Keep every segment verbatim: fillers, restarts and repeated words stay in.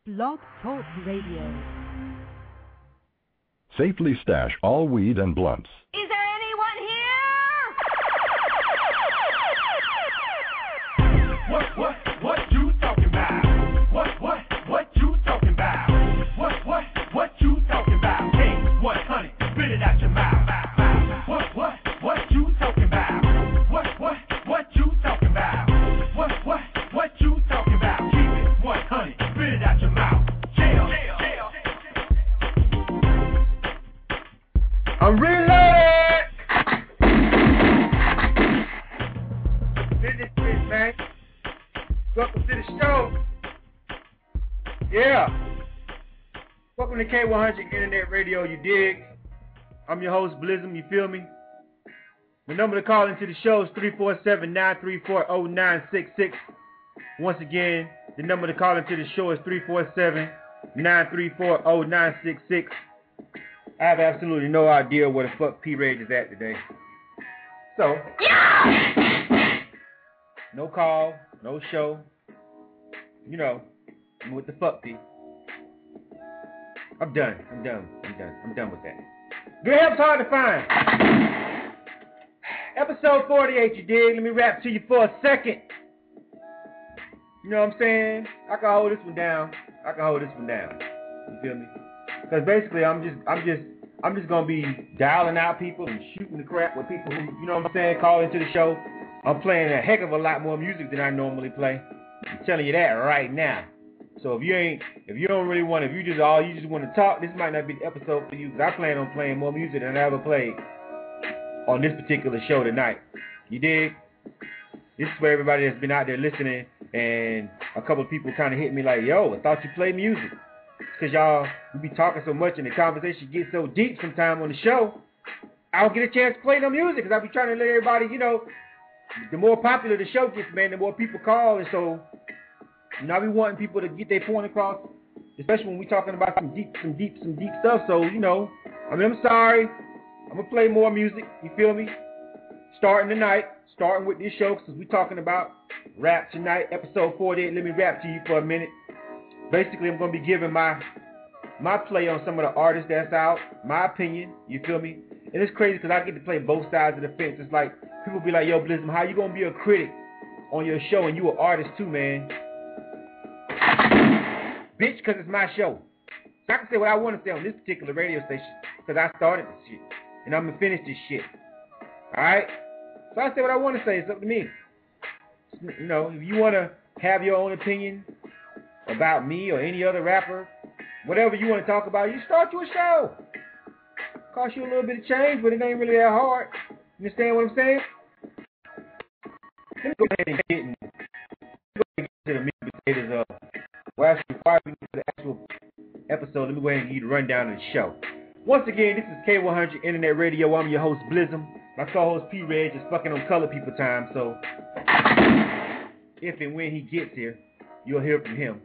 Blog Talk Radio. Safely stash all weed and blunts. Is there anyone here? What, what, what you talking about? What, what, what you talking about? What, what, what you talking about? Hey, what, honey, spit it out your mouth. What, what, what you talking about? What, what, what you talking about? What, what, what you talking about? Keep it, what, honey, spit it out your mouth. Jail, jail, jail. I'm reloaded! Business, business, man. Welcome to the show. Yeah. Welcome to K one hundred Internet Radio, you dig? I'm your host, Blizzum, you feel me? The number to call into the show is three four seven, nine three four, zero nine six six. Once again, the number to call into the show is three four seven, nine three four, zero nine six six. I have absolutely no idea where the fuck P-Rage is at today. So, yeah! No call, no show. You know, I'm with the fuck P. I'm done. I'm done. I'm done. I'm done with that. Good help's hard to find. Episode forty-eight, you dig? Let me rap to you for a second. You know what I'm saying? I can hold this one down. I can hold this one down. You feel me? Because basically, I'm just, I'm just, I'm just gonna be dialing out people and shooting the crap with people who, you know what I'm saying, call into the show. I'm playing a heck of a lot more music than I normally play. I'm telling you that right now. So if you ain't, if you don't really want, if you just all you just want to talk, this might not be the episode for you. Because I plan on playing more music than I ever played on this particular show tonight. You dig? This is for everybody that's been out there listening, and a couple of people kind of hit me like, yo, I thought you played music. Because y'all, we be talking so much and the conversation gets so deep sometime on the show, I don't get a chance to play no music because I be trying to let everybody, you know, the more popular the show gets, man, the more people call. And so, you know, I be wanting people to get their point across, especially when we talking about some deep, some deep, some deep stuff. So, you know, I mean, I'm sorry. I'm going to play more music, you feel me? Starting tonight, starting with this show, because we talking about rap tonight, episode forty-eight. Let me rap to you for a minute. Basically, I'm going to be giving my my play on some of the artists that's out, my opinion, you feel me? And it's crazy because I get to play both sides of the fence. It's like, people be like, yo, Blizzum, how you going to be a critic on your show and you an artist too, man? Bitch, because it's my show. So I can say what I want to say on this particular radio station because I started this shit. And I'm going to finish this shit. Alright? So I say what I want to say. It's up to me. You know, if you want to have your own opinion about me or any other rapper, whatever you want to talk about, you start your show. Cost you a little bit of change, but it ain't really that hard. You understand what I'm saying? Let me go ahead and get, in, go ahead and get to the meat and potatoes of well, actually, prior to the actual episode, let me go ahead and give you the rundown of the show. Once again, this is K one hundred Internet Radio. I'm your host, Blizzum. My co-host, P-Reg, is fucking on Color People Time, so if and when he gets here, you'll hear from him.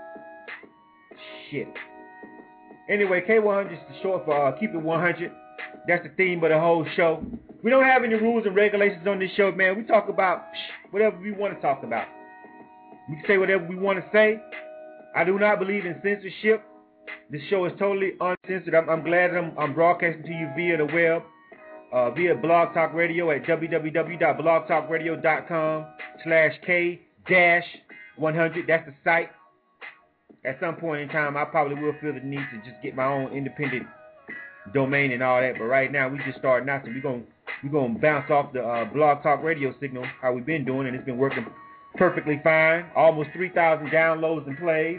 Shit. Anyway, K one hundred is the short for uh, Keep It one hundred. That's the theme of the whole show. We don't have any rules and regulations on this show, man. We talk about psh, whatever we want to talk about. We can say whatever we want to say. I do not believe in censorship. This show is totally uncensored. I'm, I'm glad that I'm, I'm broadcasting to you via the web, uh, via Blog Talk Radio at www.blogtalkradio.com slash K dash one hundred. That's the site. At some point in time, I probably will feel the need to just get my own independent domain and all that. But right now, we just starting out, so we're going we're gonna bounce off the uh, Blog Talk Radio signal, how we've been doing, and it's been working perfectly fine. Almost three thousand downloads and plays.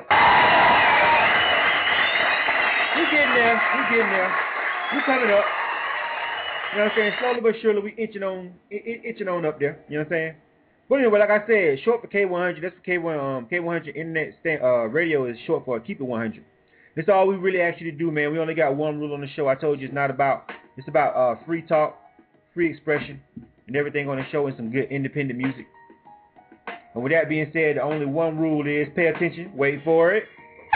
We're getting there. We're getting there. We're coming up. You know what I'm saying? Slowly but surely, we inching on, inching on up there. You know what I'm saying? But anyway, like I said, short for K one hundred. That's for K one. Um, K one hundred Internet stand, uh, Radio is short for Keep It one hundred. That's all we really ask you to do, man. We only got one rule on the show. I told you it's not about. It's about uh, free talk, free expression, and everything on the show is some good independent music. And with that being said, the only one rule is pay attention. Wait for it.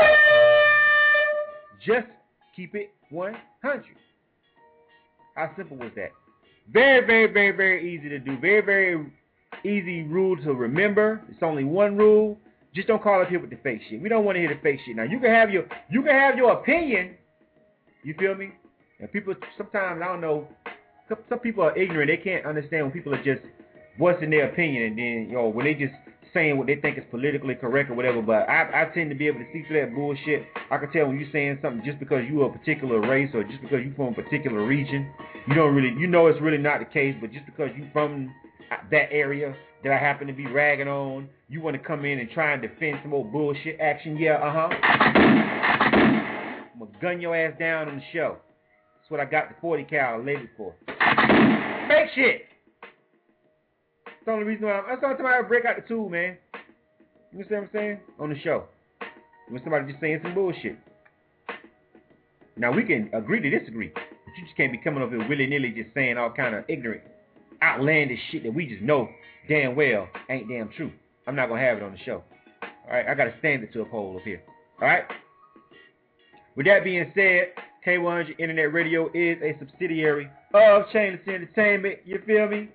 Just keep it one hundred. How simple was that? Very, very, very, very easy to do. Very, very easy rule to remember. It's only one rule. Just don't call up here with the fake shit. We don't want to hear the fake shit. Now you can have your you can have your opinion. You feel me? And people sometimes I don't know. Some, some people are ignorant. They can't understand when people are just voicing their opinion and then you know when they just saying what they think is politically correct or whatever. But I, I tend to be able to see through that bullshit. I can tell when you're saying something just because you are a particular race or just because you from a particular region. You don't really, you know, it's really not the case. But just because you from that area that I happen to be ragging on, you want to come in and try and defend some old bullshit action. Yeah, uh huh. I'm gonna gun your ass down on the show. That's what I got the forty cal labeled for. Fake shit. That's the only reason why I'm, that's the only time I ever break out the tool, man. You understand what I'm saying? On the show. When somebody just saying some bullshit. Now we can agree to disagree, but you just can't be coming over here willy-nilly just saying all kind of ignorant, outlandish shit that we just know damn well ain't damn true. I'm not gonna have it on the show. Alright, I got a standard to uphold up here. Alright? With that being said, K one hundred Internet Radio is a subsidiary of Chainless Entertainment. You feel me?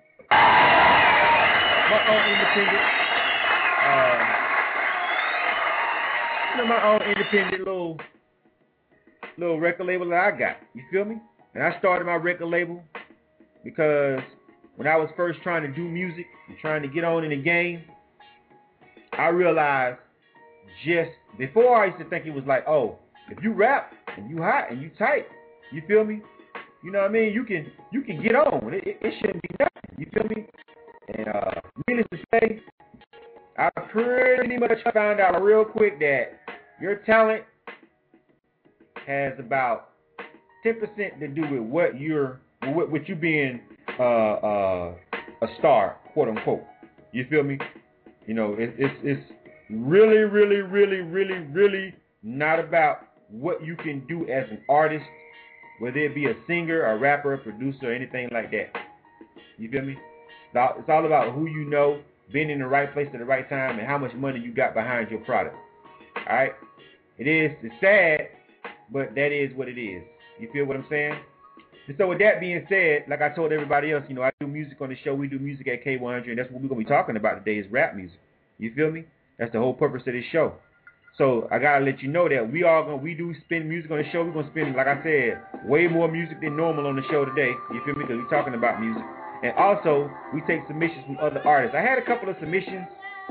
My own independent, uh, you know, my own independent little, little record label that I got. You feel me? And I started my record label because when I was first trying to do music and trying to get on in the game, I realized just before I used to think it was like, oh, if you rap and you hot and you tight, you feel me? You know what I mean? You can you can get on. It, it, it shouldn't be nothing. You feel me? And uh, needless to say, I pretty much found out real quick that your talent has about ten percent to do with what you're, with, with you being uh, uh, a star, quote unquote. You feel me? You know, it, it's it's really, really, really, really, really not about what you can do as an artist, whether it be a singer, a rapper, a producer, or anything like that. You feel me? It's all about who you know, being in the right place at the right time, and how much money you got behind your product. All right? It is, it's sad, but that is what it is. You feel what I'm saying? And so with that being said, like I told everybody else, you know, I do music on the show. We do music at K one hundred, and that's what we're going to be talking about today is rap music. You feel me? That's the whole purpose of this show. So I gotta let you know that we are gonna we do spin music on the show. We're gonna spin, like I said, way more music than normal on the show today. You feel me? Because we're talking about music. And also, we take submissions from other artists. I had a couple of submissions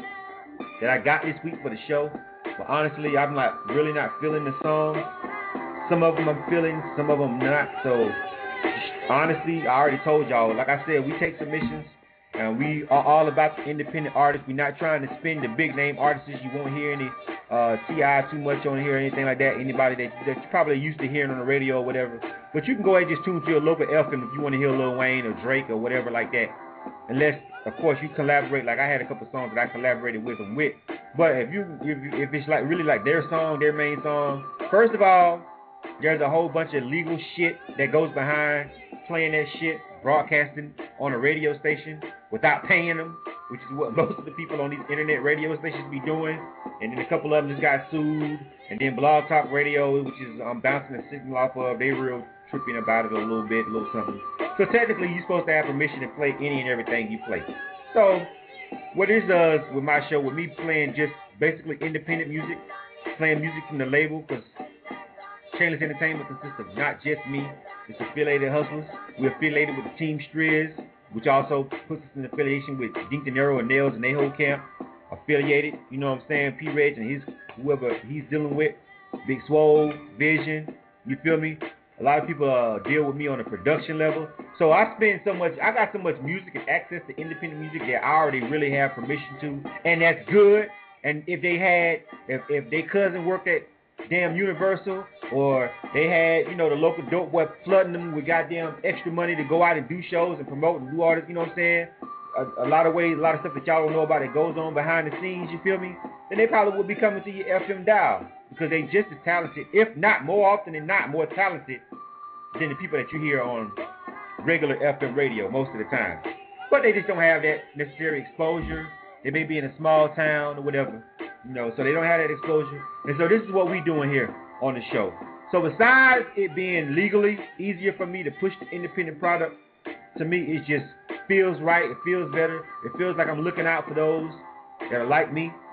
that I got this week for the show, but honestly, I'm not really not feeling the songs. Some of them I'm feeling, some of them not. So honestly, I already told y'all. Like I said, we take submissions. And we are all about the independent artists. We're not trying to spin the big name artists. You won't hear any uh, T I too much on here or anything like that. Anybody that, that you're probably used to hearing on the radio or whatever. But you can go ahead and just tune to your local F M if you want to hear Lil Wayne or Drake or whatever like that. Unless, of course, you collaborate. Like I had a couple songs that I collaborated with them with. But if you if, you, if it's like really like their song, their main song, first of all, there's a whole bunch of legal shit that goes behind playing that shit, broadcasting on a radio station without paying them, which is what most of the people on these internet radio stations be doing. And then a couple of them just got sued. And then Blog Talk Radio, which is um, bouncing a signal off of, they real tripping about it a little bit, a little something. So technically, you're supposed to have permission to play any and everything you play. So what this does with my show, with me playing just basically independent music, playing music from the label, because Chainless Entertainment consists of not just me, it's affiliated hustlers. We're affiliated with the Team Striz, which also puts us in affiliation with Dink De Niro and Nails and they whole camp. Affiliated, you know what I'm saying? P-Reg and his whoever he's dealing with, Big Swole, Vision, you feel me? A lot of people uh, deal with me on a production level. So I spend so much, I got so much music and access to independent music that I already really have permission to, and that's good. And if they had, if, if their cousin worked at damn Universal, or they had, you know, the local dope boy flooding them with goddamn extra money to go out and do shows and promote and do all this, you know what I'm saying? A, a lot of ways, a lot of stuff that y'all don't know about that goes on behind the scenes, you feel me? Then they probably would be coming to your F M dial because they just as talented, if not more often than not, more talented than the people that you hear on regular F M radio most of the time. But they just don't have that necessary exposure. They may be in a small town or whatever, you know, so they don't have that exposure. And so this is what we doing here on the show. So besides it being legally easier for me to push the independent product, to me it just feels right, it feels better, it feels like I'm looking out for those that are like me,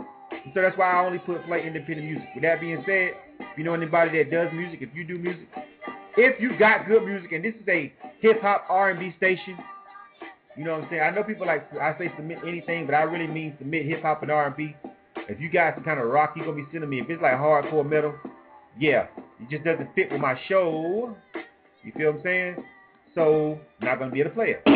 So that's why I only put play independent music. With that being said, if you know anybody that does music, if you do music, if you got good music, and this is a hip-hop R and B station, you know what I'm saying? I know people like, I say submit anything, but I really mean submit hip-hop and R and B. If you got some kind of rock, you're going to be sending me. If it's like hardcore metal, yeah, it just doesn't fit with my show. You feel what I'm saying? So, I'm not going to be able to play it.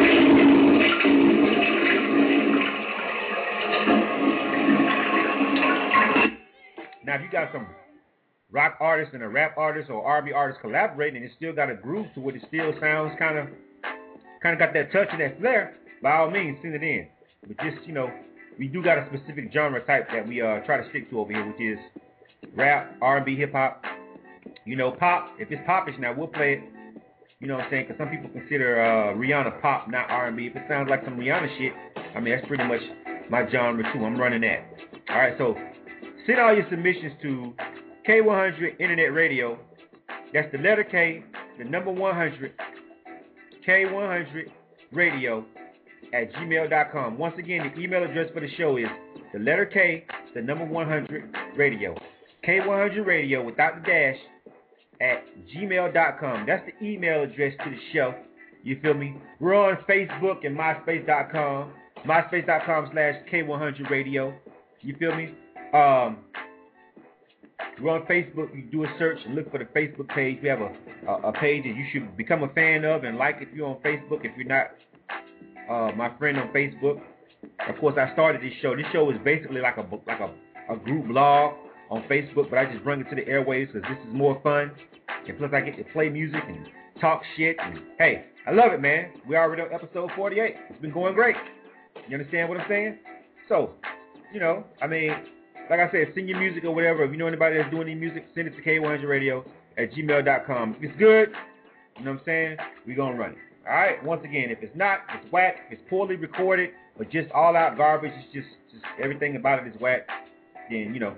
Now, if you got some rock artists and a rap artist or R and B artist collaborating, and it still got a groove to it, it still sounds kind of, kind of got that touch and that flair, by all means, send it in. But just, you know, we do got a specific genre type that we uh, try to stick to over here, which is rap, R and B, hip-hop. You know, pop. If it's popish now, we'll play it. You know what I'm saying? Because some people consider uh, Rihanna pop, not R and B. If it sounds like some Rihanna shit, I mean, that's pretty much my genre, too. I'm running that. All right, so send all your submissions to K one hundred Internet Radio. That's the letter K, the number one hundred, K one hundred Radio at gmail dot com. Once again, the email address for the show is the letter K, the number one hundred Radio. K one hundred Radio without the dash at gmail dot com. That's the email address to the show. You feel me? We're on Facebook and myspace dot com. myspace dot com slash K one hundred Radio. You feel me? Um, we're on Facebook. You do a search and look for the Facebook page. We have a, a, a page that you should become a fan of and like if you're on Facebook. If you're not uh, my friend on Facebook. Of course, I started this show. This show is basically like a like a, a group blog on Facebook, but I just bring it to the airwaves because this is more fun. And plus, I get to play music and talk shit. And hey, I love it, man. We already on episode forty-eight. It's been going great. You understand what I'm saying? So, you know, I mean, like I said, send your music or whatever. If you know anybody that's doing any music, send it to K one hundred Radio at gmail dot com. If it's good, you know what I'm saying, we're going to run it. All right? Once again, if it's not, it's whack, it's poorly recorded, or just all-out garbage, it's just, just everything about it is whack, then, you know.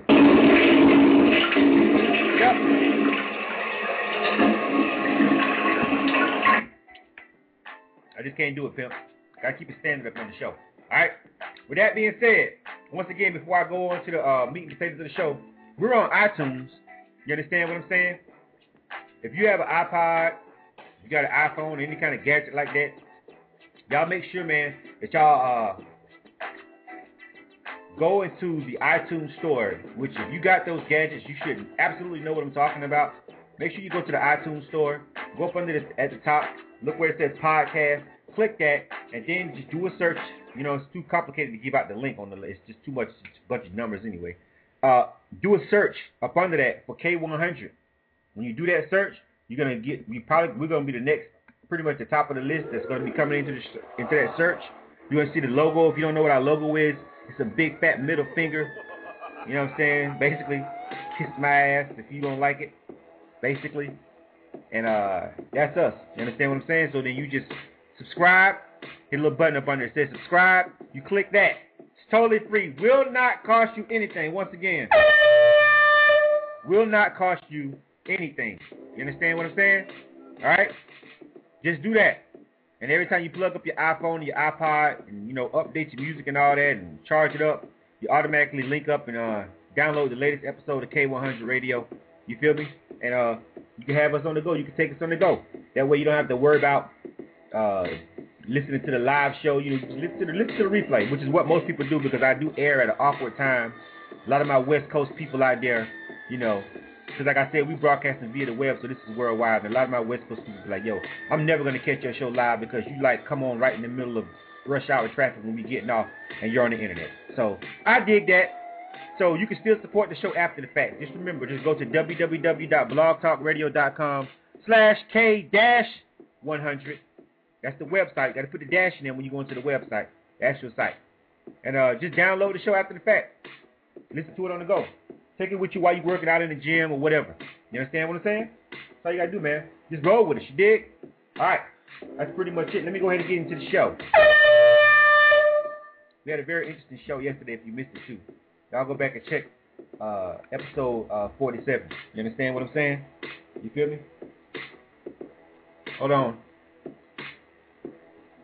Yep. I just can't do it, pimp. Got to keep it standing up on the show. All right? With that being said, once again, before I go on to the uh, meat and potatoes of the show, we're on iTunes. You understand what I'm saying? If you have an iPod, you got an iPhone, any kind of gadget like that, y'all make sure, man, that y'all uh, go into the iTunes store, which if you got those gadgets, you should absolutely know what I'm talking about. Make sure you go to the iTunes store, go up under this at the top, look where it says podcast, click that, and then just do a search. You know, it's too complicated to give out the link on the list. It's just too much, it's a bunch of numbers anyway. Uh, do a search up under that for K one hundred. When you do that search, you're gonna get. We probably we're gonna be the next, pretty much the top of the list that's gonna be coming into the into that search. You're gonna see the logo. If you don't know what our logo is, it's a big fat middle finger. You know what I'm saying? Basically, kiss my ass if you don't like it. Basically, and uh, that's us. You understand what I'm saying? So then you just subscribe. Hit a little button up under it that says subscribe. You click that. It's totally free. Will not cost you anything. Once again, will not cost you anything. You understand what I'm saying? All right? Just do that. And every time you plug up your iPhone, your iPod, and, you know, update your music and all that and charge it up, you automatically link up and uh, download the latest episode of K one hundred Radio. You feel me? And uh, you can have us on the go. You can take us on the go. That way you don't have to worry about uh, listening to the live show. You know, listen to the listen to the replay, which is what most people do because I do air at an awkward time. A lot of my West Coast people out there, you know, because like I said, we broadcasting via the web, so this is worldwide. And a lot of my West Coast people be like, yo, I'm never going to catch your show live because you like come on right in the middle of rush hour traffic when we getting off and you're on the internet. So I dig that. So you can still support the show after the fact. Just remember, just go to w w w dot blog talk radio dot com slash K one hundred. That's the website. You got to put the dash in there when you go into the website. That's your site. And uh, just download the show after the fact. Listen to it on the go. Take it with you while you're working out in the gym or whatever. You understand what I'm saying? That's all you got to do, man. Just roll with it. You dig? All right. That's pretty much it. Let me go ahead and get into the show. We had a very interesting show yesterday if you missed it, too. Y'all go back and check uh, episode uh, forty-seven. You understand what I'm saying? You feel me? Hold on.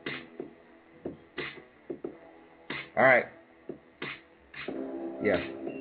All right. Yeah.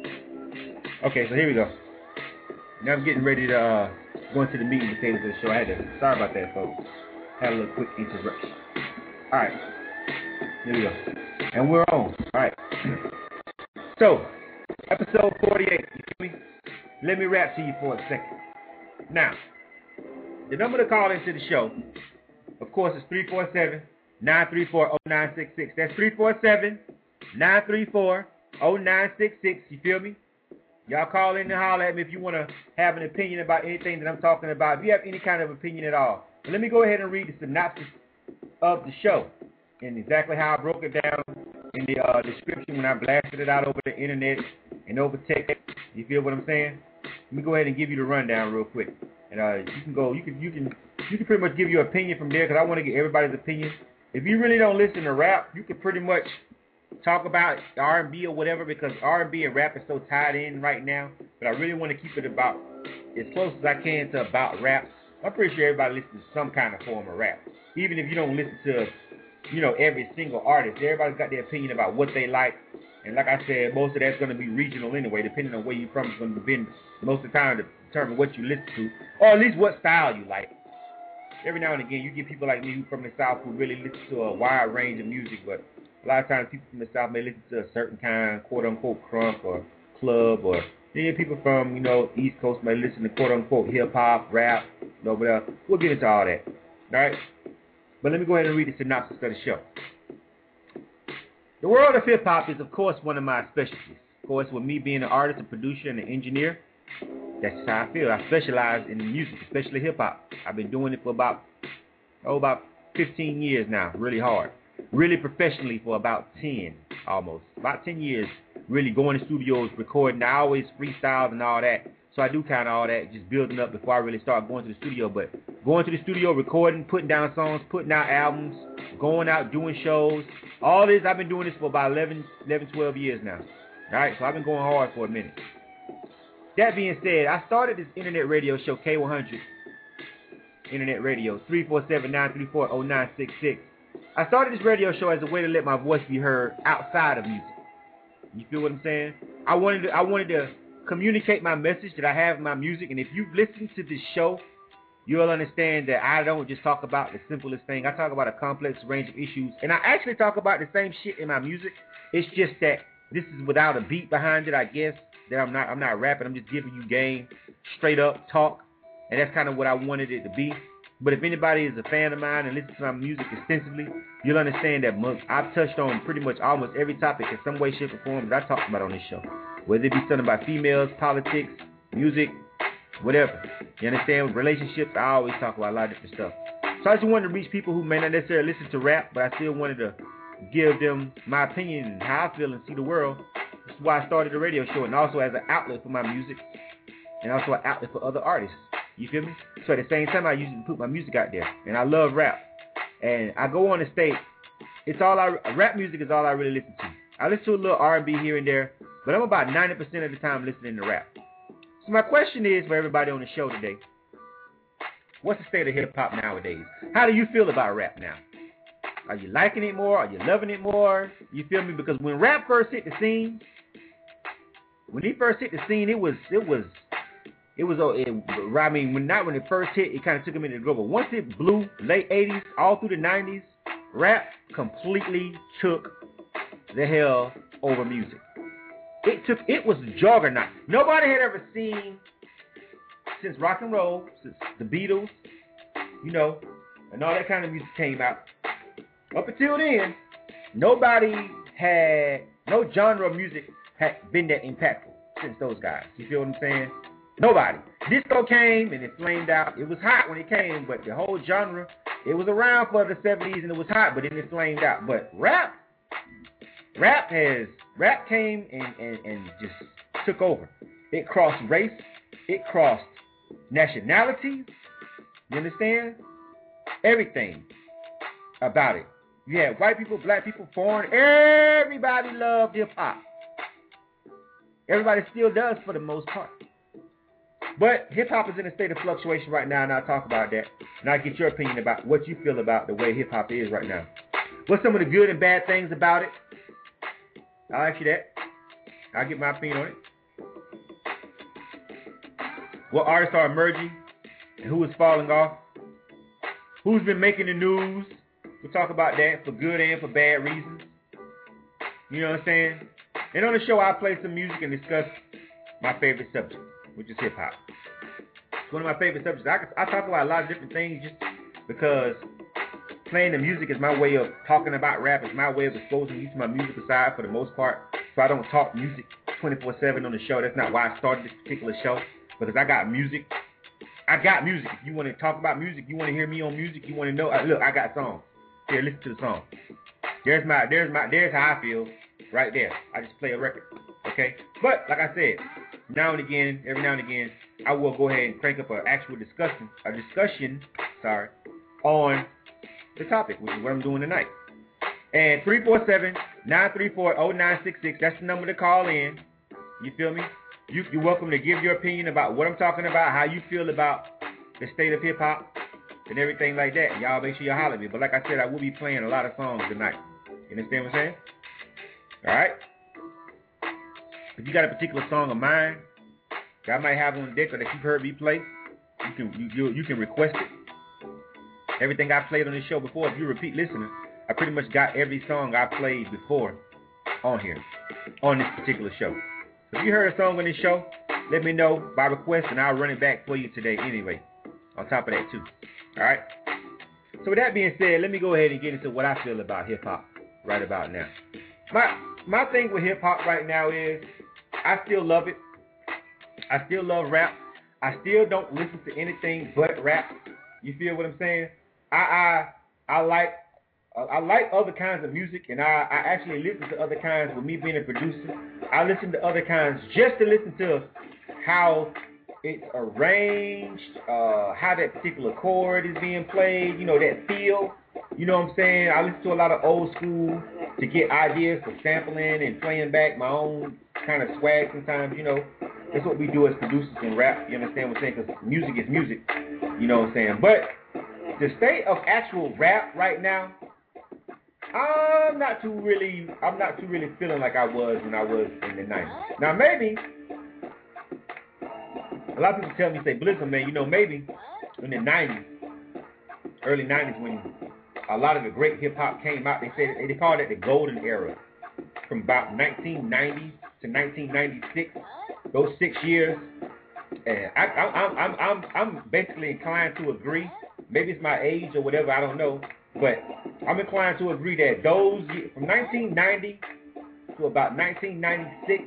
Okay, so here we go. Now I'm getting ready to uh, go into the meat and potatoes of the show. I had to, sorry about that, folks. Had a little quick interruption. All right, here we go. And we're on. All right. So, episode forty-eight, you feel me? Let me rap to you for a second. Now, the number to call into the show, of course, is three four seven, nine three four, zero nine six six. That's three four seven, nine three four, zero nine six six. You feel me? Y'all call in and holler at me if you want to have an opinion about anything that I'm talking about. If you have any kind of opinion at all. But let me go ahead and read the synopsis of the show and exactly how I broke it down in the uh, description when I blasted it out over the internet and over text. You feel what I'm saying? Let me go ahead and give you the rundown real quick. And uh, you can go, you can, you can, you can pretty much give your opinion from there because I want to get everybody's opinion. If you really don't listen to rap, you can pretty much talk about R and B or whatever because R and B and rap is so tied in right now. But I really want to keep it about as close as I can to about rap. I'm pretty sure everybody listens to some kind of form of rap. Even if you don't listen to, you know, every single artist, everybody's got their opinion about what they like. And like I said, most of that's going to be regional anyway, depending on where you're from. It's going to depend most of the time to determine what you listen to, or at least what style you like. Every now and again, you get people like me who from the South who really listen to a wide range of music, but a lot of times people from the South may listen to a certain kind, quote-unquote, crunk or club, or then people from, you know, East Coast may listen to quote-unquote hip-hop, rap, you know, whatever. We'll get into all that, all right? But let me go ahead and read the synopsis of the show. The world of hip-hop is, of course, one of my specialties. Of course, with me being an artist, a producer, and an engineer, that's just how I feel. I specialize in music, especially hip-hop. I've been doing it for about, oh, about fifteen years now, really hard. Really professionally for about ten, almost. About ten years, really going to studios, recording. I always freestyled and all that. So I do kind of all that, just building up before I really start going to the studio. But going to the studio, recording, putting down songs, putting out albums, going out, doing shows. All this, I've been doing this for about eleven, twelve years now. All right, so I've been going hard for a minute. That being said, I started this internet radio show, K one hundred Internet Radio, three four seven, nine three four, zero nine six six. I started this radio show as a way to let my voice be heard outside of music. You feel what I'm saying? I wanted to, I wanted to communicate my message that I have in my music, and if you've listened to this show, you'll understand that I don't just talk about the simplest thing. I talk about a complex range of issues, and I actually talk about the same shit in my music. It's just that this is without a beat behind it, I guess. That I'm not, I'm not rapping. I'm just giving you game, straight up talk, and that's kind of what I wanted it to be. But if anybody is a fan of mine and listens to my music extensively, you'll understand that I've touched on pretty much almost every topic in some way, shape, or form that I talked about on this show. Whether it be something about females, politics, music, whatever. You understand? Relationships, I always talk about a lot of different stuff. So I just wanted to reach people who may not necessarily listen to rap, but I still wanted to give them my opinion and how I feel and see the world. This is why I started the radio show, and also as an outlet for my music, and also an outlet for other artists. You feel me? So at the same time, I usually put my music out there, and I love rap. And I go on the stage. It's all I rap music is all I really listen to. I listen to a little R and B here and there, but I'm about ninety percent of the time listening to rap. So my question is for everybody on the show today: what's the state of hip hop nowadays? How do you feel about rap now? Are you liking it more? Are you loving it more? You feel me? Because when rap first hit the scene, when he first hit the scene, it was it was. It was, it, I mean, when not when it first hit, it kind of took a minute to grow. But once it blew, late eighties, all through the nineties, rap completely took the hell over music. It took, it was a juggernaut. Nobody had ever seen, since rock and roll, since the Beatles, you know, and all that kind of music came out. Up until then, nobody had, no genre of music had been that impactful since those guys. You feel what I'm saying? Nobody. Disco came and it flamed out. It was hot when it came, but the whole genre, it was around for the seventies and it was hot, but then it flamed out. But rap, rap has, rap came and, and, and just took over. It crossed race. It crossed nationalities. You understand? Everything about it. You had white people, black people, foreign. Everybody loved hip-hop. Everybody still does for the most part. But hip-hop is in a state of fluctuation right now, and I'll talk about that. And I'll get your opinion about what you feel about the way hip-hop is right now. What's some of the good and bad things about it? I'll ask you that. I'll get my opinion on it. what artists are emerging, and who is falling off, who's been making the news. We'll talk about that for good and for bad reasons. You know what I'm saying? And on the show, I play some music and discuss my favorite subject, which is hip-hop. It's one of my favorite subjects. I, I talk about a lot of different things just because playing the music is my way of talking about rap. It's my way of exposing you to my musical side for the most part. So I don't talk music twenty-four seven on the show. That's not why I started this particular show, because I got music. I got music. If you want to talk about music, you want to hear me on music, you want to know, uh, look, I got songs. Here, listen to the song. There's my, there's my, there's how I feel right there. I just play a record, okay? But like I said, now and again, every now and again, I will go ahead and crank up an actual discussion, a discussion, sorry, on the topic, which is what I'm doing tonight. And three four seven, nine three four, zero nine six six, that's the number to call in. You feel me? You, you're welcome to give your opinion about what I'm talking about, how you feel about the state of hip-hop, and everything like that. Y'all make sure you holler at me. But like I said, I will be playing a lot of songs tonight. You understand what I'm saying? Alright? If you got a particular song of mine that I might have on deck or that you've heard me play, you can you, you, you can request it. Everything I played on this show before, if you repeat listening, I pretty much got every song I played before on here, on this particular show. So if you heard a song on this show, let me know by request and I'll run it back for you today anyway. On top of that too. Alright? So with that being said, let me go ahead and get into what I feel about hip-hop right about now. My my thing with hip-hop right now is I still love it. I still love rap. I still don't listen to anything but rap. You feel what I'm saying? I I I like uh, I like other kinds of music, and I, I actually listen to other kinds with me being a producer. I listen to other kinds just to listen to how it's arranged, uh, how that particular chord is being played, you know, that feel. You know what I'm saying? I listen to a lot of old school to get ideas for sampling and playing back my own kind of swag sometimes, you know. That's what we do as producers in rap, you understand what I'm saying? Because music is music, you know what I'm saying? But the state of actual rap right now, I'm not too really, I'm not too really feeling like I was when I was in the nineties. Now maybe, a lot of people tell me, say, Blizzard, man, you know, maybe in the nineties, early nineties, when a lot of the great hip-hop came out, they said they called it the golden era. From about nineteen ninety to nineteen ninety-six, those six years, and I, I, I'm, I'm, I'm, I'm basically inclined to agree. Maybe it's my age or whatever, I don't know, but I'm inclined to agree that those, from nineteen ninety to about nineteen ninety-six,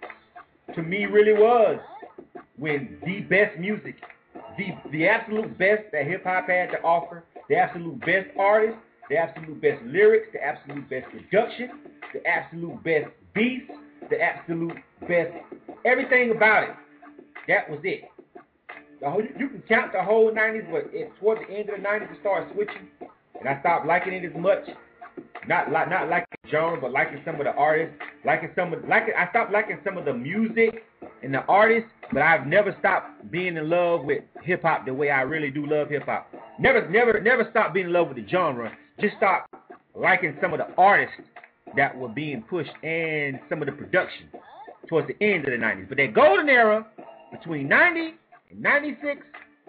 to me really was when the best music, the the absolute best that hip-hop had to offer, the absolute best artists, the absolute best lyrics, the absolute best production, the absolute best beats, the absolute best everything about it. That was it. The whole, you can count the whole nineties, but it, toward the end of the nineties, it started switching, and I stopped liking it as much. Not like not liking the genre, but liking some of the artists, liking some of like I stopped liking some of the music and the artists, but I've never stopped being in love with hip hop the way I really do love hip hop. Never, never, never stopped being in love with the genre. Just stopped liking some of the artists that were being pushed and some of the production towards the end of the nineties. But that golden era between ninety and ninety-six,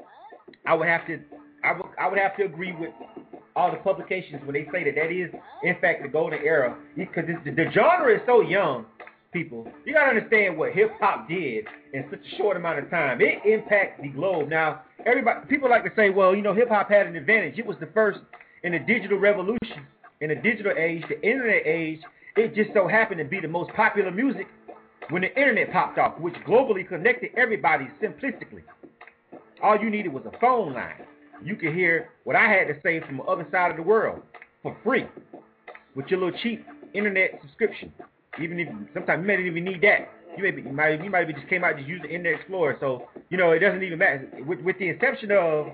I would have to, I would, I would have to agree with all the publications when they say that that is, in fact, the golden era, because the, the genre is so young, people. You got to understand what hip-hop did in such a short amount of time. It impacted the globe. Now, everybody, people like to say, well, you know, hip-hop had an advantage. It was the first in the digital revolution, in the digital age, the internet age. It just so happened to be the most popular music when the internet popped off, which globally connected everybody simplistically. All you needed was a phone line. You could hear what I had to say from the other side of the world for free with your little cheap internet subscription. Even if sometimes you may not even need that. You may be, you might, you might have just came out and just used the Internet Explorer. So, you know, it doesn't even matter. With, with the inception of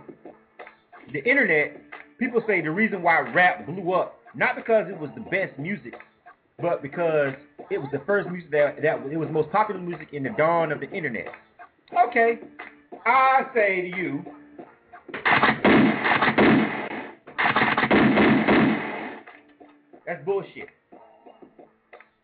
the internet, people say the reason why rap blew up, not because it was the best music, but because it was the first music that, that it was the most popular music in the dawn of the internet. Okay, I say to you, that's bullshit.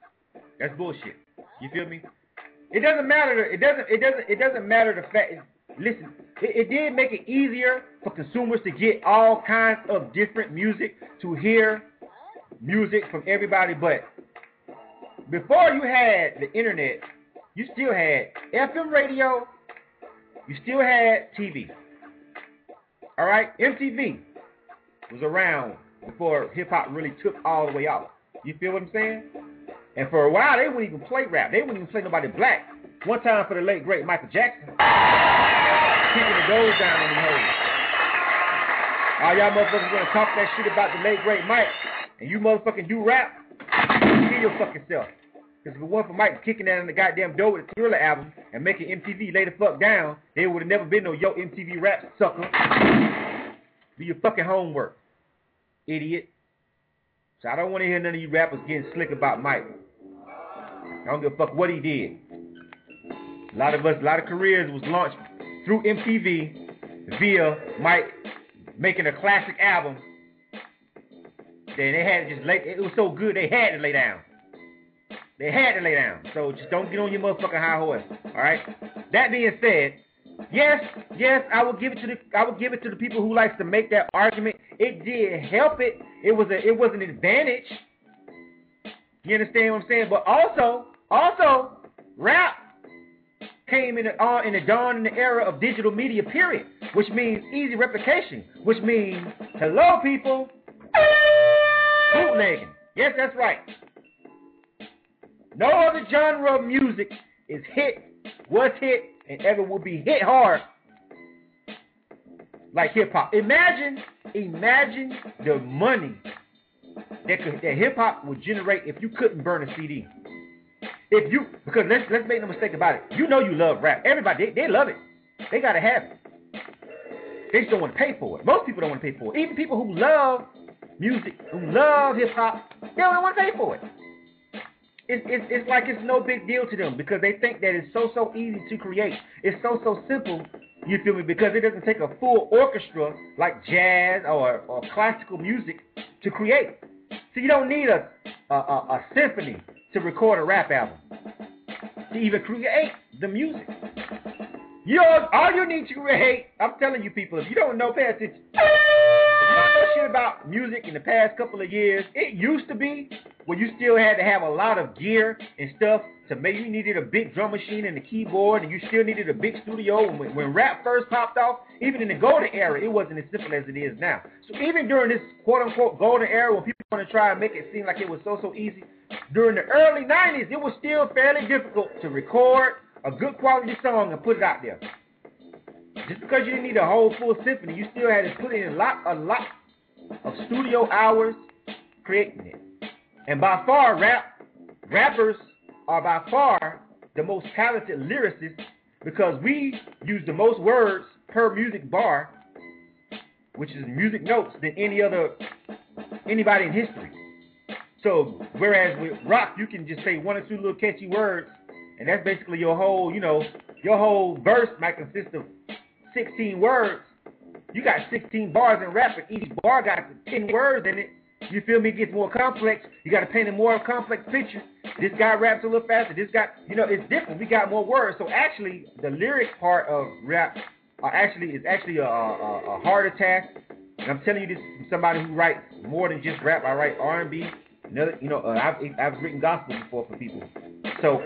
That's bullshit. You feel me? It doesn't matter. It doesn't. It doesn't. It doesn't matter the fact. listen, it, it did make it easier for consumers to get all kinds of different music, to hear music from everybody. But before you had the internet, you still had F M radio, you still had T V. All right, M T V was around before hip-hop really took all the way off. You feel what I'm saying? And for a while, they wouldn't even play rap. They wouldn't even play nobody black. One time for the late, great Michael Jackson, kicking the doors down on the hoes. All y'all motherfuckers gonna talk that shit about the late, great Mike, and you motherfucking do rap, kill your fucking self. Because if it wasn't for Mike kicking down the goddamn door with the Thriller album and making M T V lay the fuck down, there would have never been no Yo M T V rap, sucker. Do your fucking homework, idiot. So I don't want to hear none of you rappers getting slick about Mike. I don't give a fuck what he did. A lot of us, a lot of careers was launched through M T V via Mike making a classic album. Then they had to just lay, it was so good they had to lay down. They had to lay down. So just don't get on your motherfucking high horse. All right. That being said, yes, yes, I will give it to the I will give it to the people who likes to make that argument. It did help it. It was a it was an advantage. You understand what I'm saying? But also, also, rap came in the uh, in the dawn in the era of digital media. Period. Which means easy replication. Which means hello people, bootlegging. Yes, that's right. No other genre of music is hit, was hit, and ever will be hit hard like hip-hop. Imagine, imagine the money that, could, that hip-hop would generate if you couldn't burn a C D. If you, because let's let's make no mistake about it. You know you love rap. Everybody, they, they love it. They gotta have it. They just don't want to pay for it. Most people don't want to pay for it. Even people who love music, who love hip-hop, they don't want to pay for it. It's, it's, it's like it's no big deal to them because they think that it's so, so easy to create. It's so, so simple, you feel me, because it doesn't take a full orchestra like jazz or, or classical music to create. So you don't need a, a, a, a symphony to record a rap album, to even create the music. You know, all you need to create, I'm telling you people, if you don't know, pay attention. If you don't know shit about music in the past couple of years, it used to be where you still had to have a lot of gear and stuff to maybe you needed a big drum machine and a keyboard, and you still needed a big studio. When, when rap first popped off, even in the golden era, it wasn't as simple as it is now. So even during this quote-unquote golden era when people want to try and make it seem like it was so, so easy, during the early nineties, it was still fairly difficult to record a good quality song and put it out there. Just because you didn't need a whole full symphony, you still had to put in a lot, a lot of studio hours creating it. And by far, rap rappers are by far the most talented lyricists because we use the most words per music bar, which is music notes, than any other anybody in history. So whereas with rock, you can just say one or two little catchy words, and that's basically your whole, you know, your whole verse might consist of sixteen words. You got sixteen bars in rap, and each bar got ten words in it. You feel me? It gets more complex. You got to paint a more complex picture. This guy raps a little faster. This guy, you know, it's different. We got more words. So actually, the lyric part of rap are actually is actually a, a, a harder task. And I'm telling you this from somebody who writes more than just rap. I write R and B. Another, you know, uh, I've I've written gospel before for people. So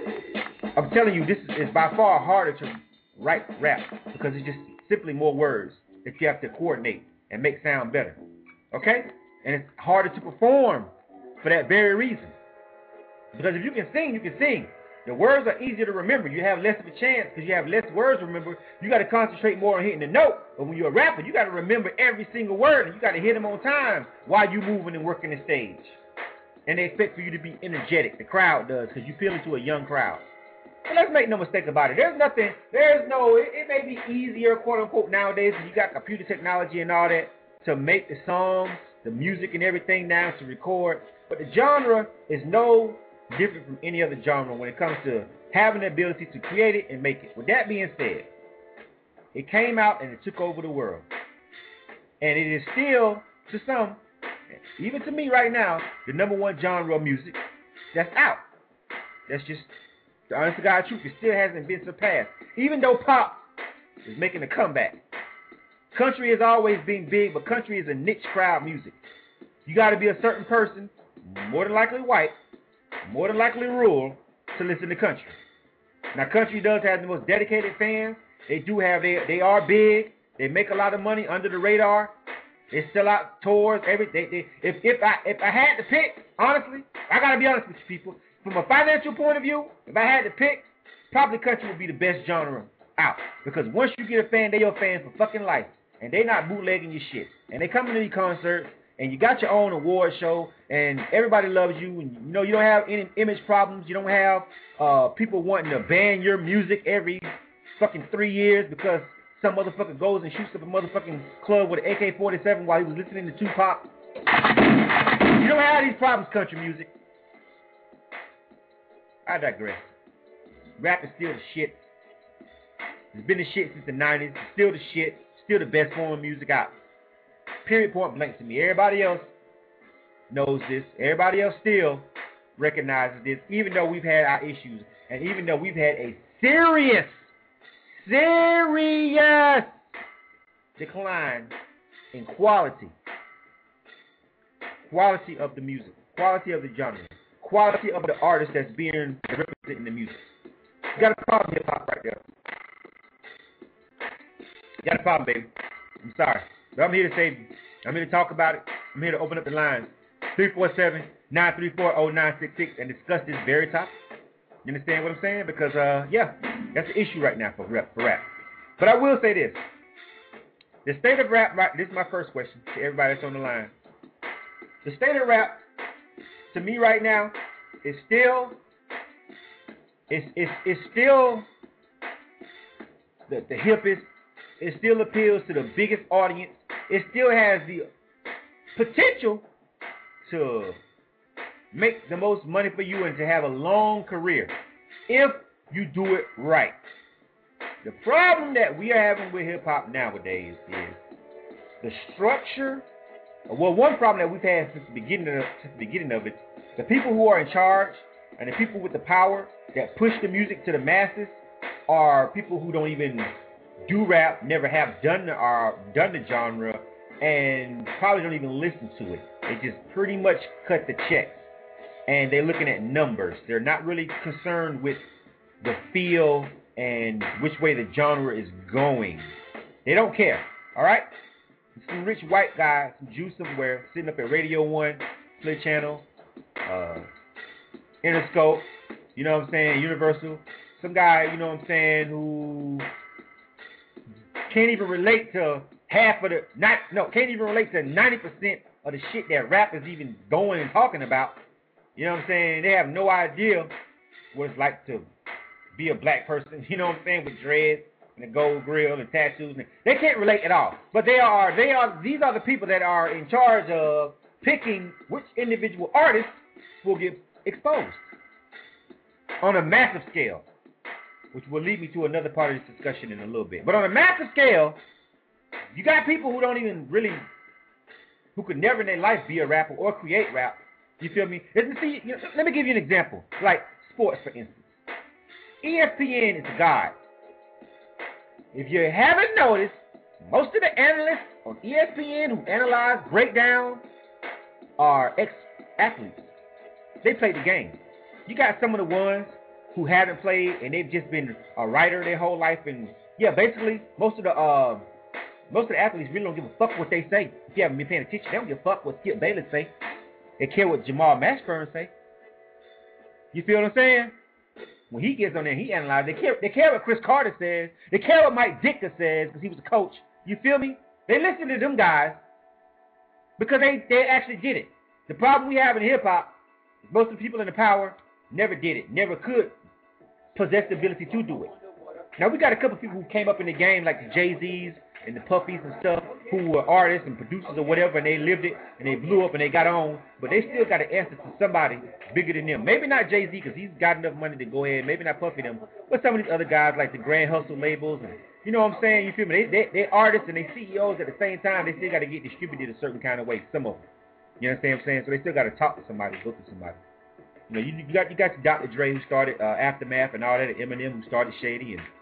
I'm telling you, this is, is by far harder to write rap because it's just simply more words that you have to coordinate and make sound better. Okay? And it's harder to perform for that very reason. Because if you can sing, you can sing. The words are easier to remember. You have less of a chance because you have less words to remember. You got to concentrate more on hitting the note. But when you're a rapper, you got to remember every single word, and you got to hit them on time while you're moving and working the stage. And they expect for you to be energetic. The crowd does because you appeal to a young crowd. And let's make no mistake about it. There's nothing, there's no, it, it may be easier, quote unquote, nowadays because you got computer technology and all that to make the songs, the music and everything now to record. But the genre is no different from any other genre when it comes to having the ability to create it and make it. With that being said, it came out and it took over the world. And it is still, to some, even to me right now, the number one genre of music that's out. That's just the honest to God truth. It still hasn't been surpassed. Even though pop is making a comeback. Country has always been big, but country is a niche crowd music. You got to be a certain person, more than likely white, more than likely rural, to listen to country. Now, country does have the most dedicated fans. They do have, they, they are big. They make a lot of money under the radar. They sell out tours. Every, they, they, if, if, I, if I had to pick, honestly, I got to be honest with you people, from a financial point of view, if I had to pick, probably country would be the best genre out. Because once you get a fan, they your fans for fucking life. And they not bootlegging your shit. And they come to these concerts, and you got your own award show, and everybody loves you, and you know you don't have any image problems. You don't have uh, people wanting to ban your music every fucking three years because some motherfucker goes and shoots up a motherfucking club with an A K forty-seven while he was listening to Tupac. You don't have these problems, country music. I digress. Rap is still the shit. It's been the shit since the nineties. It's still the shit. Still the best form of music out. Period, point blank to me. Everybody else knows this. Everybody else still recognizes this, even though we've had our issues, and even though we've had a serious, serious decline in quality. Quality of the music. Quality of the genre. Quality of the artist that's being represented in the music. You got a problem with hip-hop right there. You got a problem, baby. I'm sorry. But I'm here to save you. I'm here to talk about it. I'm here to open up the lines. three four seven, nine three four, zero nine six six and discuss this very topic. You understand what I'm saying? Because, uh, yeah, that's the issue right now for rap. For rap. But I will say this. The state of rap, right, this is my first question to everybody that's on the line. The state of rap, to me right now, is still, it's, it's, it's still the, the hippest. It still appeals to the biggest audience. It still has the potential to make the most money for you and to have a long career if you do it right. The problem that we are having with hip-hop nowadays is the structure. Well, one problem that we've had since the beginning of, since the beginning of it, the people who are in charge and the people with the power that push the music to the masses are people who don't even do rap, never have done the uh, done the genre, and probably don't even listen to it. They just pretty much cut the checks, and they're looking at numbers. They're not really concerned with the feel and which way the genre is going. They don't care. All right, some rich white guy, some Jew somewhere, sitting up at Radio One, Split Channel, uh, Interscope. You know what I'm saying? Universal. Some guy, you know what I'm saying, who can't even relate to half of the, not, no, can't even relate to ninety percent of the shit that rap is even going and talking about. You know what I'm saying? They have no idea what it's like to be a black person, you know what I'm saying, with dreads and a gold grill and tattoos. And they can't relate at all. But they are, they are, these are the people that are in charge of picking which individual artists will get exposed on a massive scale, which will lead me to another part of this discussion in a little bit. But on a massive scale, you got people who don't even really, who could never in their life be a rapper or create rap. You feel me? See, you know, let me give you an example. Like sports, for instance. E S P N is God. If you haven't noticed, most of the analysts on E S P N who analyze, break down, are ex-athletes. They play the game. You got some of the ones who haven't played and they've just been a writer their whole life, and yeah, basically most of the uh, most of the athletes really don't give a fuck what they say. If you haven't been paying attention, they don't give a fuck what Skip Bayless say. They care what Jamal Mashburn say. You feel what I'm saying? When he gets on there, he analyzes. They care. They care what Chris Carter says. They care what Mike Ditka says because he was a coach. You feel me? They listen to them guys because they they actually did it. The problem we have in hip hop is most of the people in the power never did it, never could possess the ability to do it. Now, we got a couple people who came up in the game, like the Jay-Z's and the Puffies and stuff, who were artists and producers or whatever, and they lived it, and they blew up, and they got on, but they still got to answer to somebody bigger than them. Maybe not Jay-Z, because he's got enough money to go ahead, maybe not Puffy them, but some of these other guys, like the Grand Hustle labels, and you know what I'm saying, you feel me, they, they, they're artists and they C E Os at the same time, they still got to get distributed a certain kind of way, some of them. You understand what I'm saying? So they still got to talk to somebody, go to somebody. You know, you, you got you got your Doctor Dre who started uh, Aftermath and all that, and Eminem who started Shady, and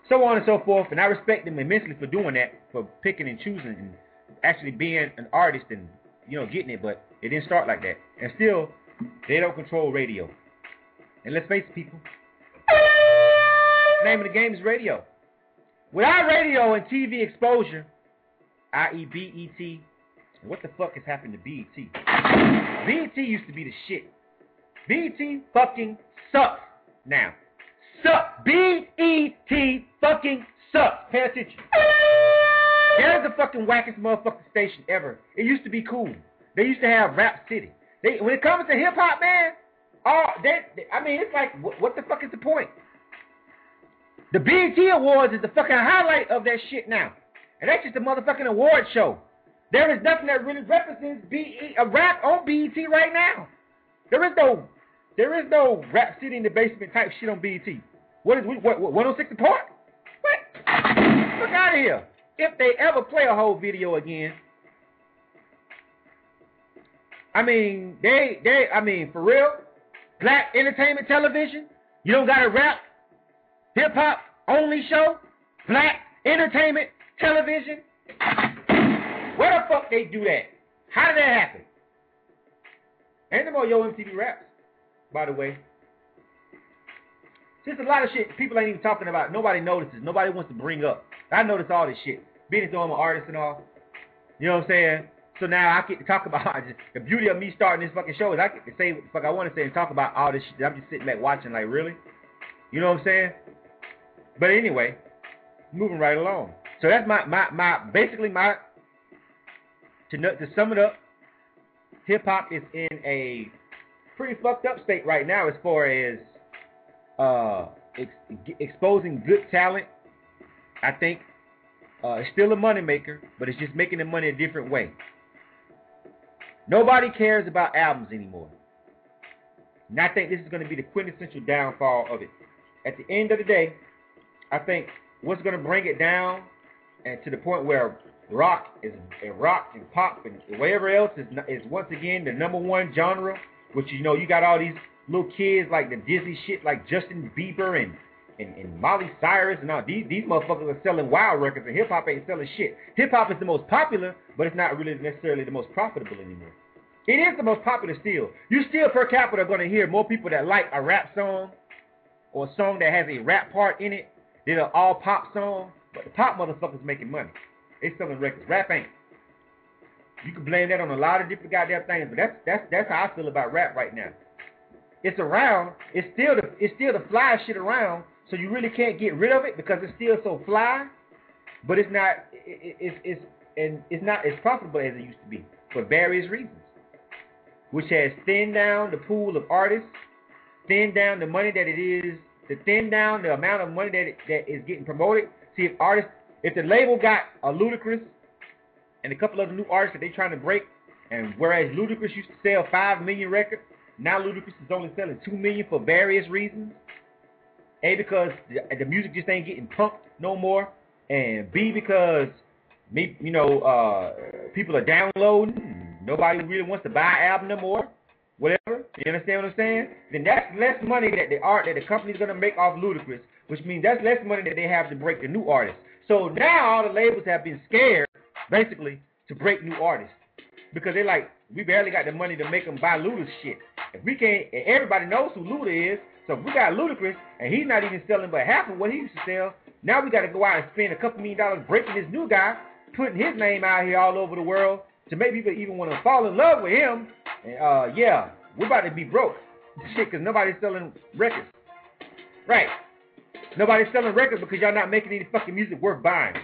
so on and so forth. And I respect them immensely for doing that, for picking and choosing and actually being an artist and, you know, getting it. But it didn't start like that. And still, they don't control radio. And let's face it, people, the name of the game is radio. Without radio and T V exposure, that is. B E T, what the fuck has happened to B E T? B E T used to be the shit. B E T fucking sucks now. Suck. B E T fucking sucks. Pay attention. There's the fucking wackest motherfucking station ever. It used to be cool. They used to have Rap City. They, when it comes to hip hop, man, oh, they, they, I mean, it's like, what, what the fuck is the point? The B E T Awards is the fucking highlight of that shit now. And that's just a motherfucking award show. There is nothing that really represents B E, a rap on B E T right now. There is no, there is no Rap City in the Basement type shit on B E T. What is, what, what one oh six and Park? What? Look out of here. If they ever play a whole video again, I mean, they, they, I mean, for real, black entertainment television, you don't got a rap, hip-hop only show, black entertainment television. Where the fuck they do that? How did that happen? Ain't no more Yo M T V Raps, by the way. Just a lot of shit people ain't even talking about. Nobody notices. Nobody wants to bring up. I notice all this shit. Being as though I'm an artist and all. You know what I'm saying? So now I get to talk about just, the beauty of me starting this fucking show is I get to say what the fuck I want to say and talk about all this shit that I'm just sitting back watching like, really? You know what I'm saying? But anyway, moving right along. So that's my, my, my basically my, to, to sum it up, hip-hop is in a pretty fucked up state right now as far as uh, ex exposing good talent. I think uh, it's still a moneymaker, but it's just making the money a different way. Nobody cares about albums anymore. And I think this is going to be the quintessential downfall of it. At the end of the day, I think what's going to bring it down and to the point where rock is and rock and pop and whatever else is is once again the number one genre, which, you know, you got all these little kids like the Disney shit like Justin Bieber and and, and Miley Cyrus and all these these motherfuckers are selling wild records and hip hop ain't selling shit. Hip hop is the most popular, but it's not really necessarily the most profitable anymore. It is the most popular still. You still per capita are going to hear more people that like a rap song or a song that has a rap part in it than an all pop song. But the pop motherfuckers making money. They selling records. Rap ain't. You can blame that on a lot of different goddamn things, but that's that's that's how I feel about rap right now. It's around. It's still the it's still the fly shit around. So you really can't get rid of it because it's still so fly. But it's not. It, it's it's and it's not as profitable as it used to be for various reasons, which has thinned down the pool of artists, thinned down the money that it is, to thin down the amount of money that it, that is getting promoted. See, if artists, if the label got a Ludacris and a couple other new artists that they trying to break, and whereas Ludacris used to sell five million records, now Ludacris is only selling two million for various reasons. A, because the, the music just ain't getting pumped no more, and B, because me, you know, uh, people are downloading. Nobody really wants to buy an album no more. Whatever. You understand what I'm saying? Then that's less money that the art that the company's gonna make off Ludacris, which means that's less money that they have to break the new artists. So now all the labels have been scared, basically, to break new artists because they're like, we barely got the money to make them buy Luda's shit. If we can't, and everybody knows who Luda is, so if we got Ludacris and he's not even selling but half of what he used to sell, now we got to go out and spend a couple million dollars breaking this new guy, putting his name out here all over the world to make people even want to fall in love with him. And uh, yeah, we're about to be broke, shit, because nobody's selling records. Right. Nobody's selling records because y'all not making any fucking music worth buying.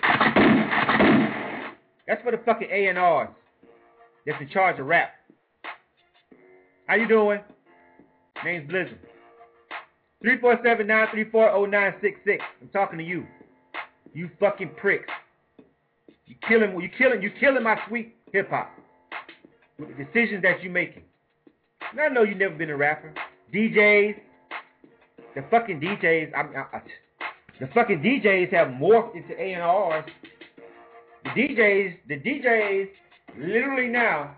That's for the fucking A and Rs that's in charge of rap. How you doing? Name's Blizzard. three four seven, nine three four, zero nine six six. I'm talking to you. You fucking pricks. You killing, you killing, you killing my sweet hip hop with the decisions that you making. And I know you never been a rapper. D Js, the fucking D Js, I, I, I, the fucking D Js have morphed into A and Rs. The D Js, the D Js, literally now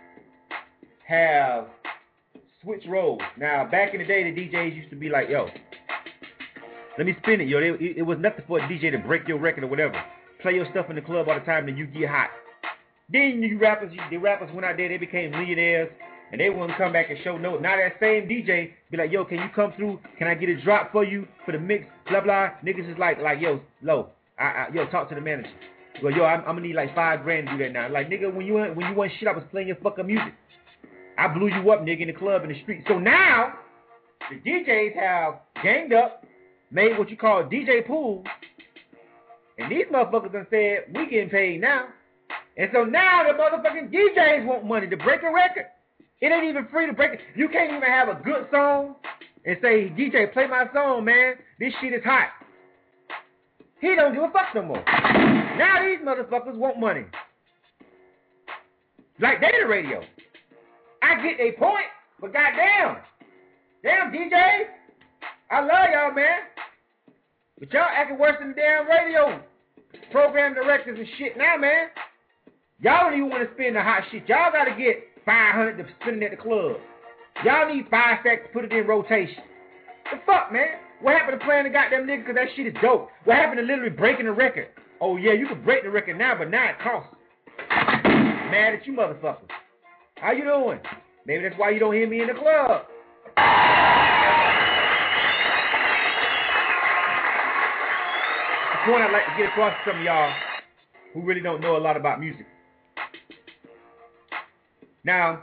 have switched roles. Now, back in the day, the D Js used to be like, yo, Let me spin it, yo. It, it, it was nothing for a D J to break your record or whatever. Play your stuff in the club all the time, and you get hot. Then you rappers, you, the rappers went out there, they became millionaires, and they wouldn't come back and show no. Now that same D J be like, yo, can you come through? Can I get a drop for you for the mix? Blah blah. Niggas is like, like, yo, low. I, I, yo, talk to the manager. Well, yo, I'm, I'm gonna need like five grand to do that now. Like, nigga, when you when you want shit, I was playing your fucking music. I blew you up, nigga, in the club, in the street. So now the D Js have ganged up, made what you call D J pool, and these motherfuckers done said, we getting paid now. And so now the motherfucking D Js want money to break a record. It ain't even free to break it. You can't even have a good song and say, D J, play my song, man. This shit is hot. He don't give a fuck no more. Now these motherfuckers want money. Like they the radio. I get a point, but goddamn. Damn, D Js. I love y'all, man. But y'all acting worse than the damn radio program directors and shit now, man. Y'all don't even want to spend the hot shit. Y'all got to get five hundred to spend it at the club. Y'all need five stacks to put it in rotation. The fuck, man? What happened to playing the goddamn nigga because that shit is dope? What happened to literally breaking the record? Oh, yeah, you can break the record now, but now it costs. Mad at you motherfuckers. How you doing? Maybe that's why you don't hear me in the club. The point I'd like to get across to some of y'all who really don't know a lot about music. Now,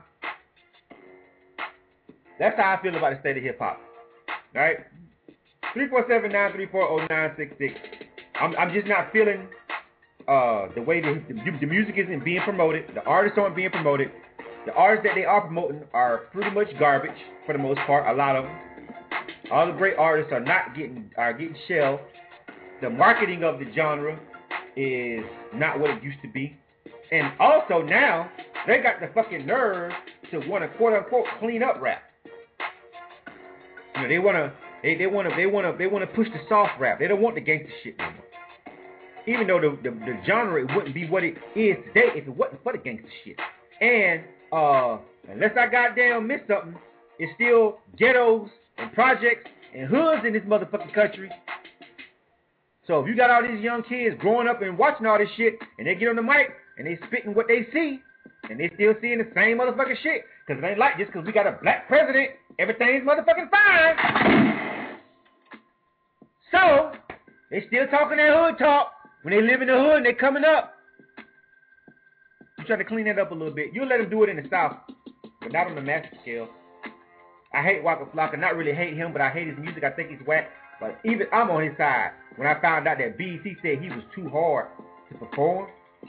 that's how I feel about the state of hip-hop. All right? three four seven, nine three four, zero nine six six. I'm, I'm just not feeling uh, the way the, the, the music isn't being promoted. The artists aren't being promoted. The artists that they are promoting are pretty much garbage for the most part, a lot of them. All the great artists are not getting, are getting shelved. The marketing of the genre is not what it used to be. And also now, they got the fucking nerve to want to quote unquote clean up rap. You know, they wanna they, they wanna they wanna they wanna push the soft rap. They don't want the gangster shit anymore. Even though the, the, the genre it wouldn't be what it is today if it wasn't for the gangster shit. And uh unless I goddamn missed something, it's still ghettos and projects and hoods in this motherfucking country. So if you got all these young kids growing up and watching all this shit, and they get on the mic and they spitting what they see, and they still seeing the same motherfucking shit, because it ain't like just because we got a black president, everything's motherfucking fine. So they still talking that hood talk when they live in the hood and they coming up. You try to clean that up a little bit. You let them do it in the South, but not on the massive scale. I hate Waka Flocka. Not really hate him, but I hate his music. I think he's whack. But even I'm on his side. When I found out that B E T said he was too hard to perform.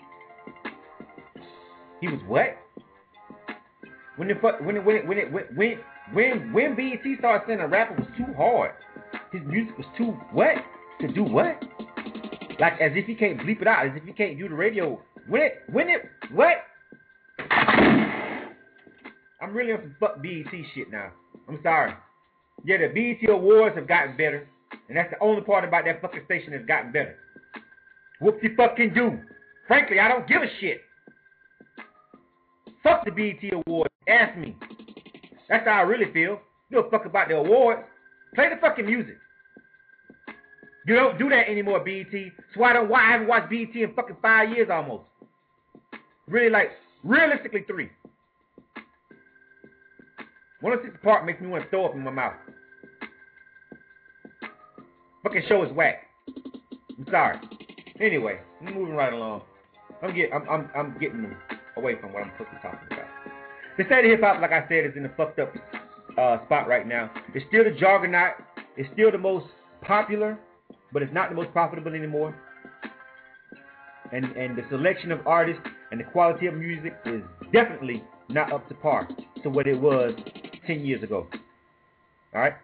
He was what? When the fuck when it when it when it when when when B E T started saying a rapper was too hard, his music was too what? To do what? Like as if he can't bleep it out, as if he can't do the radio. When it when it what? I'm really on some fuck B E T shit now. I'm sorry. Yeah, the B E T awards have gotten better. And that's the only part about that fucking station that's gotten better. Whoopsie fucking do. Frankly, I don't give a shit. Fuck the B E T awards. Ask me. That's how I really feel. You don't fuck about the awards. Play the fucking music. You don't do that anymore, B E T. So why don't why I haven't watched B E T in fucking five years almost. Really like realistically three. one oh six Park makes me want to throw up in my mouth. Fucking show is whack. I'm sorry. Anyway, I'm moving right along. I'm get I'm I'm I'm getting away from what I'm supposed to be talking about. The state of hip hop, like I said, is in the fucked up uh, spot right now. It's still the juggernaut. It's still the most popular, but it's not the most profitable anymore. And and the selection of artists and the quality of music is definitely not up to par to what it was ten years ago. All right.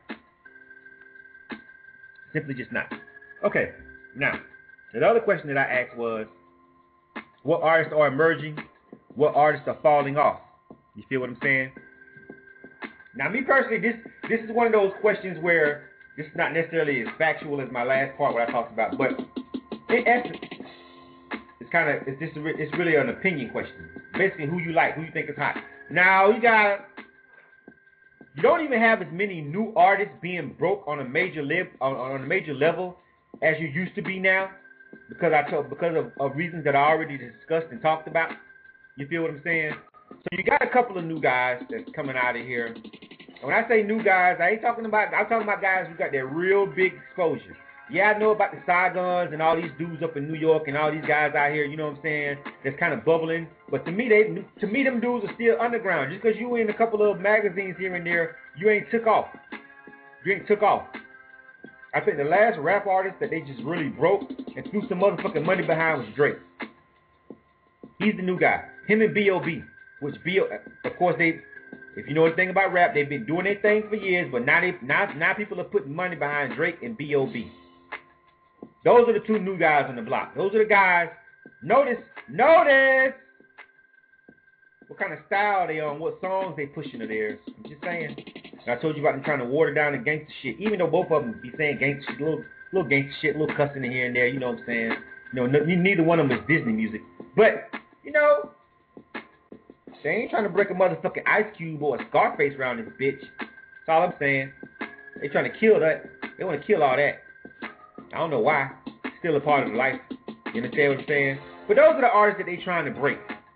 Simply just not. Okay, now, the other question that I asked was, what artists are emerging? What artists are falling off? You feel what I'm saying? Now, me personally, this this is one of those questions where this is not necessarily as factual as my last part what I talked about, but in essence, it's kind of, it's just, a, it's really an opinion question. Basically, who you like, who you think is hot. Now, you got you don't even have as many new artists being broke on a major lib on, on a major level as you used to be now, because I told because of, of reasons that I already discussed and talked about. You feel what I'm saying? So you got a couple of new guys that's coming out of here. And when I say new guys, I ain't talking about I'm talking about guys who got that real big exposure. Yeah, I know about the Saigons and all these dudes up in New York and all these guys out here, you know what I'm saying, that's kind of bubbling. But to me, they to me them dudes are still underground. Just because you in a couple of magazines here and there, you ain't took off. You ain't took off. I think the last rap artist that they just really broke and threw some motherfucking money behind was Drake. He's the new guy. Him and B O B, which B O of course they, if you know anything about rap, they've been doing their thing for years, but now they now now people are putting money behind Drake and B O B. Those are the two new guys on the block. Those are the guys. Notice, notice what kind of style they on, what songs they pushing to theirs. I'm just saying. And I told you about them trying to water down the gangster shit, even though both of them be saying gangster shit, little, little gangster shit, little cussing in here and there, you know what I'm saying? You know, no, neither one of them is Disney music. But, you know, they ain't trying to break a motherfucking Ice Cube or a Scarface around this bitch. That's all I'm saying. They trying to kill that. They want to kill all that. I don't know why. It's still a part of the life. You understand what I'm saying? But those are the artists that they trying to break.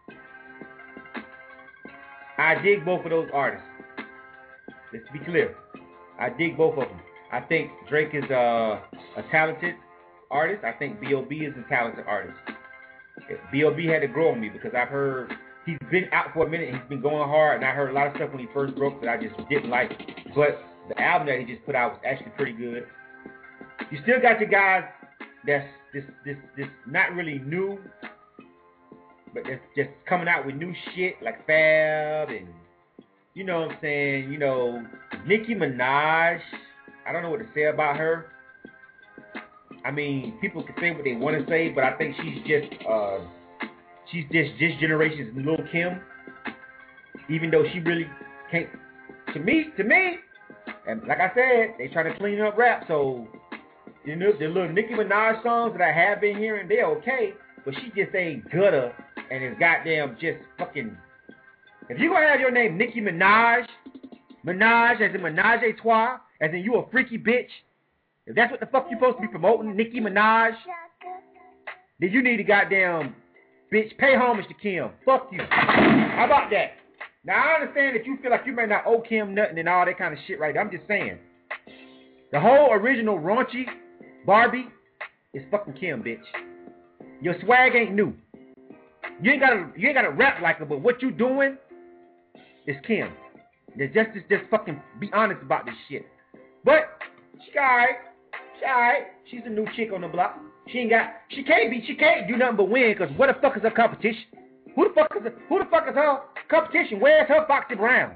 I dig both of those artists. Let's be clear. I dig both of them. I think Drake is uh, a talented artist. I think B O B is a talented artist. B O B had to grow on me because I've heard he's been out for a minute. He's been going hard, and I heard a lot of stuff when he first broke that I just didn't like. But the album that he just put out was actually pretty good. You still got your guys that's this this this not really new, but that's just coming out with new shit like Fab and you know what I'm saying, you know, Nicki Minaj. I don't know what to say about her. I mean, people can say what they want to say, but I think she's just uh she's just this generation's Lil Kim. Even though she really can't to me to me, and like I said, they trying to clean up rap, so you know, the little Nicki Minaj songs that I have been hearing, they're okay, but she just ain't gutter, and it's goddamn just fucking. If you gonna have your name Nicki Minaj, Minaj as in Menage a Trois, as in you a freaky bitch, if that's what the fuck you supposed to be promoting, Nicki Minaj, then you need to goddamn, bitch, pay homage to Kim. Fuck you. How about that? Now, I understand that you feel like you may not owe Kim nothing and all that kind of shit right there. I'm just saying. The whole original raunchy Barbie is fucking Kim, bitch. Your swag ain't new. You ain't gotta, you ain't gotta rap like her, but what you doing is Kim. Just, just, just fucking be honest about this shit. But she alright. She alright. She's a new chick on the block. She ain't got, she can't be, she can't do nothing but win. Cause what the fuck is her competition? Who the fuck is, her, who the fuck is her competition? Where's her Foxy Brown?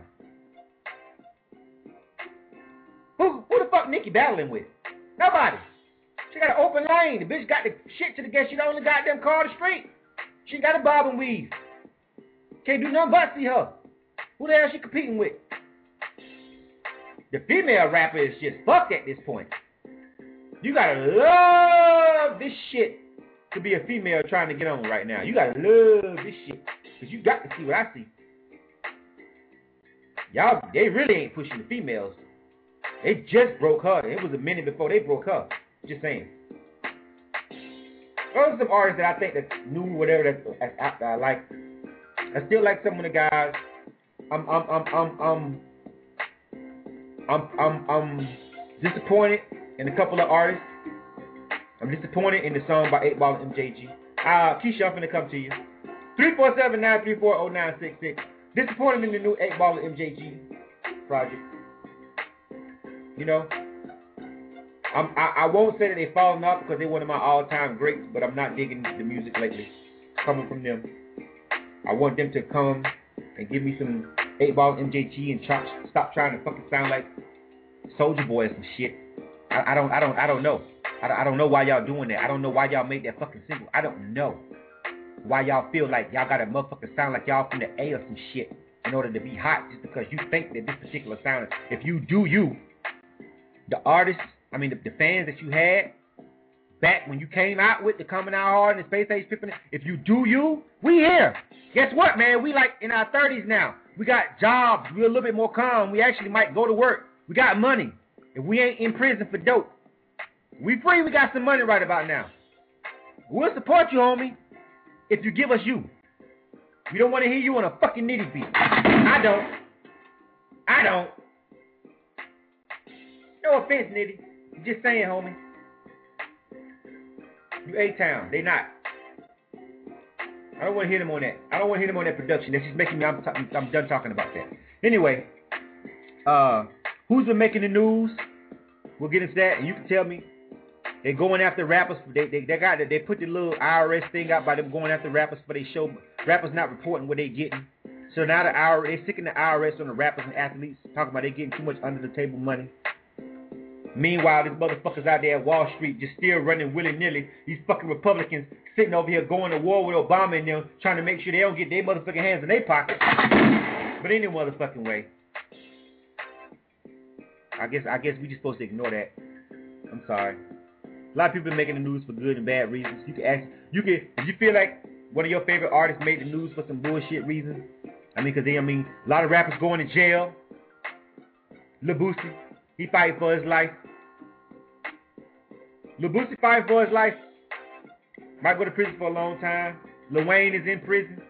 Who, who the fuck Nicki battling with? Nobody. She got an open lane. The bitch got the shit to the guess. She the only goddamn car on the street. She got a bob and weave. Can't do nothing but see her. Who the hell is she competing with? The female rapper is just fucked at this point. You gotta love this shit to be a female trying to get on right now. You gotta love this shit. Because you got to see what I see. Y'all, they really ain't pushing the females. They just broke her. It was a minute before they broke her. Just saying. Those are some artists that I think that's new, whatever that's that I like. I still like some of the guys. I'm I'm I'm I'm I'm I'm I'm, I'm disappointed in a couple of artists. I'm disappointed in the song by eight ball and M J G. Uh, Keisha, I'm finna come to you. three four seven, nine three four, zero nine six six. Disappointed in the new eight ball and M J G project. You know, I'm, I, I won't say that they've fallen off because they're one of my all-time greats, but I'm not digging the music lately coming from them. I want them to come and give me some eight ball M J G and try, stop trying to fucking sound like Soulja Boy and some shit. I, I don't, I don't, I don't know. I, I don't know why y'all doing that. I don't know why y'all made that fucking single. I don't know why y'all feel like y'all gotta motherfucking sound like y'all from the A or some shit in order to be hot just because you think that this particular sound. If you do you. The artists, I mean, the, the fans that you had back when you came out with the Coming Out Hard and the Space Age Pippin, if you do you, we here. Guess what, man? We like in our thirties now. We got jobs. We're a little bit more calm. We actually might go to work. We got money. If we ain't in prison for dope. We free. We got some money right about now. We'll support you, homie, if you give us you. We don't want to hear you on a fucking nitty beat. I don't. I don't. No offense, nitty. Just saying, homie. You A-Town. They not. I don't want to hear them on that. I don't want to hear them on that production. That's just making me, I'm, I'm, I'm done talking about that. Anyway, uh, who's been making the news? We'll get into that, and you can tell me. They're going after rappers. They they, they got they put the little I R S thing out by them going after rappers for they show rappers not reporting what they getting. So now the I R S, they're sticking the I R S on the rappers and athletes, talking about they getting too much under the table money. Meanwhile, these motherfuckers out there at Wall Street just still running willy-nilly. These fucking Republicans sitting over here going to war with Obama and them, trying to make sure they don't get their motherfucking hands in their pockets. But any motherfucking way. I guess I guess we just supposed to ignore that. I'm sorry. A lot of people are making the news for good and bad reasons. You can ask, you can, if you feel like one of your favorite artists made the news for some bullshit reasons. I mean, because they, I mean, a lot of rappers going to jail. Lil Boosie, he fighting for his life. Lil Boosie fighting for his life. Might go to prison for a long time. Lil Wayne is in prison.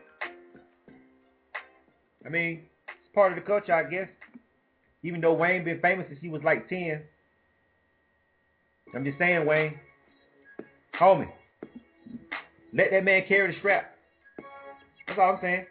I mean, it's part of the culture, I guess. Even though Wayne been famous since he was like ten. I'm just saying, Wayne. Homie. Let that man carry the strap. That's all I'm saying.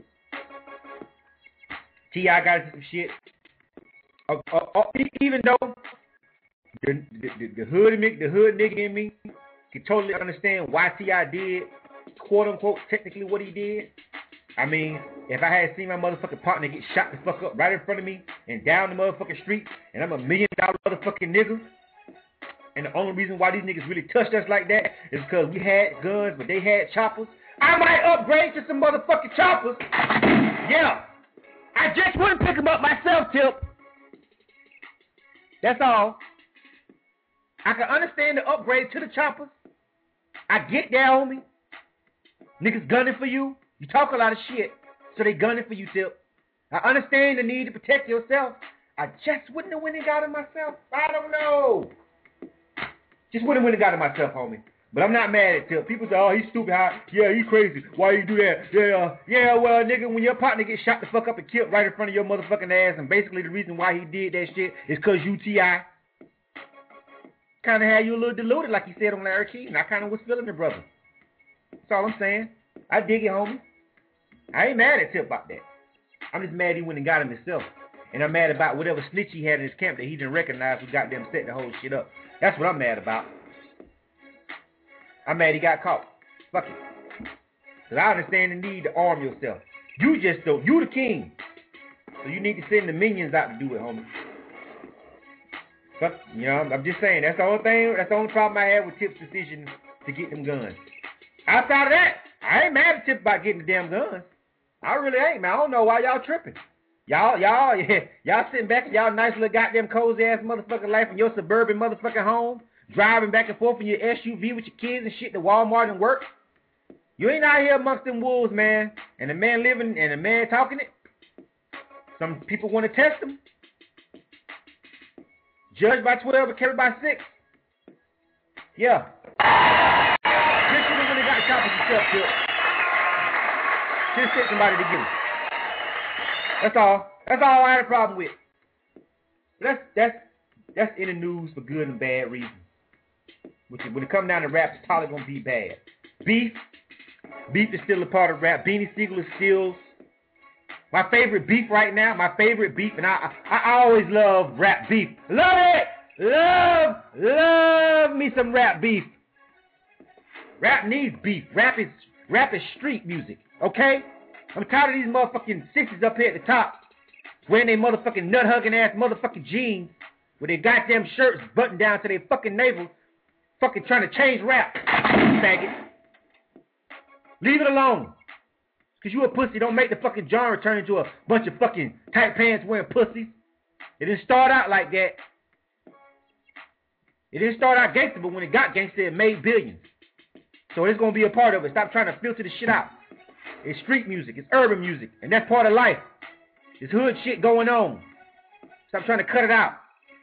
T I got into some shit. Uh, uh, uh, even though the, the, the, the, hood, the hood nigga in me can totally understand why T I did, quote unquote, technically what he did. I mean, if I had seen my motherfucking partner get shot the fuck up right in front of me and down the motherfucking street, and I'm a million dollar motherfucking nigga, and the only reason why these niggas really touched us like that is because we had guns, but they had choppers, I might upgrade to some motherfucking choppers. Yeah. I just wouldn't pick them up myself, Tip. That's all. I can understand the upgrade to the choppers. I get that, homie. Niggas gunning for you. You talk a lot of shit, so they gunning for you, Tip. I understand the need to protect yourself. I just wouldn't have went and got it myself. I don't know. Just wouldn't have went and got it myself, homie. But I'm not mad at Tip. People say, oh, he's stupid. How? Yeah, he's crazy. Why you do that? Yeah, yeah, well, nigga, when your partner gets shot the fuck up and killed right in front of your motherfucking ass, and basically the reason why he did that shit is because you T I kind of had you a little deluded, like he said on Larry King. I kind of was feeling it, brother. That's all I'm saying. I dig it, homie. I ain't mad at Tip about that. I'm just mad he went and got him himself. And I'm mad about whatever snitch he had in his camp that he didn't recognize who got them set the whole shit up. That's what I'm mad about. I'm mad he got caught. Fuck it. Because I understand the need to arm yourself. You just don't. You the king. So you need to send the minions out to do it, homie. Fuck, you know, I'm just saying. That's the only thing, that's the only problem I had with Tip's decision to get them guns. Outside of that, I ain't mad at Tip about getting the damn guns. I really ain't, man. I don't know why y'all tripping. Y'all, y'all, yeah, y'all sitting back in y'all nice little goddamn cozy ass motherfucking life in your suburban motherfucking home, driving back and forth in your S U V with your kids and shit to Walmart and work. You ain't out here amongst them wolves, man. And the man living and the man talking it. Some people want to test him. Judged by twelve but carried by six. Yeah. Just should have really got the cops yourself, Tip. Should have sent somebody to get him. That's all. That's all I had a problem with. That's that's that's in the news for good and bad reasons. Which when it comes down to rap, it's probably gonna be bad. Beef, beef is still a part of rap. Beanie Siegel is still my favorite beef right now. My favorite beef, and I I, I always love rap beef. Love it, love love me some rap beef. Rap needs beef. Rap is rap is street music. Okay. I'm tired of these motherfucking sixties up here at the top wearing their motherfucking nut-hugging ass motherfucking jeans with their goddamn shirts buttoned down to their fucking navel, fucking trying to change rap, faggot. Leave it alone. Because you a pussy. Don't make the fucking genre turn into a bunch of fucking tight pants wearing pussies. It didn't start out like that. It didn't start out gangster, but when it got gangster, it made billions. So it's going to be a part of it. Stop trying to filter the shit out. It's street music. It's urban music. And that's part of life. This hood shit going on. Stop trying to cut it out.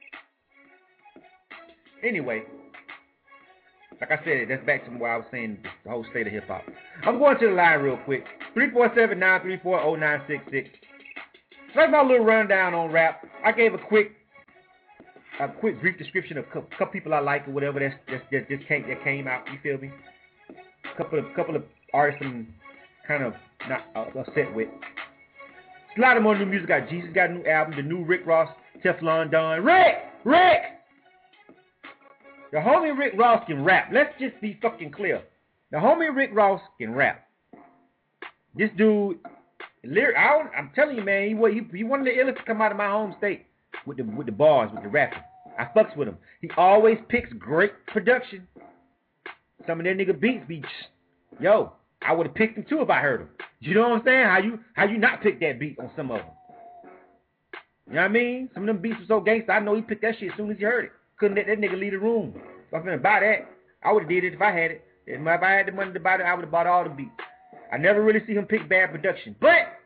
Anyway, like I said, that's back to where I was saying the whole state of hip-hop. I'm going to the line real quick. three four seven, nine three four, zero nine six six. That's my little rundown on rap. I gave a quick a quick brief description of a couple people I like or whatever that's, that's, that just came, that came out. You feel me? A couple of, couple of artists I'm kind of not uh, upset with. A lot of more new music. Got Jesus got a new album. The new Rick Ross, Teflon Don. Rick! Rick! The homie Rick Ross can rap. Let's just be fucking clear. The homie Rick Ross can rap. This dude, lyric, I don't, I'm telling you, man, he, he, he one of the illest to come out of my home state with the with the bars, with the rapping. I fucks with him. He always picks great production. Some of that nigga beats be, yo, I would have picked him too if I heard him. You know what I'm saying? How you how you not pick that beat on some of them? You know what I mean? Some of them beats were so gangster, I know he picked that shit as soon as he heard it. Couldn't let that nigga leave the room. If I'm finna buy that, I would have did it if I had it. If I had the money to buy it, I would have bought all the beats. I never really see him pick bad production. But,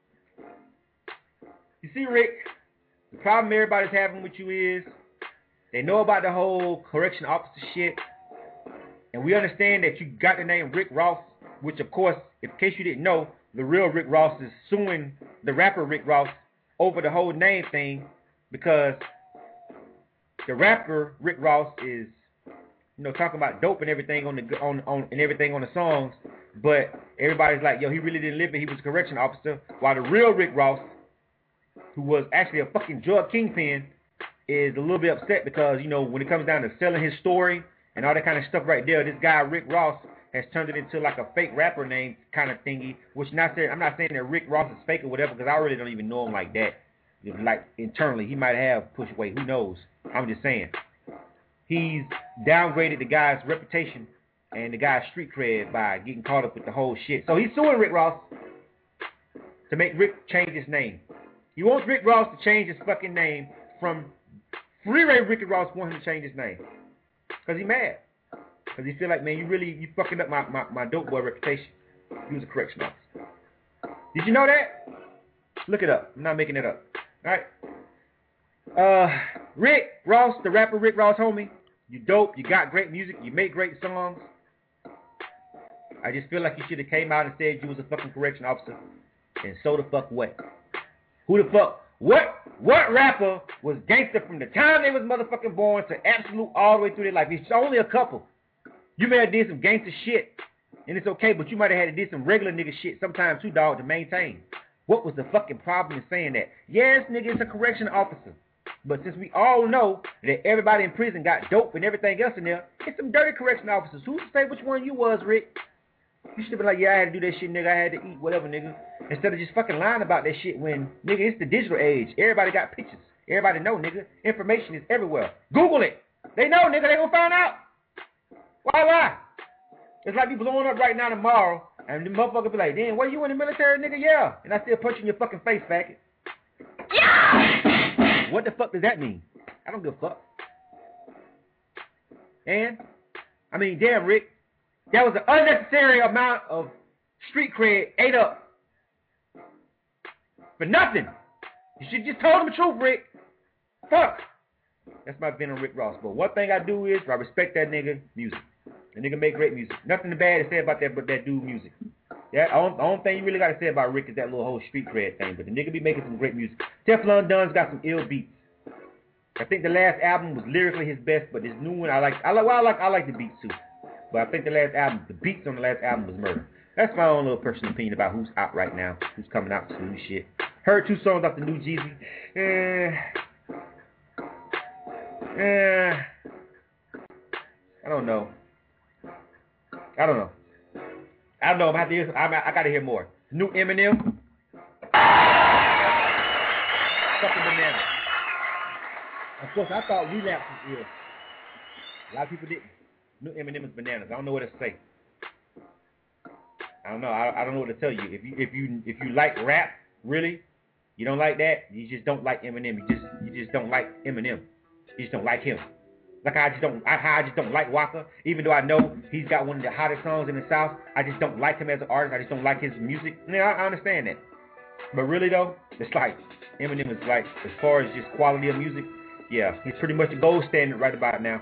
you see, Rick, the problem everybody's having with you is they know about the whole correction officer shit. And we understand that you got the name Rick Ross, which, of course, in case you didn't know, the real Rick Ross is suing the rapper Rick Ross over the whole name thing because the rapper Rick Ross is, you know, talking about dope and everything on the on on and everything on the songs, but everybody's like, yo, he really didn't live it. He was a correction officer, while the real Rick Ross, who was actually a fucking drug kingpin, is a little bit upset because, you know, when it comes down to selling his story and all that kind of stuff right there, this guy Rick Ross has turned it into like a fake rapper name kind of thingy. Which not saying I'm not saying that Rick Ross is fake or whatever, because I really don't even know him like that. Like internally, he might have pushed away. Who knows? I'm just saying. He's downgraded the guy's reputation and the guy's street cred by getting caught up with the whole shit. So he's suing Rick Ross to make Rick change his name. He wants Rick Ross to change his fucking name from Freeway Ricky Ross wants him to change his name. Because he's mad. Because he feel like, man, you really, you fucking up my, my, my dope boy reputation. He was a correction officer. Did you know that? Look it up. I'm not making it up. Alright? Uh, Rick Ross, the rapper Rick Ross, homie. You dope. You got great music. You make great songs. I just feel like you should have came out and said you was a fucking correction officer. And so the fuck what? Who the fuck? What what rapper was gangster from the time they was motherfucking born to absolute all the way through their life? It's only a couple. You may have did some gangster shit, and it's okay, but you might have had to do some regular nigga shit sometimes too, dog, to maintain. What was the fucking problem in saying that? Yes, nigga, it's a correction officer. But since we all know that everybody in prison got dope and everything else in there, it's some dirty correction officers. Who's to say which one you was, Rick? You should have been like, yeah, I had to do that shit, nigga. I had to eat, whatever, nigga. Instead of just fucking lying about that shit when, nigga, it's the digital age. Everybody got pictures. Everybody know, nigga. Information is everywhere. Google it. They know, nigga. They gonna find out. Why lie? It's like you blowing up right now tomorrow, and the motherfucker be like, damn, what, you in the military, nigga? Yeah. And I still punch you in your fucking face, faggot. Yeah! What the fuck does that mean? I don't give a fuck. And, I mean, damn, Rick. That was an unnecessary amount of street cred ate up. For nothing. You should just told him the truth, Rick. Fuck. That's my opinion on Rick Ross. But one thing I do is I respect that nigga music. The nigga make great music. Nothing bad to say about that but that dude music. Yeah, the only, the only thing you really got to say about Rick is that little whole street cred thing. But the nigga be making some great music. Teflon Don's got some ill beats. I think the last album was lyrically his best, but this new one I like. I like. Well, I like. I like the beats too. But I think the last album, the beats on the last album was murder. That's my own little personal opinion about who's out right now, who's coming out with new shit. Heard two songs off the new Jeezy. Eh, eh, I don't know. I don't know. I don't know. I'm have to hear, I'm, I gotta hear more. New Eminem. Fucking banana. Of course, I thought Relapse was ill. A lot of people didn't. New Eminem is bananas. I don't know what to say. I don't know. I, I don't know what to tell you. If you if you if you like rap, really, you don't like that. You just don't like Eminem. You just you just don't like Eminem. You just don't like him. Like I just don't. I, I just don't like Waka. Even though I know he's got one of the hottest songs in the South, I just don't like him as an artist. I just don't like his music. Yeah, I, I understand that. But really though, it's like Eminem is like, as far as just quality of music, yeah, he's pretty much a gold standard right about now.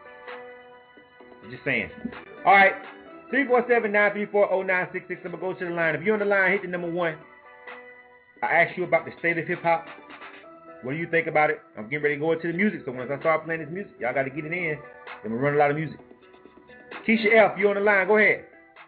Just saying. All right, three four seven, nine three four, zero nine six six. I'm going to go to the line. If you're on the line, hit the number one. I asked you about the state of hip-hop. What do you think about it? I'm getting ready to go into the music, so once I start playing this music, y'all got to get it in. Then we run a lot of music. Keisha F., you're on the line. Go ahead.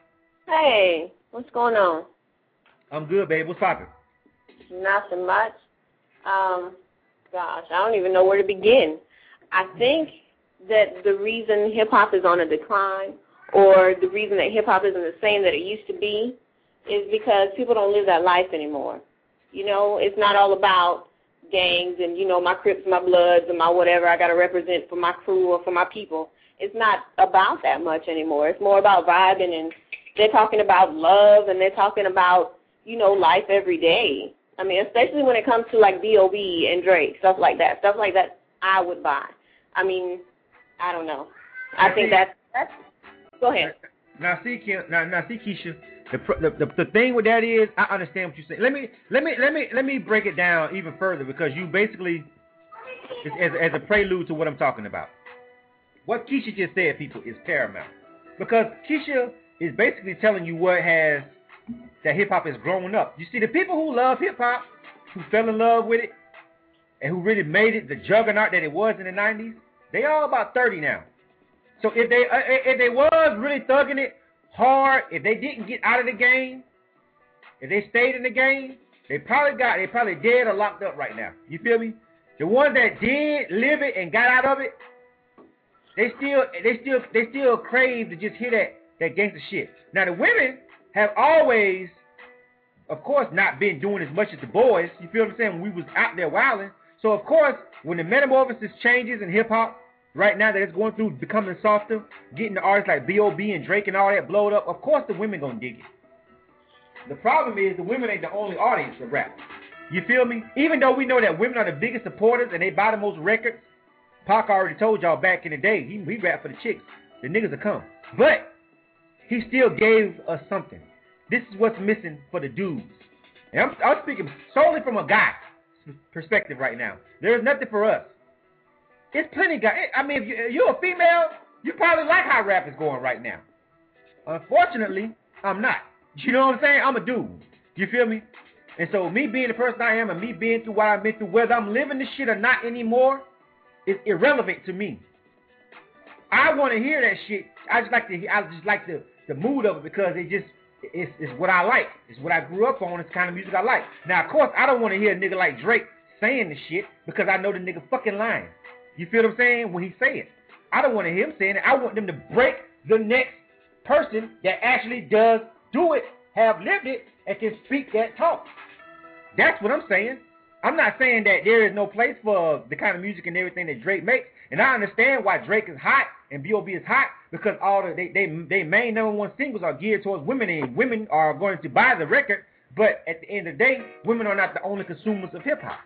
Hey, what's going on? I'm good, babe. What's poppin'? Nothing much. Um, gosh, I don't even know where to begin. I think that the reason hip-hop is on a decline, or the reason that hip-hop isn't the same that it used to be, is because people don't live that life anymore. You know, it's not all about gangs and, you know, my Crips, my Bloods, and my whatever I got to represent for my crew or for my people. It's not about that much anymore. It's more about vibing, and they're talking about love, and they're talking about, you know, life every day. I mean, especially when it comes to, like, B O B and Drake, stuff like that. Stuff like that I would buy. I mean, I don't know. I now think see, that's, that's – go ahead. Now, see, Kim, now, now, see, Keisha, the, the the the thing with that is, I understand what you're saying. Let me let me let me let me break it down even further, because you basically, as as a prelude to what I'm talking about. What Keisha just said, people, is paramount, because Keisha is basically telling you what has that hip hop has grown up. You see, the people who love hip hop, who fell in love with it, and who really made it the juggernaut that it was in the nineties, they all about thirty now. So if they uh, if they was really thugging it hard, if they didn't get out of the game, if they stayed in the game, they probably got they probably dead or locked up right now. You feel me? The ones that did live it and got out of it, they still they still they still crave to just hear that that gangster shit. Now the women have always, of course, not been doing as much as the boys. You feel what I'm saying? When we was out there wilding. So of course, when the metamorphosis changes in hip hop, right now that it's going through becoming softer, getting the artists like B O B and Drake and all that blowed up, of course the women gonna dig it. The problem is the women ain't the only audience for rap. You feel me? Even though we know that women are the biggest supporters and they buy the most records, Pac already told y'all back in the day, he, he rapped for the chicks. The niggas will come. But he still gave us something. This is what's missing for the dudes. And I'm, I'm speaking solely from a guy perspective right now. There's nothing for us. It's plenty of guys. I mean, if, you, if you're a female, you probably like how rap is going right now. Unfortunately, I'm not. You know what I'm saying? I'm a dude. You feel me? And so me being the person I am and me being through what I've been through, whether I'm living this shit or not anymore, is irrelevant to me. I want to hear that shit. I just like to. I just like the the mood of it, because it just it's it's what I like. It's what I grew up on. It's the kind of music I like. Now, of course, I don't want to hear a nigga like Drake saying the shit, because I know the nigga fucking lying. You feel what I'm saying? When he say it, I don't want to hear him saying it. I want them to break the next person that actually does do it, have lived it, and can speak that talk. That's what I'm saying. I'm not saying that there is no place for the kind of music and everything that Drake makes. And I understand why Drake is hot and B O B is hot, because all the they they, they main number one singles are geared towards women, and women are going to buy the record. But at the end of the day, women are not the only consumers of hip hop.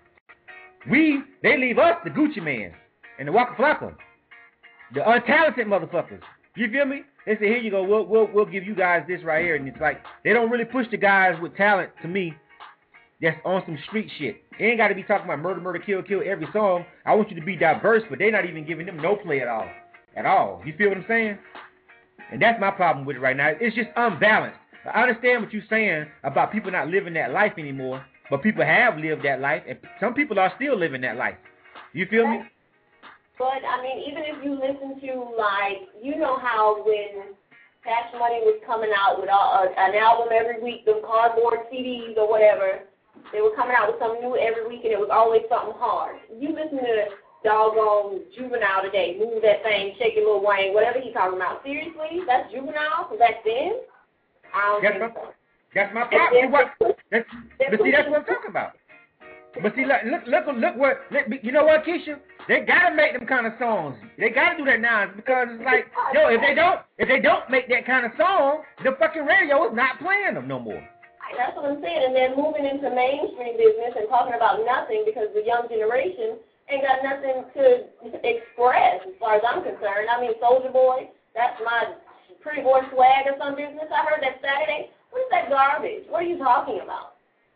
We they leave us the Gucci Man and the Waka Flocka, the untalented motherfuckers. You feel me? They say, here you go, we'll, we'll, we'll give you guys this right here. And it's like, they don't really push the guys with talent, to me, that's on some street shit. They ain't got to be talking about murder, murder, kill, kill every song. I want you to be diverse, but they're not even giving them no play at all. At all. You feel what I'm saying? And that's my problem with it right now. It's just unbalanced. I understand what you're saying about people not living that life anymore, but people have lived that life, and some people are still living that life. You feel me? But, I mean, even if you listen to, like, you know how when Cash Money was coming out with a, an album every week, the cardboard C Ds or whatever, they were coming out with something new every week, and it was always something hard. You listen to doggone Juvenile today, move that thing, shake your little wang, whatever he's talking about. Seriously? That's Juvenile from back then? I don't that's think my, so. That's my problem. See what, that's, but see, that's what I'm talking about. But see, look, look, look, look what, look, you know what, Keisha? They gotta make them kind of songs. They gotta do that now, because it's like, yo, if they don't, if they don't make that kind of song, the fucking radio is not playing them no more. That's what I'm saying, and they're moving into mainstream business and talking about nothing, because the young generation ain't got nothing to express, as far as I'm concerned. I mean, Soulja Boy, that's my Pretty Boy Swag or some business. I heard that Saturday. What is that garbage? What are you talking about?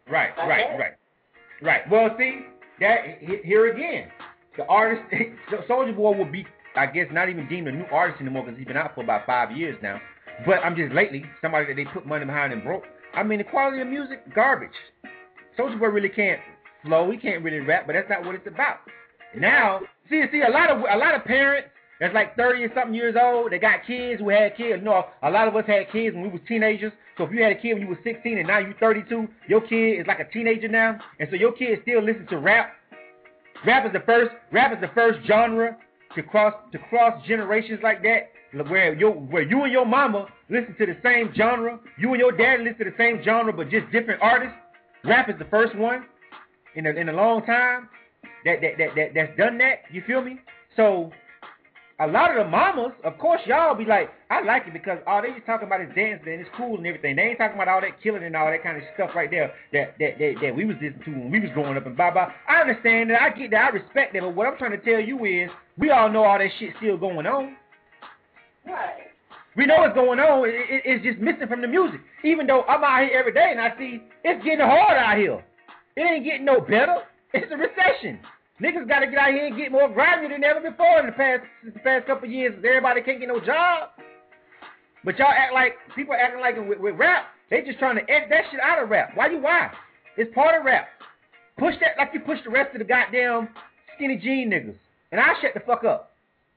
Right, right, right, right. Well, see, that here again, the artist, Soulja Boy will be, I guess, not even deemed a new artist anymore because he's been out for about five years now. But I'm just lately somebody that they put money behind and broke. I mean, the quality of music, garbage. Soulja Boy really can't flow. He can't really rap, but that's not what it's about. Now, see, see, a lot of a lot of parents that's like thirty or something years old, they got kids who had kids. You know, a lot of us had kids when we was teenagers. So if you had a kid when you were sixteen and now you're thirty-two, your kid is like a teenager now, and so your kid still listens to rap. Rap is the first. Rap is the first genre to cross to cross generations like that, where you where you and your mama listen to the same genre, you and your dad listen to the same genre, but just different artists. Rap is the first one in a, in a long time that that, that that that's done that. You feel me? So a lot of the mamas, of course, y'all be like, I like it because all they just talking about is dancing and it's cool and everything. They ain't talking about all that killing and all that kind of stuff right there that that that, that we was listening to when we was growing up and blah blah. I understand that, I get that, I respect that, but what I'm trying to tell you is, we all know all that shit still going on. Right. We know what's going on. It, it, it's just missing from the music. Even though I'm out here every day and I see it's getting hard out here. It ain't getting no better. It's a recession. Niggas got to get out here and get more grimy than ever before in the past the past couple of years. Everybody can't get no job. But y'all act like, people acting like with, with rap, they just trying to edit that shit out of rap. Why you why? It's part of rap. Push that like you push the rest of the goddamn skinny jean niggas. And I'll shut the fuck up.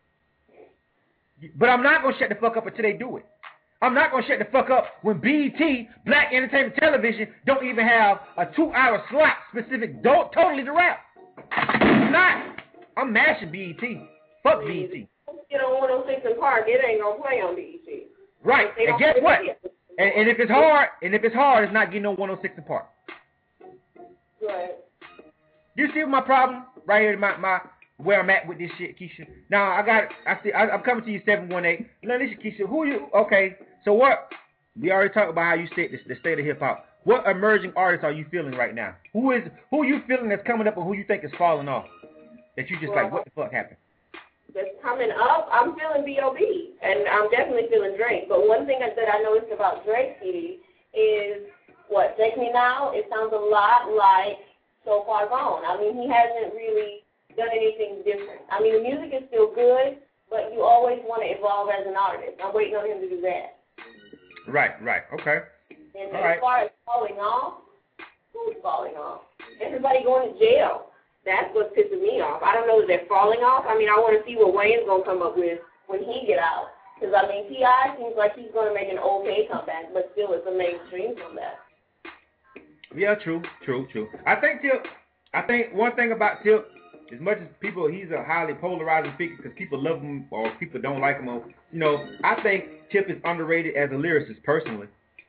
But I'm not going to shut the fuck up until they do it. I'm not going to shut the fuck up when B E T, Black Entertainment Television, don't even have a two-hour slot specific don't, totally to rap. I'm not. I'm mashing B E T. Fuck B E T. Get on one oh six and Park, it ain't going to play on B E T. Right. And guess what? And, and if it's hard, and if it's hard, it's not getting on one oh six and Park. Right. You see my problem? Right here, my, my where I'm at with this shit, Keisha. Now, I got, I see, I, I'm coming to you, seven one eight. Now, listen, Keisha, who you, okay, so what, we already talked about how you state, the, the state of hip-hop. What emerging artists are you feeling right now? Who is, who you feeling that's coming up and who you think is falling off? That you just well, like, what the fuck happened? That's coming up, I'm feeling B O B, and I'm definitely feeling Drake. But one thing that I noticed about Drake, C D, is, what, Take Me Now, it sounds a lot like So Far Gone. I mean, he hasn't really done anything different. I mean, the music is still good, but you always want to evolve as an artist. I'm waiting on him to do that. Right, right, okay. And All as right. far as falling off, who's falling off? Everybody going to jail. That's what's pissing me off. I don't know if they're falling off. I mean, I want to see what Wayne's going to come up with when he get out. Because, I mean, T I seems like he's going to make an okay comeback, but still it's a mainstream comeback. Yeah, true, true, true. I think Tip, I think one thing about Tip, as much as people, he's a highly polarizing figure because people love him or people don't like him. Or, you know, I think Tip is underrated as a lyricist, personally.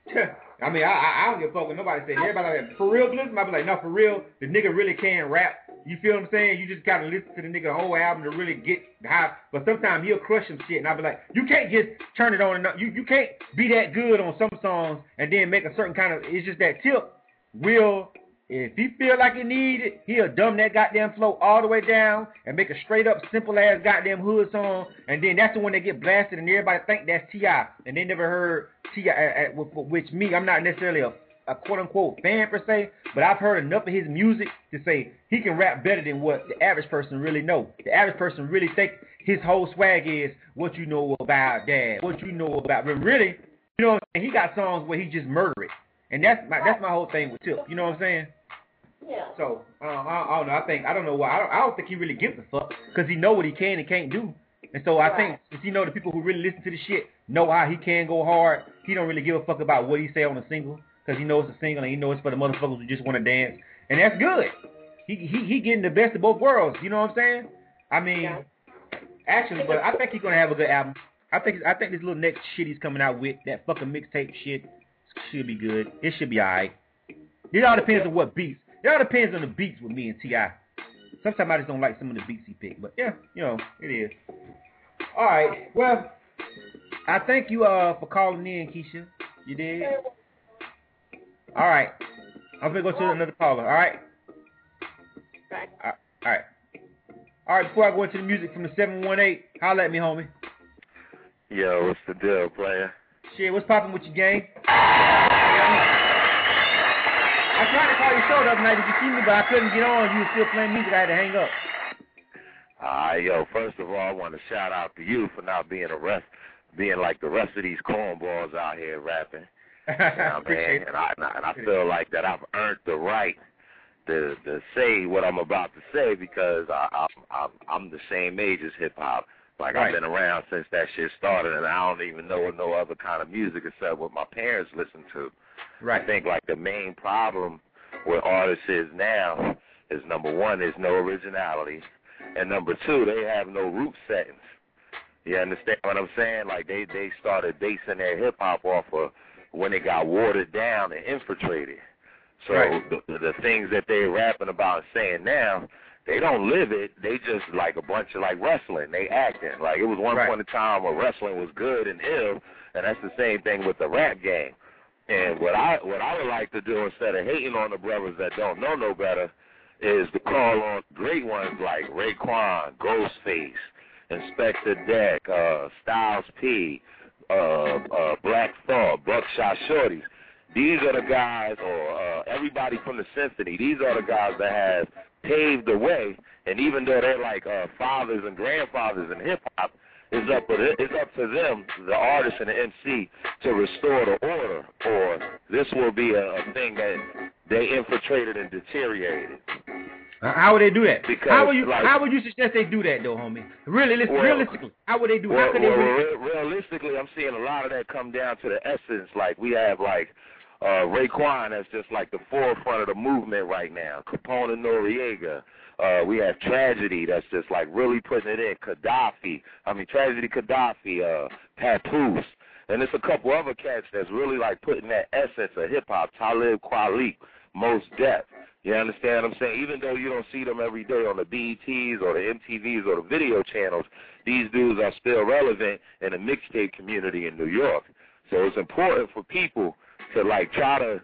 I mean, I, I, I don't give a fuck what nobody say. Everybody like, for real, Blizzard, I be like, no, for real, the nigga really can rap. You feel what I'm saying? You just gotta listen to the nigga whole album to really get how. But sometimes he'll crush some shit, and I'll be like, you can't just turn it on and you you can't be that good on some songs and then make a certain kind of. It's just that Tip will. If he feel like he need it, he'll dumb that goddamn flow all the way down and make a straight up simple ass goddamn hood song, and then that's the one that get blasted and everybody think that's T I and they never heard T I. Uh, uh, which me, I'm not necessarily a, a quote unquote fan per se, but I've heard enough of his music to say he can rap better than what the average person really know. The average person really think his whole swag is what you know about dad, what you know about. But really, you know, he got songs where he just murder it. And that's my that's my whole thing with Tip. You know what I'm saying? Yeah. So um, I, I don't know. I think I don't know why. I don't, I don't think he really gives a fuck because he know what he can and can't do. And so I right. think you know the people who really listen to the shit know how he can go hard. He don't really give a fuck about what he say on a single because he knows it's a single and he knows it's for the motherfuckers who just want to dance. And that's good. He he he getting the best of both worlds. You know what I'm saying? I mean, yeah. actually, but I think he's gonna have a good album. I think I think this little next shit he's coming out with, that fucking mixtape shit, should be good. It should be alright. It all depends on what beats. It all depends on the beats with me and T I. Sometimes I just don't like some of the beats he picked, but yeah, you know, it is. All right, well, I thank you uh for calling in, Keisha. You did. All right, I'm gonna go to another caller. All right. Right. All right. All right. Before I go into the music from the seven one eight, holla at me, homie. Yo, what's the deal, player? Shit, what's poppin' with you, gang? I I tried to call your show the other night. Did you see me? But I couldn't get on. You were still playing music. I had to hang up. Uh, yo, first of all, I want to shout out to you for not being a rest, being like the rest of these cornballs out here rapping. You know what I mean? And I, and I feel like that I've earned the right to to say what I'm about to say because I, I, I'm I'm the same age as hip hop. Like right. I've been around since that shit started, and I don't even know no other kind of music except what my parents listen to. Right. I think like the main problem with artists is now is number one, there's no originality, and number two, they have no root settings. You understand what I'm saying? Like they they started basing their hip hop off of when it got watered down and infiltrated. So right. the, the things that they're rapping about and saying now, they don't live it. They just like a bunch of like wrestling. They acting. Like it was one right. point in time where wrestling was good and ill, and that's the same thing with the rap game. And what I what I would like to do instead of hating on the brothers that don't know no better is to call on great ones like Raekwon, Ghostface, Inspector Deck, uh, Styles P, uh, uh, Black Thought, Buckshot Shorties. These are the guys, or uh, everybody from the Symphony, these are the guys that have paved the way, and even though they're like uh, fathers and grandfathers in hip-hop, it's up, to, it's up to them, the artist and the M C, to restore the order, or this will be a, a thing that they infiltrated and deteriorated. Uh, how would they do that? Because, how would you like, How would you suggest they do that, though, homie? Really, well, realistically, how would they do? Well, how could well, they really? Well, realistically, I'm seeing a lot of that come down to the essence. Like we have like uh, Raekwon, that's just like the forefront of the movement right now. Capone and Noriega. Uh, we have Tragedy, that's just like really putting it in. Gaddafi, I mean Tragedy Gaddafi, uh, Papoose, and there's a couple other cats that's really like putting that essence of hip hop. Talib Kweli, Mos Def. You understand what I'm saying? Even though you don't see them every day on the B E Ts or the M T Vs or the video channels, these dudes are still relevant in the mixtape community in New York. So it's important for people to like try to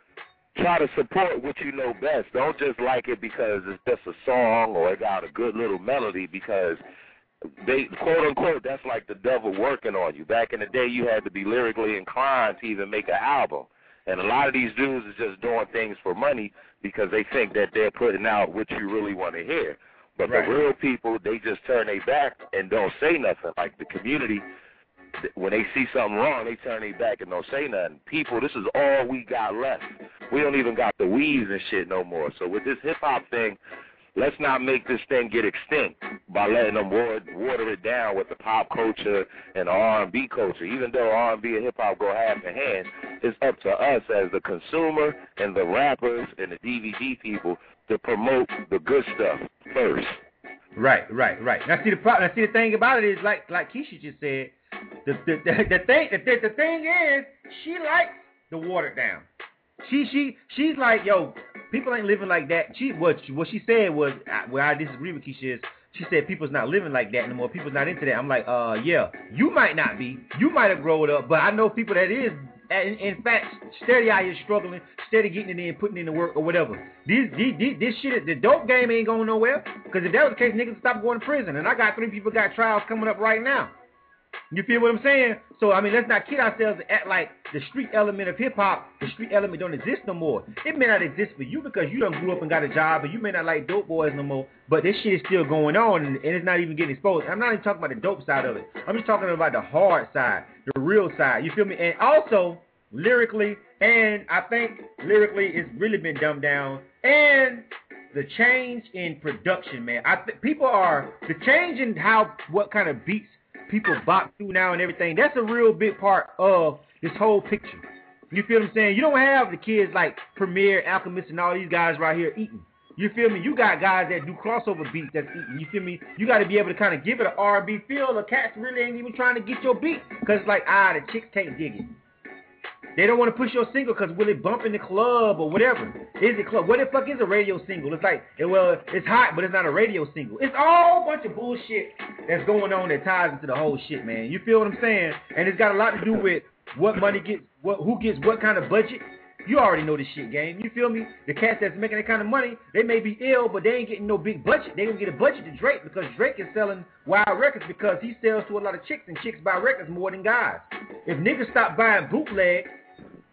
try to support what you know best. Don't just like it because it's just a song or it got a good little melody, because they, quote unquote, that's like the devil working on you. Back in the day, you had to be lyrically inclined to even make an album. And a lot of these dudes are just doing things for money because they think that they're putting out what you really want to hear. But right. the real people, they just turn their back and don't say nothing. Like the community, when they see something wrong, they turn their back and don't say nothing. People, this is all we got left. We don't even got the weaves and shit no more. So with this hip-hop thing, let's not make this thing get extinct by letting them water, water it down with the pop culture and the R and B culture. Even though R and B and hip-hop go hand in hand, it's up to us as the consumer and the rappers and the D V D people to promote the good stuff first. Right, right, right. Now see the problem. Now see the thing about it is like like Keisha just said. The the the, the thing the, the thing is she likes the watered down. She she she's like, yo, people ain't living like that. She what what she said was, where I disagree with Keisha is, she said people's not living like that anymore. People's not into that. I'm like, uh, yeah, you might not be. You might have grown up, but I know people that is. In, in fact, steady out here struggling, steady getting it in, putting in the work or whatever. This, this, this shit, the dope game ain't going nowhere. Because if that was the case, niggas would stop going to prison. And I got three people got trials coming up right now. You feel what I'm saying? So, I mean, let's not kid ourselves and act like the street element of hip-hop, the street element don't exist no more. It may not exist for you because you done grew up and got a job, and you may not like dope boys no more, but this shit is still going on, and, and it's not even getting exposed. I'm not even talking about the dope side of it. I'm just talking about the hard side, the real side. You feel me? And also, lyrically, and I think lyrically it's really been dumbed down, and the change in production, man. I think people are, the change in how, what kind of beats people bop through now and everything, that's a real big part of this whole picture. You feel what I'm saying? You don't have the kids like Premier, Alchemist, and all these guys right here eating. You feel me? You got guys that do crossover beats that's eating. You feel me? You got to be able to kind of give it an R and B feel. The cats really ain't even trying to get your beat because it's like, ah, the chicks can't dig it. They don't want to push your single because will it bump in the club or whatever? Is it club? What the fuck is a radio single? It's like, well, it's hot, but it's not a radio single. It's all a bunch of bullshit that's going on that ties into the whole shit, man. You feel what I'm saying? And it's got a lot to do with what money gets, what who gets what kind of budget. You already know this shit game. You feel me? The cats that's making that kind of money, they may be ill, but they ain't getting no big budget. They don't get a budget to Drake because Drake is selling wild records because he sells to a lot of chicks, and chicks buy records more than guys. If niggas stop buying bootleg,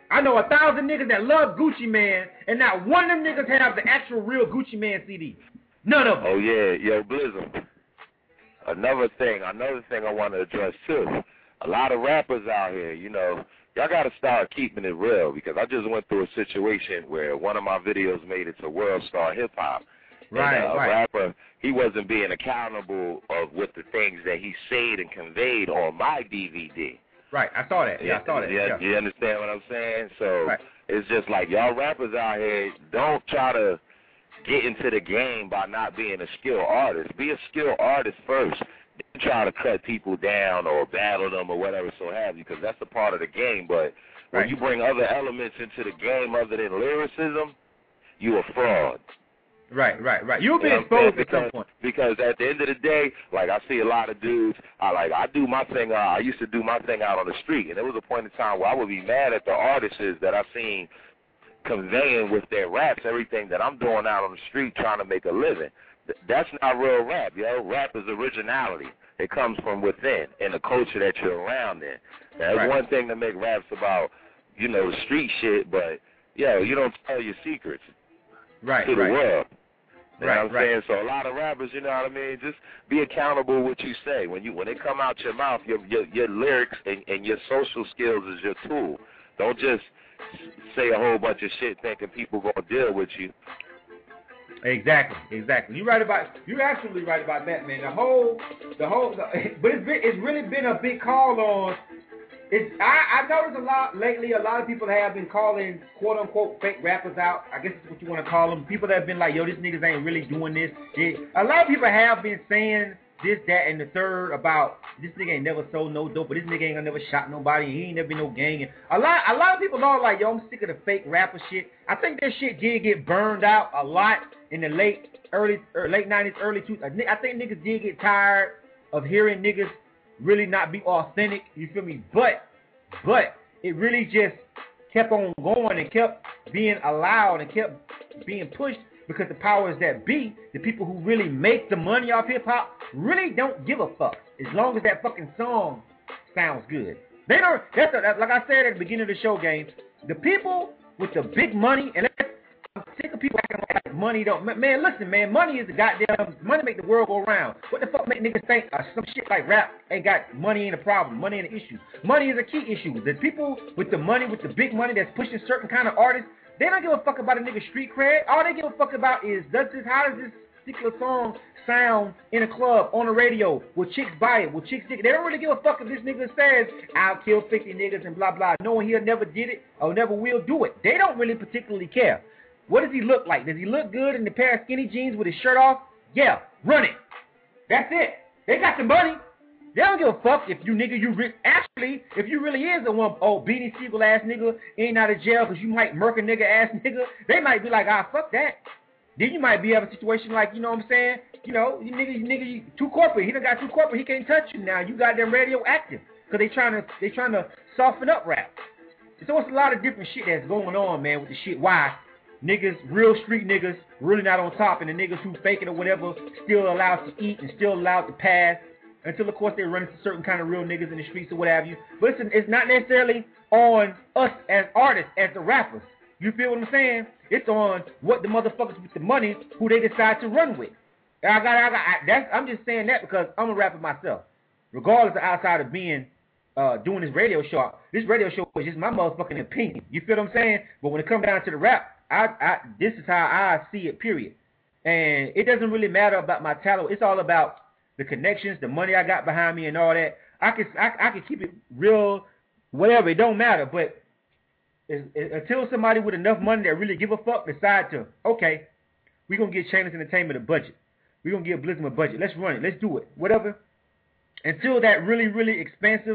I know a thousand niggas that love Gucci Mane, and not one of them niggas have the actual real Gucci Mane C D. None of them. Oh, yeah. Yo, Blizzard. Another thing, another thing I want to address, too. A lot of rappers out here, you know, y'all got to start keeping it real, because I just went through a situation where one of my videos made it to World Star Hip Hop. Right, and, uh, right. A rapper, he wasn't being accountable of with the things that he said and conveyed on my D V D. Right, I saw that. Yeah, yeah I saw that. Yeah, yeah. You understand what I'm saying? So right. It's just like y'all rappers out here, don't try to get into the game by not being a skilled artist. Be a skilled artist first. Then try to cut people down or battle them or whatever so have you, because that's a part of the game. But when right. you bring other elements into the game other than lyricism, you a fraud. Right, right, right. You'll be you know exposed because, at some point. Because at the end of the day, like I see a lot of dudes, I like I do my thing. Uh, I used to do my thing out on the street, and there was a point in time where I would be mad at the artists that I seen conveying with their raps everything that I'm doing out on the street trying to make a living. Th- that's not real rap, yo. Rap is originality. It comes from within and the culture that you're around in. Now, it's right. one thing to make raps about, you know, street shit, but yo, you don't tell your secrets right, to the right. world. You know right, what I'm right. saying? So a lot of rappers, you know what I mean, just be accountable what you say. When you when they come out your mouth, your your, your lyrics and, and your social skills is your tool. Don't just say a whole bunch of shit thinking people gonna deal with you. Exactly, exactly. You're right about you're absolutely right about that, man. The whole the whole the, but it's been, it's really been a big call on. It's, I, I noticed a lot lately, a lot of people have been calling quote-unquote fake rappers out. I guess that's what you want to call them. People that have been like, yo, this niggas ain't really doing this. It, a lot of people have been saying this, that, and the third about this nigga ain't never sold no dope, but this nigga ain't gonna never shot nobody, he ain't never been no gang. And a lot, a lot of people are like, yo, I'm sick of the fake rapper shit. I think that shit did get burned out a lot in the late, early, er, late nineties, early two thousands. I think niggas did get tired of hearing niggas really not be authentic, you feel me? But, but it really just kept on going and kept being allowed and kept being pushed because the powers that be, the people who really make the money off hip-hop, really don't give a fuck as long as that fucking song sounds good. They don't, that's a, like I said at the beginning of the show, game, the people with the big money, and I'm sick of people acting like money don't, man, listen, man, money is the goddamn, money make the world go round. What the fuck make niggas think uh, some shit like rap ain't got money ain't a problem, money ain't an issue. Money is a key issue. The people with the money, with the big money that's pushing certain kind of artists, they don't give a fuck about a nigga's street cred. All they give a fuck about is, does this, how does this particular song sound in a club, on the radio? Will chicks buy it? Will chicks dig it? They don't really give a fuck if this nigga says, I'll kill fifty niggas and blah, blah, knowing he'll never did it or never will do it. They don't really particularly care. What does he look like? Does he look good in a pair of skinny jeans with his shirt off? Yeah, run it. That's it. They got the money. They don't give a fuck if you nigga, you re- actually, if you really is a one old Beanie Siegel ass nigga, ain't out of jail because you might murk a nigga ass nigga, they might be like, ah, fuck that. Then you might be have a situation like, you know what I'm saying? You know, you nigga, you nigga, you, too corporate. He done got too corporate. He can't touch you now. You got them radioactive because they trying to, they trying to soften up rap. So it's a lot of different shit that's going on, man, with the shit. Why? Niggas, real street niggas, really not on top, and the niggas who faking or whatever still allowed to eat and still allowed to pass until, of course, they run into certain kind of real niggas in the streets or what have you. But it's, it's not necessarily on us as artists, as the rappers. You feel what I'm saying? It's on what the motherfuckers with the money who they decide to run with. I got, I got, I, that's, I'm just saying that because I'm a rapper myself. Regardless of outside of being uh, doing this radio show, this radio show is just my motherfucking opinion. You feel what I'm saying? But when it comes down to the rap, I, I, this is how I see it, period. And it doesn't really matter about my talent. It's all about the connections, the money I got behind me and all that. I can, I, I can keep it real, whatever. It don't matter. But it's, it, until somebody with enough money that really give a fuck decide to, okay, we're going to get Chainless Entertainment a budget. We're going to give Blizzard a budget. Let's run it. Let's do it. Whatever. Until that really, really expensive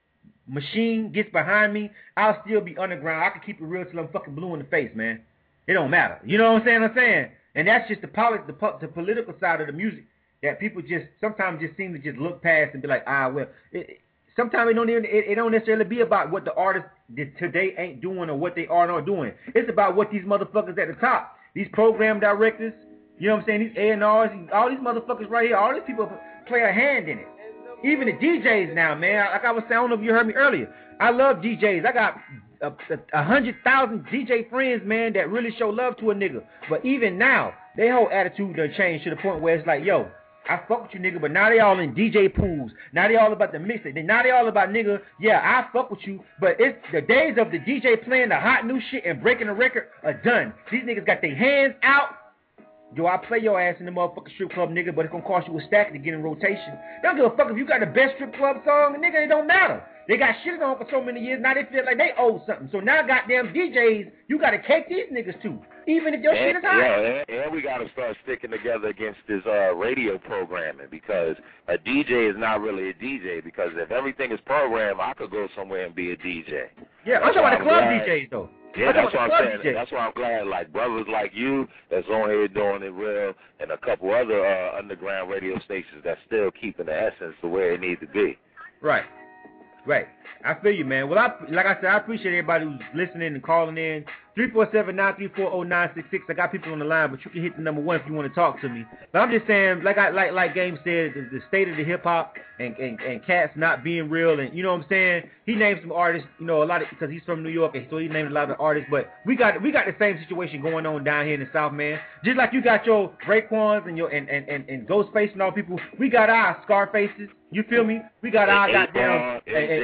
machine gets behind me, I'll still be underground. I can keep it real till I'm fucking blue in the face, man. It don't matter. You know what I'm saying? I'm saying, and that's just the polit- the, po- the political side of the music that people just sometimes just seem to just look past and be like, ah, well. It, it, sometimes it don't even it, it don't necessarily be about what the artists did today ain't doing or what they are not doing. It's about what these motherfuckers at the top, these program directors, you know what I'm saying? These A and Rs, all these motherfuckers right here, all these people play a hand in it. Even the D Js now, man. Like I was saying, I don't know if you heard me earlier. I love D Js. I got a, a, a hundred thousand D J friends, man, that really show love to a nigga. But even now, their whole attitude done changed to the point where it's like, yo, I fuck with you, nigga, but now they all in D J pools. Now they all about the mixtape. Now they all about, nigga, yeah, I fuck with you, but it's the days of the D J playing the hot new shit and breaking the record are done. These niggas got their hands out. Yo, I play your ass in the motherfucking strip club, nigga, but it's gonna cost you a stack to get in rotation. They don't give a fuck if you got the best strip club song, nigga, it don't matter. They got shit on for so many years, now they feel like they owe something. So now goddamn D Js, you gotta cake these niggas too, even if your and, shit is hot. Yeah, and, and we gotta start sticking together against this uh, radio programming, because a D J is not really a D J, because if everything is programmed, I could go somewhere and be a D J. Yeah, I'm talking about the club glad. D Js though. Yeah, that's what I'm saying. D Js. That's why I'm glad, like, brothers like you that's on here doing it real, and a couple other uh, underground radio stations that's still keeping the essence to where it needs to be. Right, right. I feel you, man. Well, I, like I said, I appreciate everybody who's listening and calling in. three four seven, nine three four, zero nine six six. I got people on the line, but you can hit the number one if you want to talk to me. But I'm just saying, like I like like Game said, the, the state of the hip hop and, and and cats not being real, and you know what I'm saying. He named some artists, you know, a lot of because he's from New York, and so he named a lot of artists. But we got we got the same situation going on down here in the South, man. Just like you got your Raekwons and your and and and, and Ghostface and all people, we got our Scarfaces. You feel me? We got our goddamn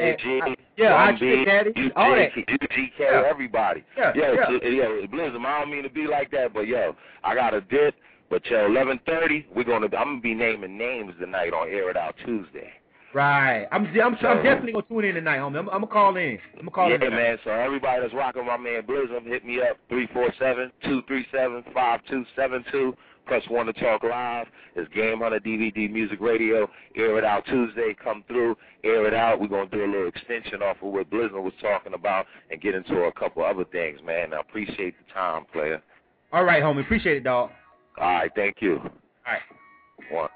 yeah, our Trick Daddy, all that. U G K, everybody. Yeah, yo, yeah. yo, Blizzard, I don't mean to be like that, but yo, I got a dip. But yo, eleven thirty, we're gonna. I'm gonna be naming names tonight on Air It Out Tuesday. Right. I'm I'm, so, I'm definitely gonna tune in tonight, homie. I'm, I'm gonna call in. I'm gonna call yeah, in. Yeah, man. So everybody that's rocking my man Blizzard, hit me up three four seven, two three seven, five two seven two. Press one to talk live. It's Game Hunter D V D Music Radio. Air It Out Tuesday. Come through. Air It Out. We're going to do a little extension off of what Blizzard was talking about and get into a couple other things, man. I appreciate the time, player. All right, homie. Appreciate it, dog. All right. Thank you. All right. One.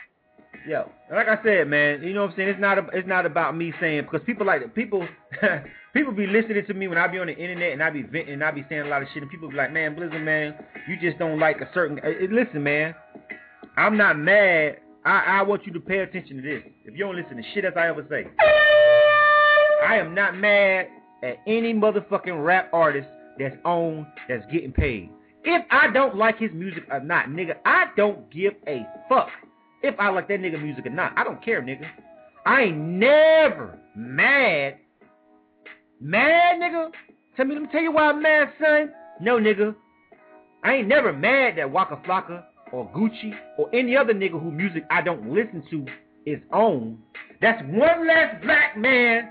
Yo, like I said, man, you know what I'm saying? It's not a, it's not about me saying, because people like people people be listening to me when I be on the internet and I be venting and I be saying a lot of shit, and people be like, man, Blizzard, man, you just don't like a certain. Uh, listen, man, I'm not mad. I, I want you to pay attention to this. If you don't listen to shit as I ever say, I am not mad at any motherfucking rap artist that's on that's getting paid. If I don't like his music or not, nigga, I don't give a fuck. If I like that nigga music or not, I don't care, nigga. I ain't never mad. Mad, nigga? Tell me, let me tell you why I'm mad, son. No, nigga. I ain't never mad that Waka Flocka or Gucci or any other nigga whose music I don't listen to is on. That's one less black man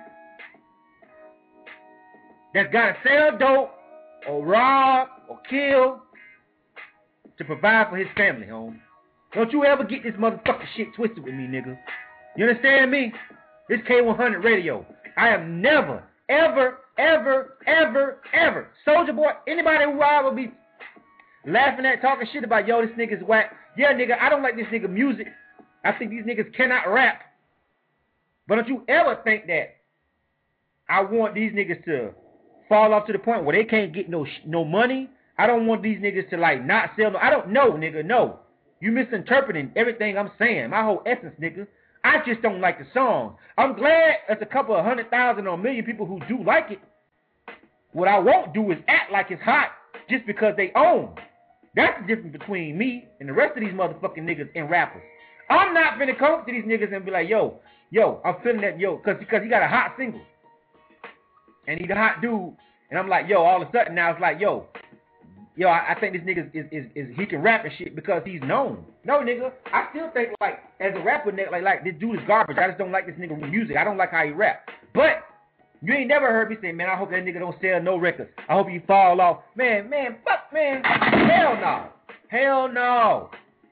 that's gotta sell dope or rob or kill to provide for his family, home. Don't you ever get this motherfucking shit twisted with me, nigga. You understand me? This K one hundred radio. I have never, ever, ever, ever, ever, Soulja Boy, anybody who I would be laughing at, talking shit about, yo, this nigga's whack. Yeah, nigga, I don't like this nigga music. I think these niggas cannot rap. But don't you ever think that I want these niggas to fall off to the point where they can't get no sh- no money. I don't want these niggas to, like, not sell no. I don't know, nigga, no. You misinterpreting everything I'm saying. My whole essence, nigga. I just don't like the song. I'm glad there's a couple of hundred thousand or a million people who do like it. What I won't do is act like it's hot just because they own. That's the difference between me and the rest of these motherfucking niggas and rappers. I'm not finna come up to these niggas and be like, yo, yo, I'm feeling that, yo, cause, because he got a hot single. And he's a hot dude. And I'm like, yo, all of a sudden now it's like, yo, Yo, I, I think this nigga is, is, is, he can rap and shit because he's known. No, nigga, I still think, like, as a rapper, nigga, like, like, this dude is garbage. I just don't like this nigga with music. I don't like how he rap. But you ain't never heard me say, man, I hope that nigga don't sell no records. I hope he fall off. Man, man, fuck, man. Hell no. Hell no.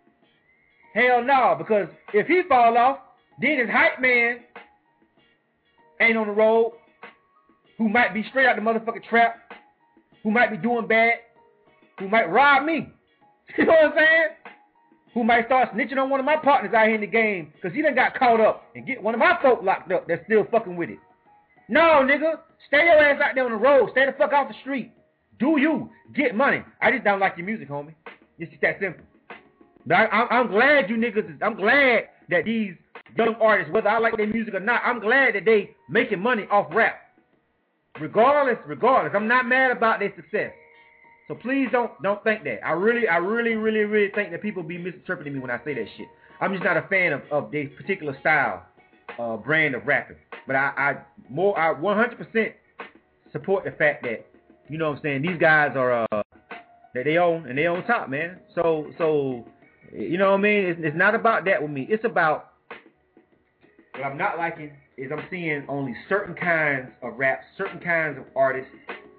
Hell no. Because if he fall off, then his hype man ain't on the road, who might be straight out the motherfucking trap, who might be doing bad, who might rob me. You know what I'm saying? Who might start snitching on one of my partners out here in the game because he done got caught up and get one of my folk locked up that's still fucking with it. No, nigga. Stay your ass out there on the road. Stay the fuck off the street. Do you. Get money. I just don't like your music, homie. It's just that simple. But I, I'm, I'm glad you niggas, is, I'm glad that these young artists, whether I like their music or not, I'm glad that they making money off rap. Regardless, regardless, I'm not mad about their success. So please don't don't think that. I really, I really, really, really think that people be misinterpreting me when I say that shit. I'm just not a fan of, of their particular style, uh, brand of rapping. But I, I more, I one hundred percent support the fact that, you know what I'm saying, these guys are, uh, that they own, and they on top, man. So, so, you know what I mean? It's, it's not about that with me. It's about, what I'm not liking is I'm seeing only certain kinds of rap, certain kinds of artists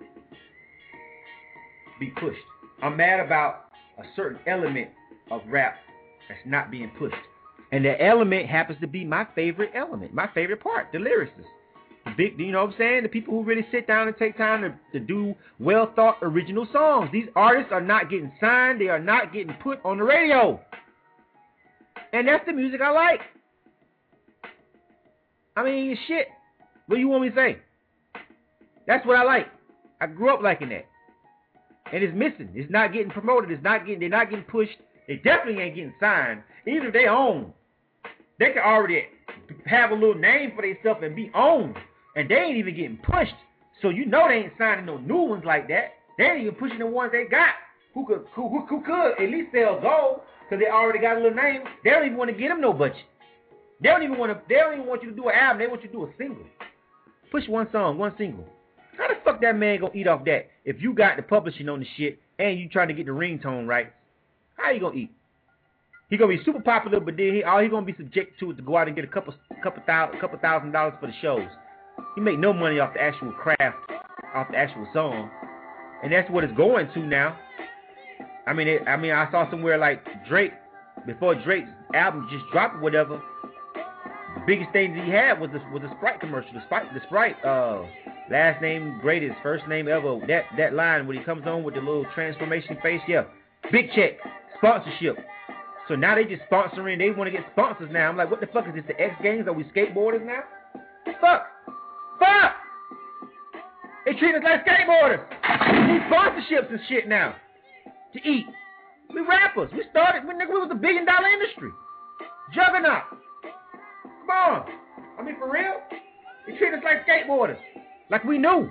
be pushed. I'm mad about a certain element of rap that's not being pushed. And the element happens to be my favorite element, my favorite part, the lyricists. The big, you know what I'm saying? The people who really sit down and take time to, to do well-thought original songs. These artists are not getting signed. They are not getting put on the radio. And that's the music I like. I mean, shit. What do you want me to say? That's what I like. I grew up liking that. And it's missing. It's not getting promoted. It's not getting. They're not getting pushed. They definitely ain't getting signed. Even if they own, they can already have a little name for themselves and be owned. And they ain't even getting pushed. So you know they ain't signing no new ones like that. They ain't even pushing the ones they got. Who could, who, who, who could at least sell gold because they already got a little name. They don't even want to get them no budget. They don't even want to. They don't even want you to do an album. They want you to do a single. Push one song, one single. How the fuck that man gonna eat off that? If you got the publishing on the shit and you trying to get the ringtone right, how you gonna eat? He gonna be super popular, but then he, all he gonna be subject to is to go out and get a couple, couple thousand, couple thousand dollars for the shows. He make no money off the actual craft, off the actual song, and that's what it's going to now. I mean, it, I mean, I saw somewhere like Drake, before Drake's album just dropped or whatever. The biggest thing that he had was the, was the Sprite commercial. The Sprite, the Sprite, uh, last name greatest, first name ever. That that line when he comes on with the little transformation face, yeah, big check, sponsorship. So now they just sponsoring. They want to get sponsors now. I'm like, what the fuck is this? The X Games? Are we skateboarders now? Fuck, fuck. They treat us like skateboarders. We need sponsorships and shit now to eat. We rappers. We started. We, we was a billion dollar industry. Juggernaut. Come on. I mean, for real? They treat us like skateboarders. Like we knew.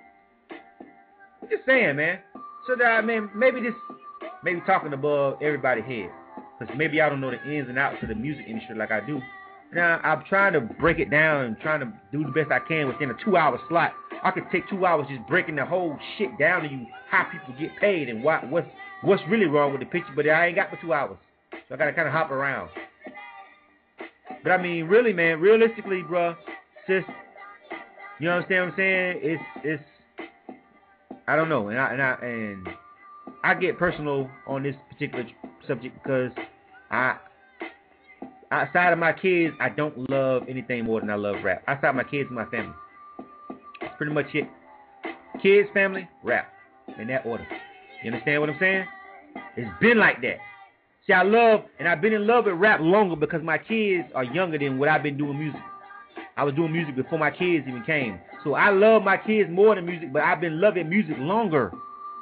I'm just saying, man. So that, I mean, maybe this, maybe talking above everybody's head. Because maybe I don't know the ins and outs of the music industry like I do. Now, I'm trying to break it down and trying to do the best I can within a two-hour slot. I could take two hours just breaking the whole shit down to you, how people get paid and what, what's, what's really wrong with the picture, but I ain't got but two hours. So I got to kind of hop around. But, I mean, really, man, realistically, bro, sis, you understand what I'm saying? It's, it's, I don't know, and I, and I, and I get personal on this particular subject because I, outside of my kids, I don't love anything more than I love rap. Outside of my kids and my family. That's pretty much it. Kids, family, rap. In that order. You understand what I'm saying? It's been like that. See, I love, and I've been in love with rap longer because my kids are younger than what I've been doing music. I was doing music before my kids even came. So I love my kids more than music, but I've been loving music longer.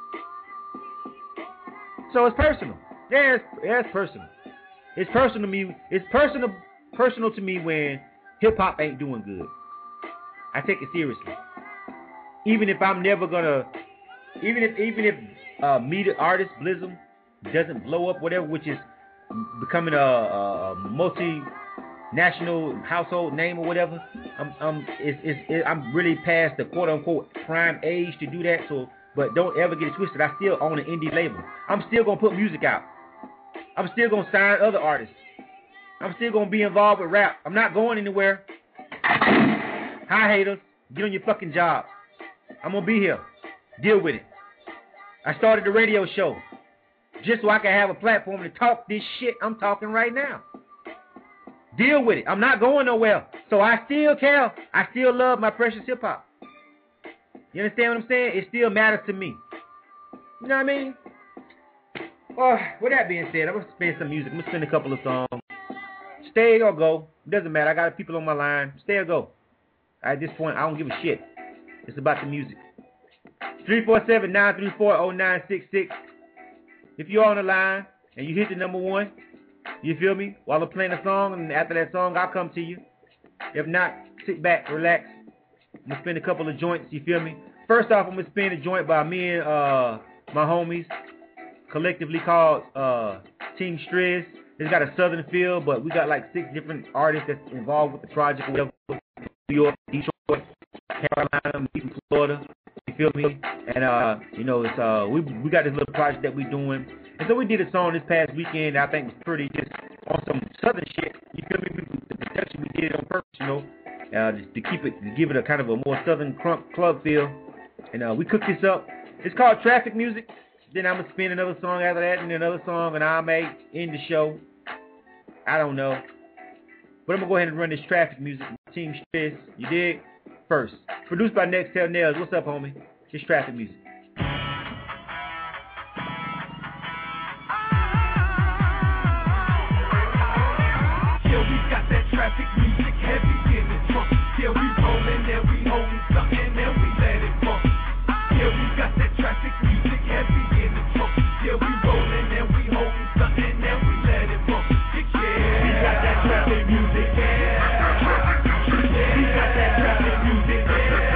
So it's personal. Yeah, it's, yeah, it's personal. It's personal to me. It's personal, personal to me when hip hop ain't doing good. I take it seriously. Even if I'm never gonna, even if even if uh, me the artist Blizzum doesn't blow up, whatever, which is becoming a, a multi-national household name or whatever, I'm I'm it's, it's, it, I'm really past the quote unquote prime age to do that. So, but don't ever get it twisted. I still own an indie label. I'm still gonna put music out. I'm still going to sign other artists. I'm still going to be involved with rap. I'm not going anywhere. Hi, haters. Get on your fucking job. I'm going to be here. Deal with it. I started the radio show just so I can have a platform to talk this shit I'm talking right now. Deal with it. I'm not going nowhere. So I still care. I still love my precious hip-hop. You understand what I'm saying? It still matters to me. You know what I mean? Well, with that being said, I'm going to spin some music. I'm going to spin a couple of songs. Stay or go. It doesn't matter. I got people on my line. Stay or go. At this point, I don't give a shit. It's about the music. three four seven, nine three four, zero nine six six. If you're on the line and you hit the number one, you feel me? While I'm playing a song, and after that song, I'll come to you. If not, sit back, relax, I'm gonna spin a couple of joints, you feel me? First off, I'm gonna spin a joint by me and uh, my homies, collectively called uh, Team Stress. It's got a southern feel, but we got like six different artists that's involved with the project. We have New York, Detroit, Carolina, even Florida. You feel me? And uh, you know, it's uh, we we got this little project that we doing, and so we did a song this past weekend. That I think was pretty just on some southern shit. You feel me? The production we did it on purpose, you know, uh, just to keep it, to give it a kind of a more southern crunk club feel. And uh, we cooked this up. It's called Traffic Music. Then I'm gonna spin another song after that, and another song, and I may end the show. I don't know, but I'm gonna go ahead and run this Traffic Music. Team Stress, you dig? First, produced by Nextel Nails. What's up, homie? Just Traffic Music. Yeah, we got that traffic music heavy in the trunk. Yeah, we rolling and we holding something and we let it bump. Yeah, we got that traffic music heavy in the trunk. Yeah, we rolling and we holding something and we let it bump. Yeah, we got that traffic music. Yeah, we got that traffic music. Yeah.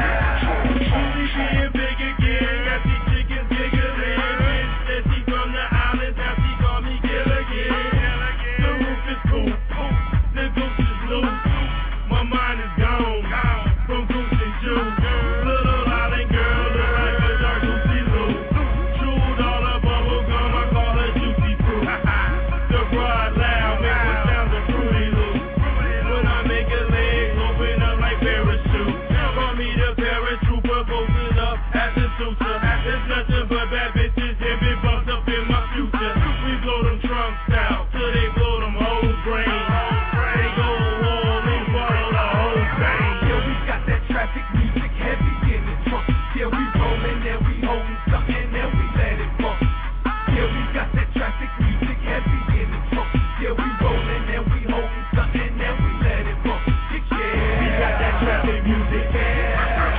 Only being big again, got these chickens bigger than bitch. Said she from the islands, now she call me Gilligan. The roof is cool, the goose is loose. My mind is gone from goose and juice. Little island girl look like a dark Lucy Lou. Chewed all the bubble gum, I call her Juicy Fruit. The broad loud make it sound a Fruity Loop. When I make her legs open up like parachute. Call me the paratrooper, posted up at the suture. There's nothing but bad bitches and big bumps up in my future. We blow them trunks out till they blow them whole brains. They go all in, swallow the whole thing. Yeah, we got that traffic music heavy in the trunk. Yeah, we rolling and we holding something and we let it bump. Yeah, we got that traffic music heavy in the trunk. Yeah, we rolling and we holding something and we let it bump. Yeah, we got that traffic music. Yeah,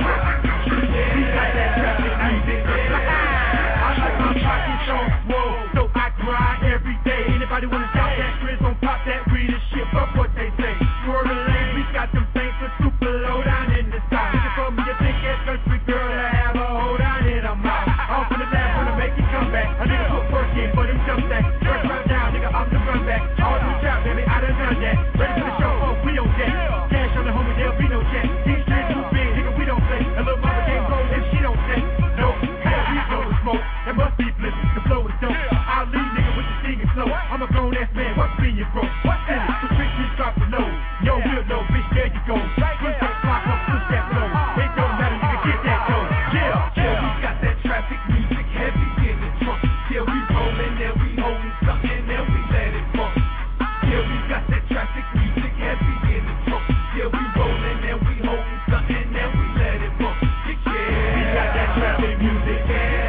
we got that traffic music. Yeah, I like my pockets on swole, so I grind every day. Anybody wanna stop that? Chris gon' pop that weed and shit, fuck what they say. Swerve the lane, we got them things for super low down in the sky. Looking for me a big ass country girl to have a hold on in her mouth. Off in the lab, wanna make it come back. A nigga put work in for them jump stacks. First round down, nigga, I'm the run back. All through trap, baby, I done done that. Ready for the show, oh, we don't get. Cash on the homie, there'll be no check. These streets too big, nigga, we don't play. A little mama game roll if she don't say. No, yeah, we blow the smoke. That must be bliss, the flow is dope. I'll leave nigga with the singing flow. I'm a grown ass man, what's in your bro? What's in it? So trick, just drop the low. Yo, real low, bitch, there you go. Push that clock up, push that flow. It don't matter, nigga, get that dough. Yeah, yeah, we got that traffic music heavy in the trunk. Yeah, we rolling and we holding something and we let it bump. Yeah, we got that traffic music heavy in the trunk. Yeah, we rolling and we holding something and we let it bump. Yeah, we got that traffic music. Yeah,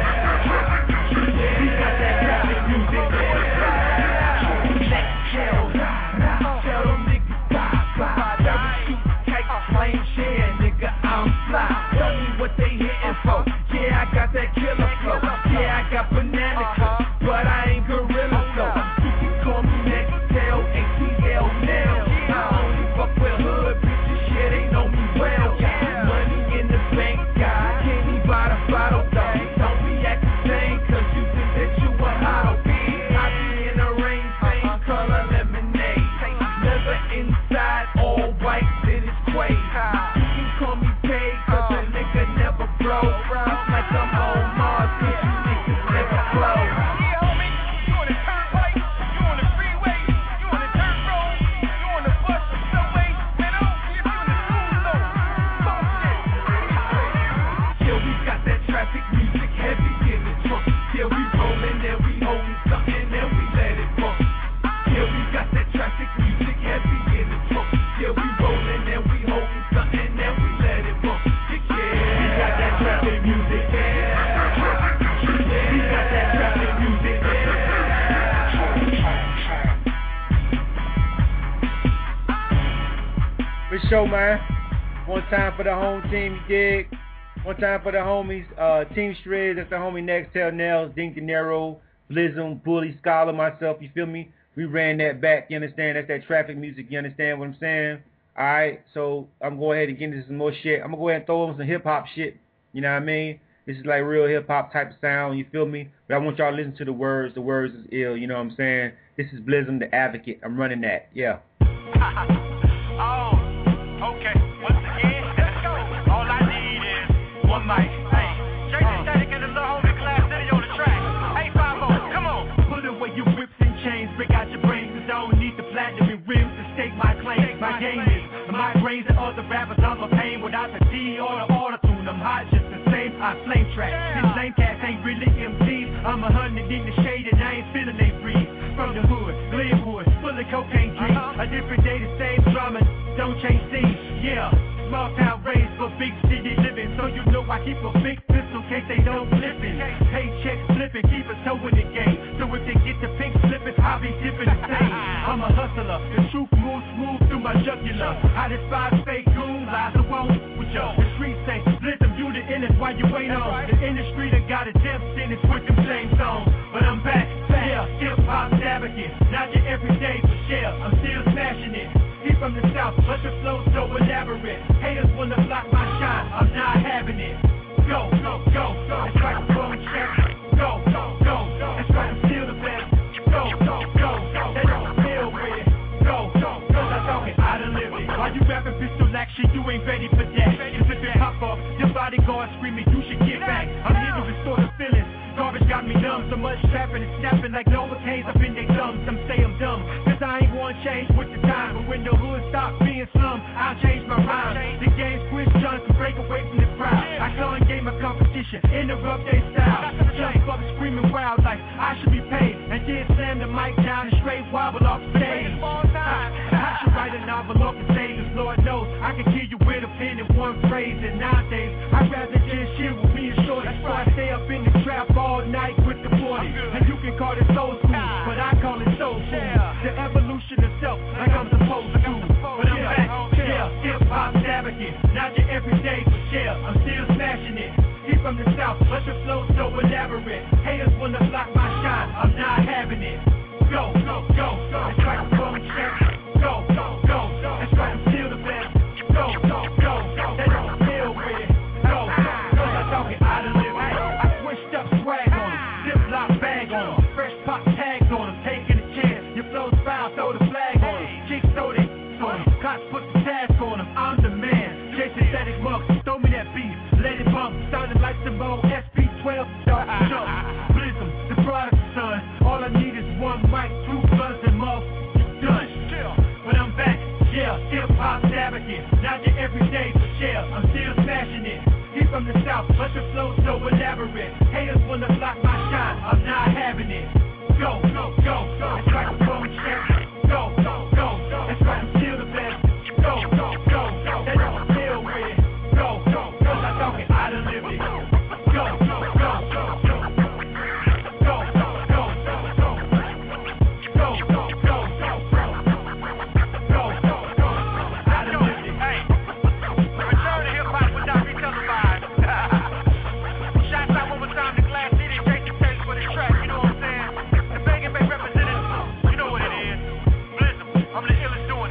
we got that traffic music. Tell, tell them niggas bye bye. Parachute, kite, plane, share, nigga, I'm fly. Tell me what they hitting for. Yeah, I got that killer flow. Yeah, I got banana cuts, but I ain't gorilla flow. You can call me Nextel, A T L now. I only fuck with hood bitches, yeah, they know me well. Money in the bank, guy, can't even buy the bottle, though. Don't be acting same, cause you think that you a auto. I be in the rain, same color lemonade. Never inside, all white, then it's quay. You can call me Pay, cause a nigga never broke. It's like I'm on Mars, cause you niggas never flow. Yeah, homie, you on the turnpike, you on the freeway, you on the dirt road, you on the bus, the subway, man, I don't care if you in the school zone. Fuck shit. Yeah, we got that traffic music heavy in the trunk. Yeah, we rolling and we holding something and we let it bump. Yeah, we got that traffic music heavy in the trunk. Yeah, we rolling and we holding something and we let it bump. Yeah, we got that traffic music. Yeah, we got that traffic music. For sure, man. One time for the home team, you dig? One time for the homies. Uh, Team Stress, that's the homie Nextel Nails, Dink De Niro, Blizzum, Bully, Scholar, myself, you feel me? We ran that back, you understand? That's that traffic music, you understand what I'm saying? Alright, so I'm going ahead and get into some more shit. I'm going to go ahead and throw on some hip-hop shit. You know what I mean? This is like real hip-hop type of sound, you feel me? But I want y'all to listen to the words. The words is ill, you know what I'm saying? This is Blizzum, the Advocate. I'm running that, yeah. Oh, okay. Once again, all I need is one mic. Hey, Jason Static and the little homie Class City on the track. Hey, five oh, come on. Put away your whips and chains, break out your brains, cause I don't need the platinum and rims to stake my claim. My game is my brains and other rappers, I'm a pain without the D or the auto-tune. I'm hot just the same, I flame track. These lame cats ain't really M Cs. I'm a hundred in the shade and I ain't feeling they breeze. From the hood, Glenwood, full of cocaine dreams. A different day, the same drama, don't change things, yeah. Small town raised for big city living, so you know I keep a big pistol in case they don't listen. Paycheck flipping, keep a toe in the game. So if they get the pink slipping, I'll be dipping the same. I'm a hustler, the truth moves smooth through my jugular. I despise fake goons, lies alone with y'all. The streets say, Blizzum, you the illest, why you ain't on? The industry done got a death sentence with them same songs. But I'm back, yeah, hip-hop advocate. Not your everyday for share, I'm still smashing it. He from the south, but the flow so elaborate. Haters wanna block my shine, I'm not having it. Go, go, go, go, that's right, I'm going check. Go, go, go, go, that's right, I'm still the best. Go, go, go, go, they don't feel with it. Go, go, go, that's talking, I deliver it. Why you rapping pistol action, you ain't ready for that. You flip it hop off, your bodyguard screaming, you should get back. I'm here to restore the feelings. Garbage got me numb, so much trapping and snapping like Novocaines up in their thumbs. Some say I'm dumb, cause I ain't wanna change with the time. But when the hood stops being slum, I'll change my rhyme. The game's quick, trying to break away from the crowd. I call and game my competition, interrupt their style. Jump up screaming wild like I should be paid. And then slam the mic down and straight wobble off stage. I should write a novel off the stage, cause Lord knows I can kill you with a pen in one phrase. And nowadays, I'd rather just chill with me and shorty. That's why I stay up in the trap all night with the forty. And you can call it soul food, but I call it soul food. The evolution of self, like I'm supposed to do. But I'm back, yeah, hip-hop advocate. Not your everyday for share, I'm still smashing it. He from the south, but the flow so elaborate. Haters wanna block my shine, I'm not having it. Go, go, go, go, that's right, I'm going check. Go, go, go, go, that's right, I'm still the best. Go, go, go, go, they don't feel with it. Go, go, go, I'm talking, I deliver. I switched up swag on them, ziploc bag on them, fresh pop tags on them, taking a chance. Your flow's foul, throw the flag on them. Chicks throw they on them, cops put the task on them. I'm the man, Jason Static Mugs, throw me that beat, let it bump, sounding like some old S P twelve, start to jump. Blizzum, the product son, all I need is one mic, two guns and muff, you done. But I'm back, yeah, hip-hop advocate, not your everyday for share, I'm still smashing it. He from the south, but the flow so elaborate. Haters wanna block my shine, I'm not having it. Go, go, go, go, that's right, I'm going check. Go, go, go, go, that's right, I'm still the best. Go, go, go, go, they don't feel with it. Go, go, go, I'm talking, I deliver it. Go, go, go, go, go. Go, go, go, go, go. Go, go, go, go, go. Go, go, go, I deliver it. Hey, the return to hip-hop would not be televised. Shots out one more time to Glass City, Jason Static for the track, you know what I'm saying? The Bang and Bang representative, you know what it is. Blizzum, I'm the illest doing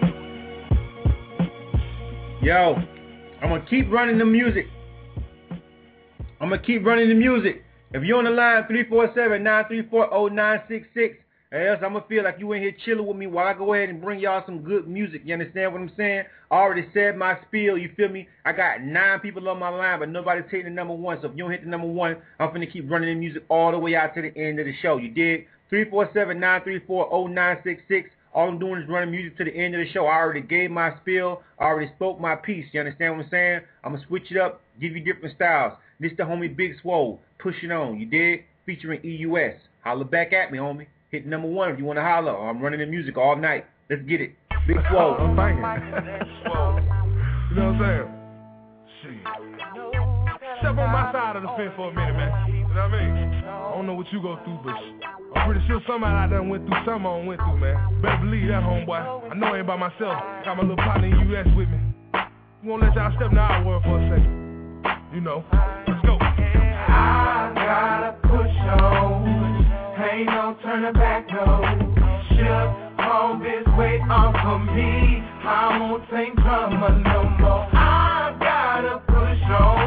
it. Yo, I'm gonna keep running the music. I'm gonna keep running the music. If you're on the line, three four seven, nine three four, zero nine six six, or else I'm gonna feel like you in here chilling with me while I go ahead and bring y'all some good music. You understand what I'm saying? I already said my spiel, you feel me? I got nine people on my line, but nobody's taking the number one. So if you don't hit the number one, I'm finna keep running the music all the way out to the end of the show. You dig? three four seven, nine three four, zero nine six six. All I'm doing is running music to the end of the show. I already gave my spiel. I already spoke my piece. You understand what I'm saying? I'm going to switch it up, give you different styles. This the homie Big Swole. Push it on. You dig? Featuring E U S. Holler back at me, homie. Hit number one if you want to holler. I'm running the music all night. Let's get it. Big Swole. I'm banging. You know what I'm saying? Shit. Step on my side of the fence for a minute, man. You know what I mean? I don't know what you go through, but I'm pretty sure somebody out there went through something I went through, man. Better believe that, homeboy. I know I ain't by myself. Got my little partner in U S with me. We gonna let y'all step in our world for a second. You know. Let's go. I gotta push on. Ain't no turning back, no. Shook, home is wait on for me. I won't take drama no more. I gotta push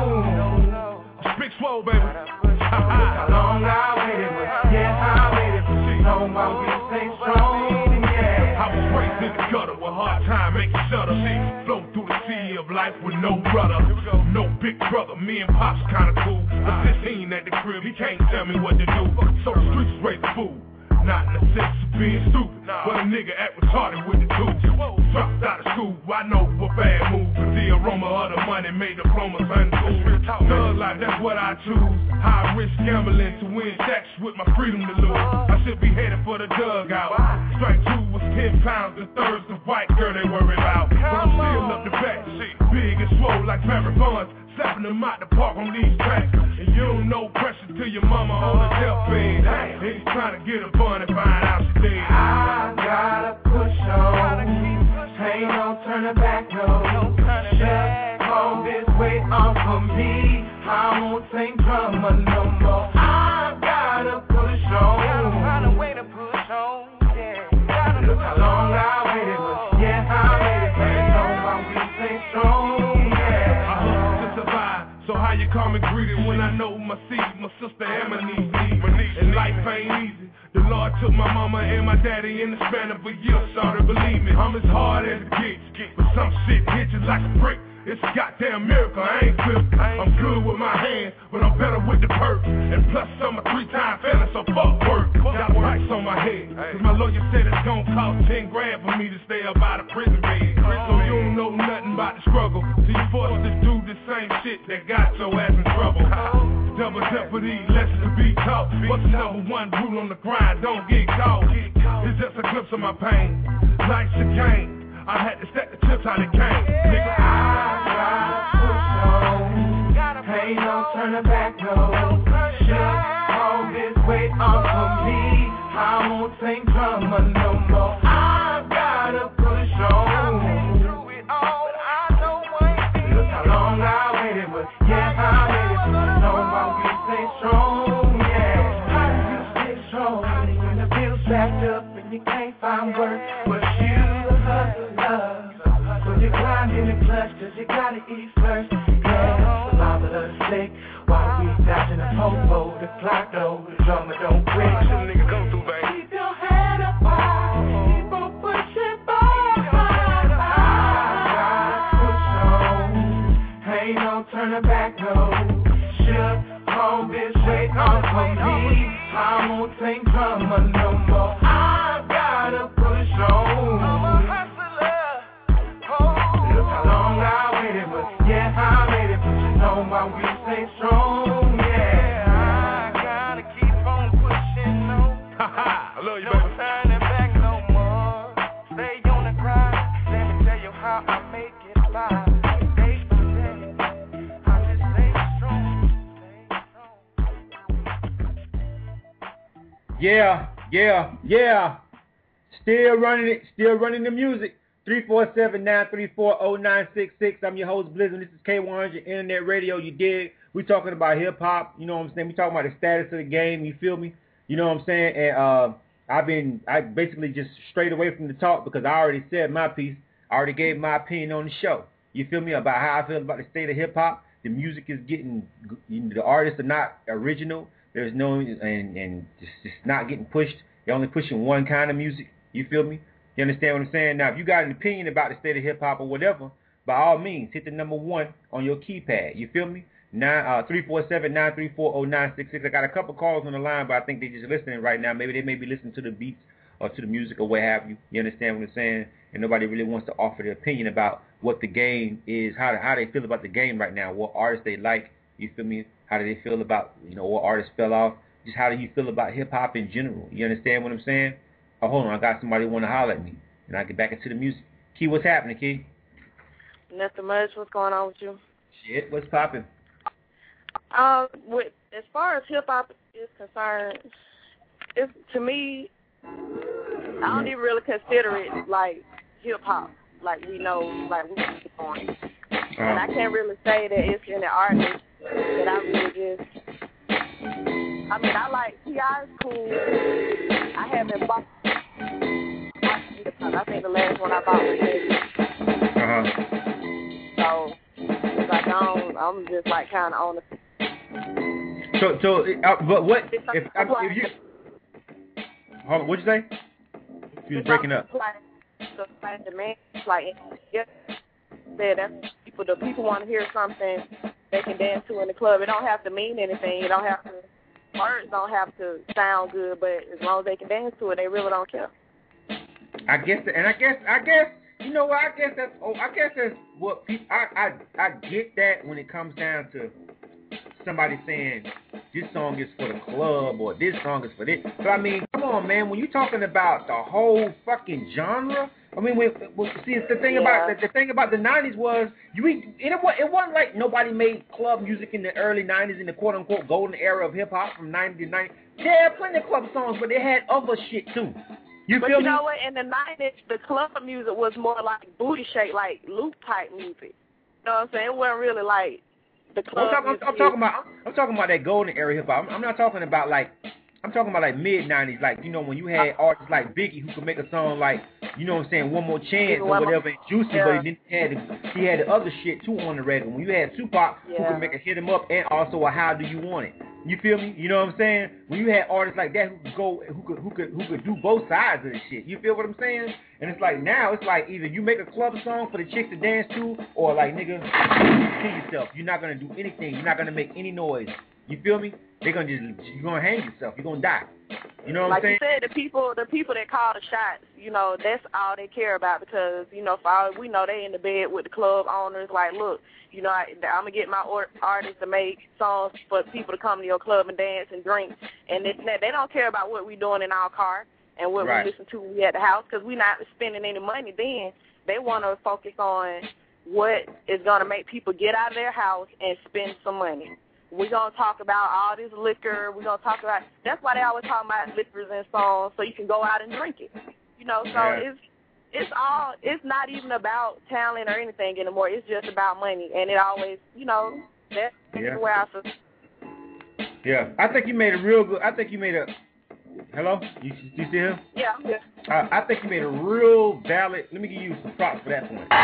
on. Big Swole, baby. Look how long I waited, but yeah, I waited for you. Know why we stay strong, yeah. I was raised in the gutter with hard time making shudder. Flow through the sea of life with no rudder. No big brother, me and Pop's kinda cool. But fifteen at the crib, he can't tell me what to do. So the streets raise the fool. Not in the sense of being stupid, but a nigga act retarded with the tools. Dropped out of school, I know for bad moves. But the aroma of the money made diplomas uncool. Thug life, that's what I choose. High risk gambling to win checks with my freedom to lose. I should be headed for the dugout. Strike two was ten pounds, the third's the white girl they worry about. But I'm still up the back, big and swole like marathons. Slapping them out the park on these tracks. And you don't know pressure till your mama on the deathbed. And he's trying to get a bun and find out she dead. I gotta push on. Ain't no turning back, no. Just hold this weight off of me. I won't take drama no more. I gotta push on. Gotta find a way to push on, yeah. Look how long I waited, but yeah, I waited. But you know why we stay strong, yeah. I hope to survive, so how you call me greedy when I know my seed, my sister and my niece need. And life ain't easy. The Lord took my mama and my daddy in the span of a year, sorry, believe me. I'm as hard as it gets, but some shit hits you like a brick. It's a goddamn miracle, I ain't clipped. I'm good with my hands, but I'm better with the perk. And plus I'm a three-time felon, so fuck work. Got price on my head, cause my lawyer said it's gonna cost ten grand for me to stay up out of prison bed. So you don't know nothing about the struggle, so you forced to do the same shit that got your ass in trouble. Double jeopardy, lessons to be taught. What's the number one rule on the grind? Don't get caught. It's just a glimpse of my pain, like chicane. I had to stack the chips how they came. Nigga, I gotta push on. Ain't no turning back, no. Should hold this weight off of me. I won't take drama no more. I gotta push on. Look how long I waited, but yeah, I waited. But you know why we stay strong, yeah. How do you stay strong when the bills backed up and you can't find work? But you hustle. So you grind in the clutch, cause you gotta eat first. Yeah, survival of the slick. While we dodging the popo, the clock though, the drummer don't quit. Nigga come through, baby. Keep your head up high, keep on pushing by. I push on, ain't no turning back, no. Should hold this weight off of me. I won't take drama no more. I gotta push on. I'm a hustler. Look how long I waited, but yeah, I made it. But you know why we stay strong, yeah. I gotta keep on pushing, no. I love you, no baby. Turning back no more. Stay on the grind. Let me tell you how I make it by. Day by day, I just stay strong, stay strong. Yeah, yeah, yeah. Still running it, still running the music. three four seven, nine three four, zero nine six six. I'm your host, Blizzard. This is K one hundred Internet Radio. You dig? We talking about hip-hop. You know what I'm saying? We talking about the status of the game. You feel me? You know what I'm saying? And uh, I've been, I basically just strayed away from the talk because I already said my piece. I already gave my opinion on the show. You feel me? About how I feel about the state of hip-hop. The music is getting, you know, the artists are not original. There's no, and, and it's just not getting pushed. They're only pushing one kind of music. You feel me? You understand what I'm saying? Now, if you got an opinion about the state of hip-hop or whatever, by all means, hit the number one on your keypad. You feel me? Nine, uh, three four seven, nine three four, zero nine six six. I got a couple calls on the line, but I think they're just listening right now. Maybe they may be listening to the beats or to the music or what have you. You understand what I'm saying? And nobody really wants to offer their opinion about what the game is, how how they feel about the game right now, what artists they like. You feel me? How do they feel about, you know, what artists fell off? Just how do you feel about hip-hop in general? You understand what I'm saying? Oh, hold on. I got somebody who want to holler at me. And I get back into the music. Key, what's happening, Key? Nothing much. What's going on with you? Shit, what's popping? Uh, with as far as hip hop is concerned, it's to me, I don't even really consider it like hip hop, like we know, like we keep on. Uh-huh. And I can't really say that it's any artist that I really just. I mean, I like T I's cool. I haven't bought. I think the last one I bought was maybe Uh-huh. So, it's like, I don't, I'm just, like, kind of on the... So, so, uh, but what, if, if, if you... Hold on, what'd you say? You was breaking up. Like, so, like, the man, like, yeah, said that people, the people want to hear something they can dance to in the club. It don't have to mean anything. It don't have to, words don't have to sound good, but as long as they can dance to it, they really don't care. I guess, and I guess, I guess, you know what? I guess that's, oh, I guess that's what people. I, I, I get that when it comes down to somebody saying this song is for the club or this song is for this. But I mean, come on, man. When you're talking about the whole fucking genre, I mean, we, we, see, the thing yeah. about the, the thing about the nineties was you. It, it wasn't like nobody made club music in the early nineties in the quote unquote golden era of hip hop from ninety to ninety. Yeah, plenty of club songs, but they had other shit too. You but feel you me? know what? In the nineties, the club music was more like booty shake, like loop type music. You know what I'm saying? It wasn't really like the club. I'm, talking, I'm, I'm talking about. I'm, I'm talking about that golden era hip hop. I'm, I'm not talking about like. I'm talking about like mid nineties, like, you know, when you had artists like Biggie who could make a song like, you know what I'm saying, One More Chance or whatever, and Juicy, yeah. but he didn't had the, he had the other shit too on the record. When you had Tupac yeah. who could make a hit 'em up and also a How Do You Want It. You feel me? You know what I'm saying? When you had artists like that who could go, who could, who could, who could do both sides of the shit. You feel what I'm saying? And it's like now, it's like either you make a club song for the chicks to dance to, or like, nigga, kill yourself. You're not gonna do anything. You're not gonna make any noise. You feel me? They're gonna just, you're gonna hang yourself. You're gonna die. You know what like I'm saying? Like you said, the people, the people that call the shots, you know, that's all they care about because, you know, for all we know, they in the bed with the club owners. Like, look, you know, I, I'm gonna get my or, artists to make songs for people to come to your club and dance and drink, and this and that. They don't care about what we doing in our car and what right. we listen to when we at the house because we're not spending any money. Then they want to focus on what is gonna make people get out of their house and spend some money. We're going to talk about all this liquor. We're going to talk about, that's why they always talk about liquors and songs, so you can go out and drink it. You know, so yeah. it's it's all, it's not even about talent or anything anymore. It's just about money. And it always, you know, that's yeah. the way I feel. Yeah. I think you made a real good, I think you made a, hello? You, you see him? Yeah, I'm good. Uh, I think you made a real valid, let me give you some props for that point.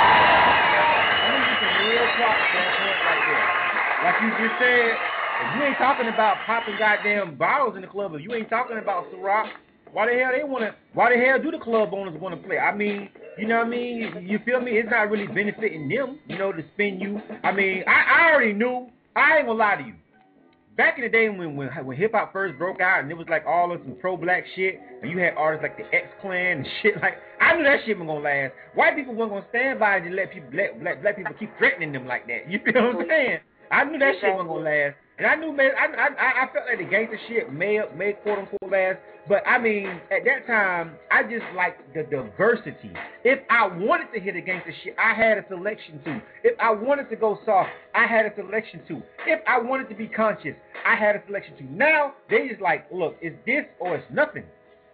I'm going to give you some real props for that point right there. Like you just said, if you ain't talking about popping goddamn bottles in the club, if you ain't talking about Ciroc, why the hell they wanna? Why the hell do the club owners wanna play? I mean, you know what I mean? You, you feel me? It's not really benefiting them, you know, to spin you. I mean, I, I already knew. I ain't gonna lie to you. Back in the day when when, when hip hop first broke out and it was like all of some pro black shit, and you had artists like the X Clan and shit like, I knew that shit wasn't gonna last. White people weren't gonna stand by and just let people, let black, black people keep threatening them like that. You feel what I'm saying? I knew that shit wasn't gonna last, and I knew, man, I, I I felt like the gangster shit may may quote unquote last, but I mean at that time I just liked the diversity. If I wanted to hear the gangster shit, I had a selection too. If I wanted to go soft, I had a selection too. If I wanted to be conscious, I had a selection too. Now they just like, look, it's this or it's nothing.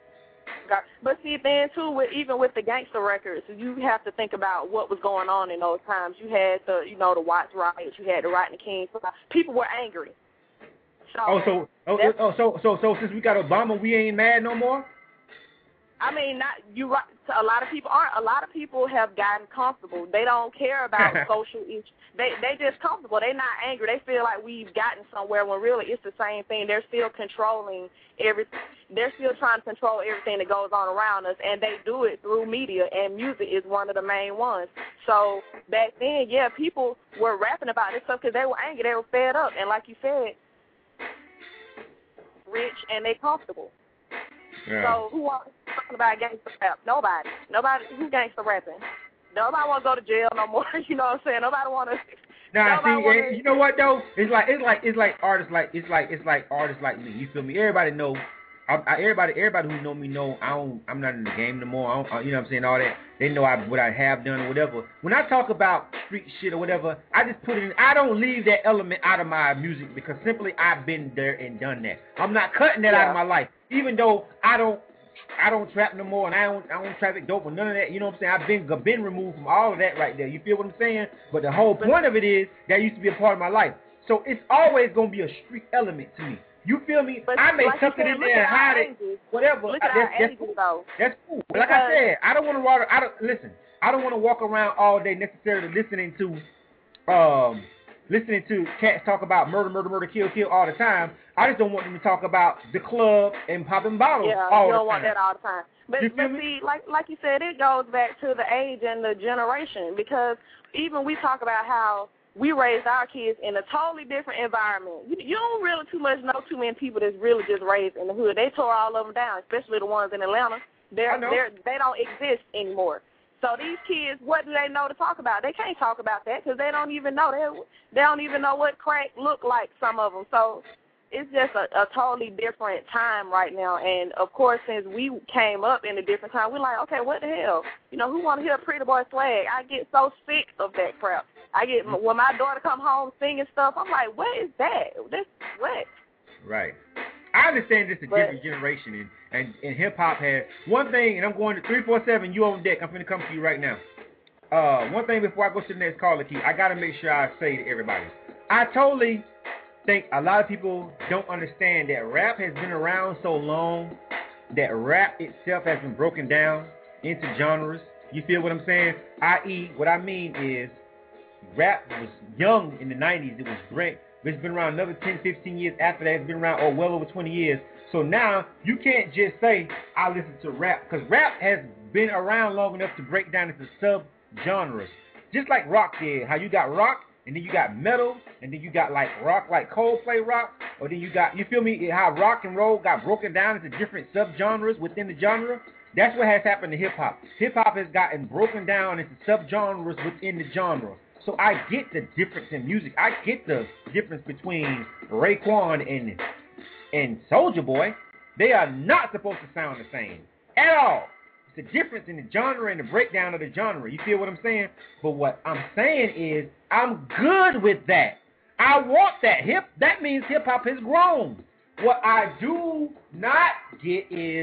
But see, then too, with, even with the gangster records, you have to think about what was going on in those times. You had the, you know, the Watts riots. You had the Rodney King. People were angry. So oh, so oh, oh, so so so since we got Obama, we ain't mad no more. I mean, not you. Right. A lot of people aren't. A lot of people have gotten comfortable. They don't care about social issues. They they just comfortable. They're not angry. They feel like we've gotten somewhere when really it's the same thing. They're still controlling everything. They're still trying to control everything that goes on around us, and they do it through media, and music is one of the main ones. So back then, yeah, people were rapping about this stuff because they were angry. They were fed up, and like you said, rich and they comfortable. Yeah. So who wants to talk about gangster rap? Nobody. Nobody. Who's gangster rapping? Nobody want to go to jail no more. You know what I'm saying? Nobody want to. Nah, see, wanna, you know what though? It's like it's like it's like artists like it's like it's like artists like me. You feel me? Everybody know. I, I, everybody everybody who know me know I don't. I'm not in the game no more. I don't, I, you know what I'm saying? All that. They know I, what I have done or whatever. When I talk about street shit or whatever, I just put it in. I don't leave that element out of my music because simply I've been there and done that. I'm not cutting that yeah. out of my life. Even though I don't. I don't trap no more, and I don't, I don't traffic dope or none of that. You know what I'm saying? I've been, been removed from all of that right there. You feel what I'm saying? But the whole point of it is that used to be a part of my life. So it's always gonna be a street element to me. You feel me? But I may like tuck it in there and hide it, whatever. Look I, at that's, our that's ages, cool. though. That's cool. But because like I said, I don't want to water. I don't listen. I don't want to walk around all day necessarily listening to, um, listening to cats talk about murder, murder, murder, kill, kill all the time. I just don't want them to talk about the club and popping bottles yeah, all you the don't want time. that all the time. But, You but feel me? see, like like you said, it goes back to the age and the generation because even we talk about how we raised our kids in a totally different environment. You, you don't really too much know too many people that's really just raised in the hood. They tore all of them down, especially the ones in Atlanta. They're, they're, they don't exist anymore. So these kids, what do they know to talk about? They can't talk about that because they don't even know. They, they don't even know what crack look like, some of them. So it's just a, a totally different time right now. And, of course, since we came up in a different time, we're like, okay, what the hell? You know, who want to hear Pretty Boy Swag? I get so sick of that crap. I get when my daughter come home singing stuff, I'm like, what is that? That's what? Right. I understand this is a But- different generation, and, and, and hip-hop has one thing, and I'm going to three four seven, you on deck. I'm going to come to you right now. Uh, one thing before I go to the next caller, Keith, I got to make sure I say to everybody, I totally think a lot of people don't understand that rap has been around so long that rap itself has been broken down into genres. You feel what I'm saying? that is, what I mean is rap was young in the nineties. It was great. It's been around another ten, fifteen years after that. It's been around, oh, well over twenty years. So now you can't just say, I listen to rap, because rap has been around long enough to break down into sub-genres. Just like rock did, how you got rock, and then you got metal, and then you got like rock, like Coldplay rock, or then you got, you feel me, how rock and roll got broken down into different sub-genres within the genre. That's what has happened to hip-hop. Hip-hop has gotten broken down into sub-genres within the genre. So I get the difference in music. I get the difference between Raekwon and and Soulja Boy. They are not supposed to sound the same at all. It's the difference in the genre and the breakdown of the genre. You feel what I'm saying? But what I'm saying is I'm good with that. I want that. Hip. That means hip-hop has grown. What I do not get is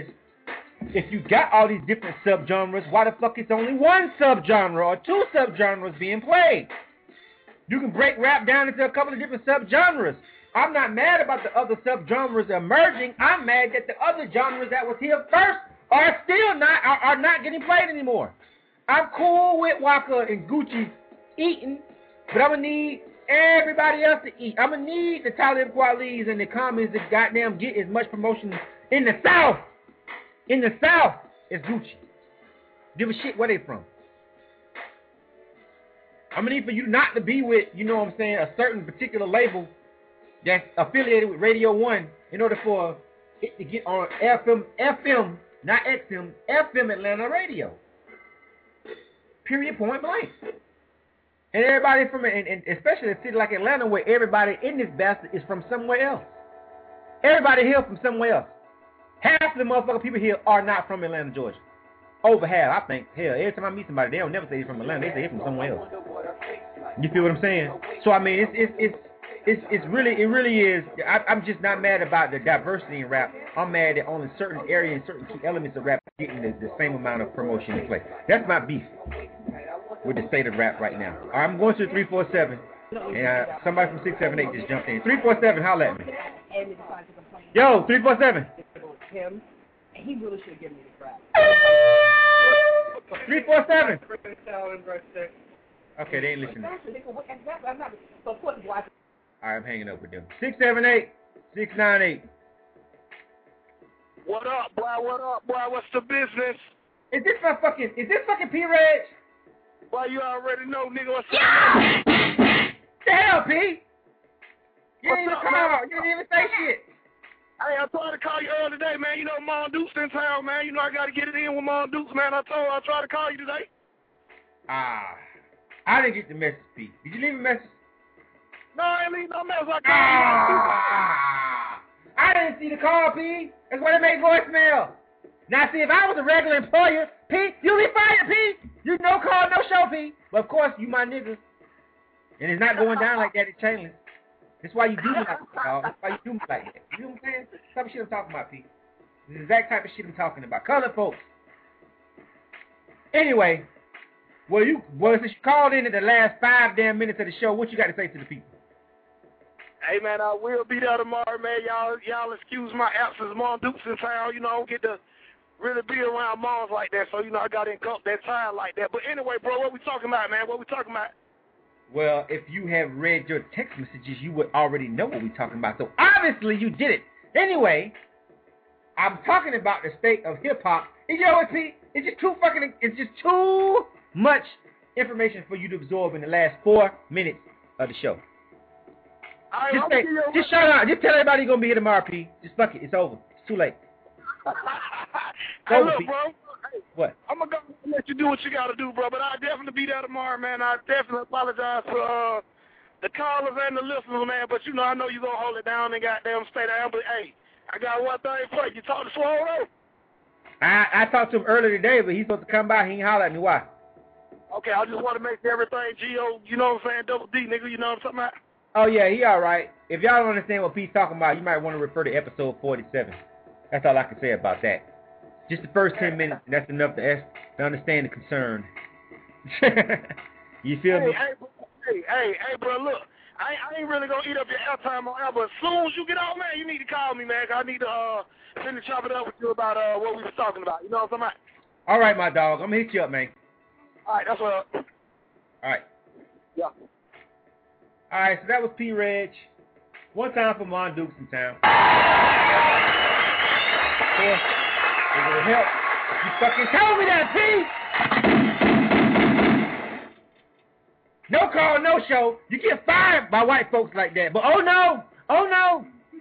if you got all these different subgenres, why the fuck is only one subgenre or two subgenres being played? You can break rap down into a couple of different subgenres. I'm not mad about the other subgenres emerging. I'm mad that the other genres that was here first are still not are, are not getting played anymore. I'm cool with Waka and Gucci eating, but I'm gonna need everybody else to eat. I'm gonna need the Talib Kweli's and the Commons to goddamn get as much promotion in the South. In the South, it's Gucci. Give a shit where they from. I'm going to need for you not to be with, you know what I'm saying, a certain particular label that's affiliated with Radio one in order for it to get on F M, F M, not X M, F M Atlanta radio. Period, point blank. And everybody from, and, and especially a city like Atlanta where everybody in this bastard is from somewhere else. Everybody here from somewhere else. Half of the motherfucking people here are not from Atlanta, Georgia. Over half, I think. Hell, every time I meet somebody, they don't never say they're from Atlanta. They say they're from somewhere else. You feel what I'm saying? So I mean, it's it's it's it's, it's really it really is. I, I'm just not mad about the diversity in rap. I'm mad that only certain areas, certain key elements of rap are getting the, the same amount of promotion and play. That's my beef with the state of rap right now. All right, I'm going to three four seven, and uh, somebody from six seven eight just jumped in. three four seven, holla at me. Yo, three four seven. Him, and he really should have given me the crap. three four seven. Okay, they ain't listening. Alright, I'm hanging up with them. six seven eight, six nine eight. What up, boy? What up, boy? What's the business? Is this my fucking, is this fucking P-Reg? Boy, you already know, nigga, what's up? The hell, P? You didn't even up, call. man? You didn't even say shit. Hey, I tried to call you earlier today, man. You know Mondoose in town, man. You know I got to get it in with Mondoose, man. I told I tried to call you today. Ah, I didn't get the message, P. Did you leave a message? No, I ain't leave no message. I called Ah, I didn't see the call, P. That's why they made voicemail. Now, see, if I was a regular employer, P, you'll be fired, P. You no call, no show, P. But, of course, you my nigga. And it's not going down like that at Chainless. That's why you do me like that, dog. That's why you do me like that. You know what I'm saying? That's the type of shit I'm talking about, P. This is the exact type of shit I'm talking about. Colored folks. Anyway, well, you, well, since you called in at the last five damn minutes of the show, what you got to say to the people? Hey, man, I will be there tomorrow, man. Y'all y'all excuse my absence. Mondoose in town. You know, I don't get to really be around moms like that. So, you know, I got to engulf that time like that. But anyway, bro, what we talking about, man? What we talking about? Well, if you have read your text messages, you would already know what we're talking about. So obviously you did it. Anyway, I'm talking about the state of hip-hop. And you know what, Pete? It's just too fucking, it's just too much information for you to absorb in the last four minutes of the show. Right, just say, just shout out. Just tell everybody you're going to be here tomorrow, P. Just fuck it. It's over. It's too late. Hey, over, look, P. bro. Hey, what? I'm going to let you do what you got to do, bro. But I'll definitely be there tomorrow, man. I definitely apologize for uh, the callers and the listeners, man. But, you know, I know you're going to hold it down and goddamn stay down. But, hey, I got one thing for you. You talk to Swole? I, I talked to him earlier today, but he's supposed to come by. He ain't holler at me. Why? Okay, I just want to make sure everything G O, you know what I'm saying, double D, nigga, you know what I'm talking about? Oh, yeah, he all right. If y'all don't understand what Pete's talking about, you might want to refer to episode forty-seven. That's all I can say about that. Just the first ten minutes, and that's enough to, ask, to understand the concern. You feel hey, me? Hey, hey, hey, hey, bro, look, I, I ain't really going to eat up your airtime on air, but as soon as you get on, man, you need to call me, man, 'cause I need to uh, finish chop it up with you about uh, what we was talking about. You know what I'm talking about? All right, my dog. I'm going to hit you up, man. All right, that's what up. All right. Yeah. All right, so that was P. Reg. One time for Mon Dukes in town. Four. It will help. You fucking told me that, P. No call, no show. You get fired by white folks like that. But oh no, oh no.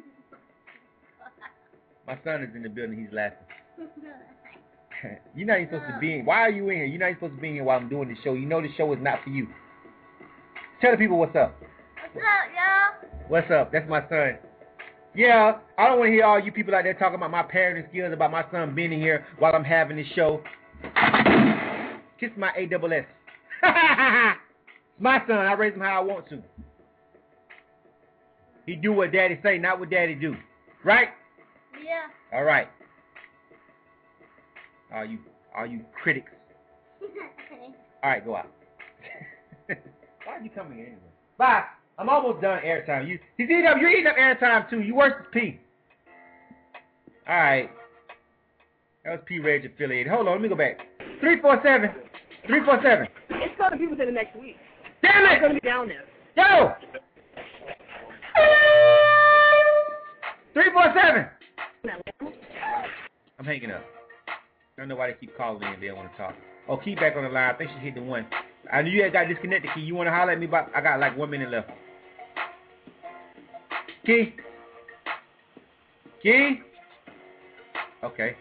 My son is in the building. He's laughing. You're not even supposed to be in. Why are you in here? You're not even supposed to be in here while I'm doing this show. You know the show is not for you. Tell the people what's up. What's up, y'all? What's up? That's my son. Yeah, I don't want to hear all you people out there talking about my parenting skills, about my son being in here while I'm having this show. Kiss my A double S. It's my son. I raise him how I want to. He do what daddy say, not what daddy do. Right? Yeah. All right. All you, all you critics. All right, go out. Why are you coming in anyway? Bye. I'm almost done airtime. You, he's eating up. You're eating up airtime too. You worse than P. All right. That was P. Reg affiliated. Hold on. Let me go back. Three four seven. Three four seven. It's gonna be within the next week. Damn it! It's gonna be down there. Yo. Three four seven. I'm hanging up. I don't know why they keep calling me and they don't want to talk. Oh, Key back on the line. I think she hit the one. I knew you had got disconnected, Key. You want to holler at me about? I got like one minute left. Key? Key? Okay.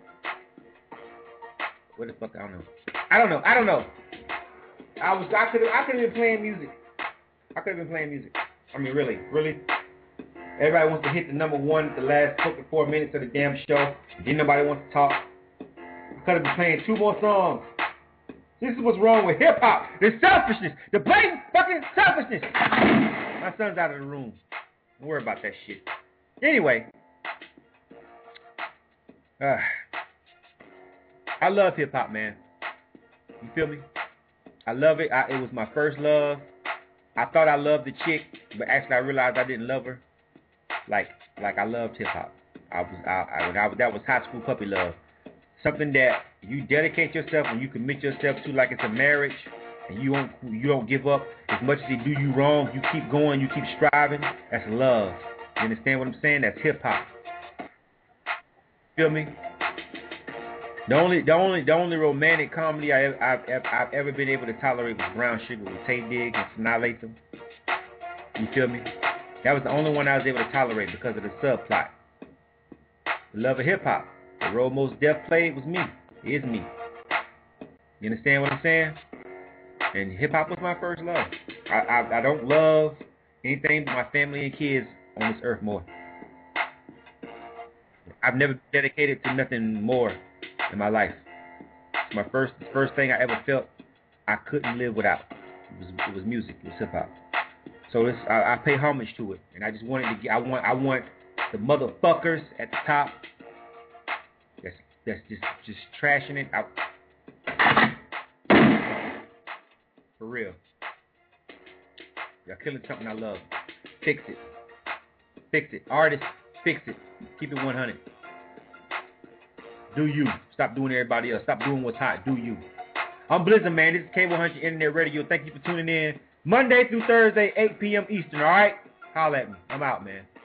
What the fuck? I don't know. I don't know. I don't know. I was. I could. I could have been playing music. I could have been playing music. I mean, really, really. Everybody wants to hit the number one at the last four minutes of the damn show. Then nobody wants to talk. I could have been playing two more songs. This is what's wrong with hip hop. The selfishness. The blatant fucking selfishness. My son's out of the room. Don't worry about that shit. Anyway. Uh, I love hip hop, man. You feel me? I love it. I, it was my first love. I thought I loved the chick, but actually I realized I didn't love her. Like, like I loved hip hop. I was, I, I, when I was, that was high school puppy love. Something that you dedicate yourself and you commit yourself to, like it's a marriage, and you don't, you don't give up as much as they do you wrong. You keep going, you keep striving. That's love. You understand what I'm saying? That's hip hop. Feel me? The only, the only, the only romantic comedy I, I've, I've, I've ever been able to tolerate was Brown Sugar with Tay Diggs and Sanaa Lathan. You feel me? That was the only one I was able to tolerate because of the subplot. The love of hip hop. The role Mos Def played was me. Is me. You understand what I'm saying? And hip hop was my first love. I, I, I don't love anything but my family and kids on this earth more. I've never dedicated to nothing more in my life. It's my first, the first thing I ever felt I couldn't live without. It was, it was music. It was hip hop. So this, I, I pay homage to it, and I just wanted to get. I want, I want the motherfuckers at the top. That's, that's just, just trashing it out. For real. Y'all killing something I love. Fix it. Fix it. Artists, fix it. Keep it one hundred. Do you. Stop doing everybody else. Stop doing what's hot. Do you. I'm Blizzard, man. This is K one hundred Internet Radio. Thank you for tuning in. Monday through Thursday, eight p.m. Eastern, all right? Holla at me. I'm out, man.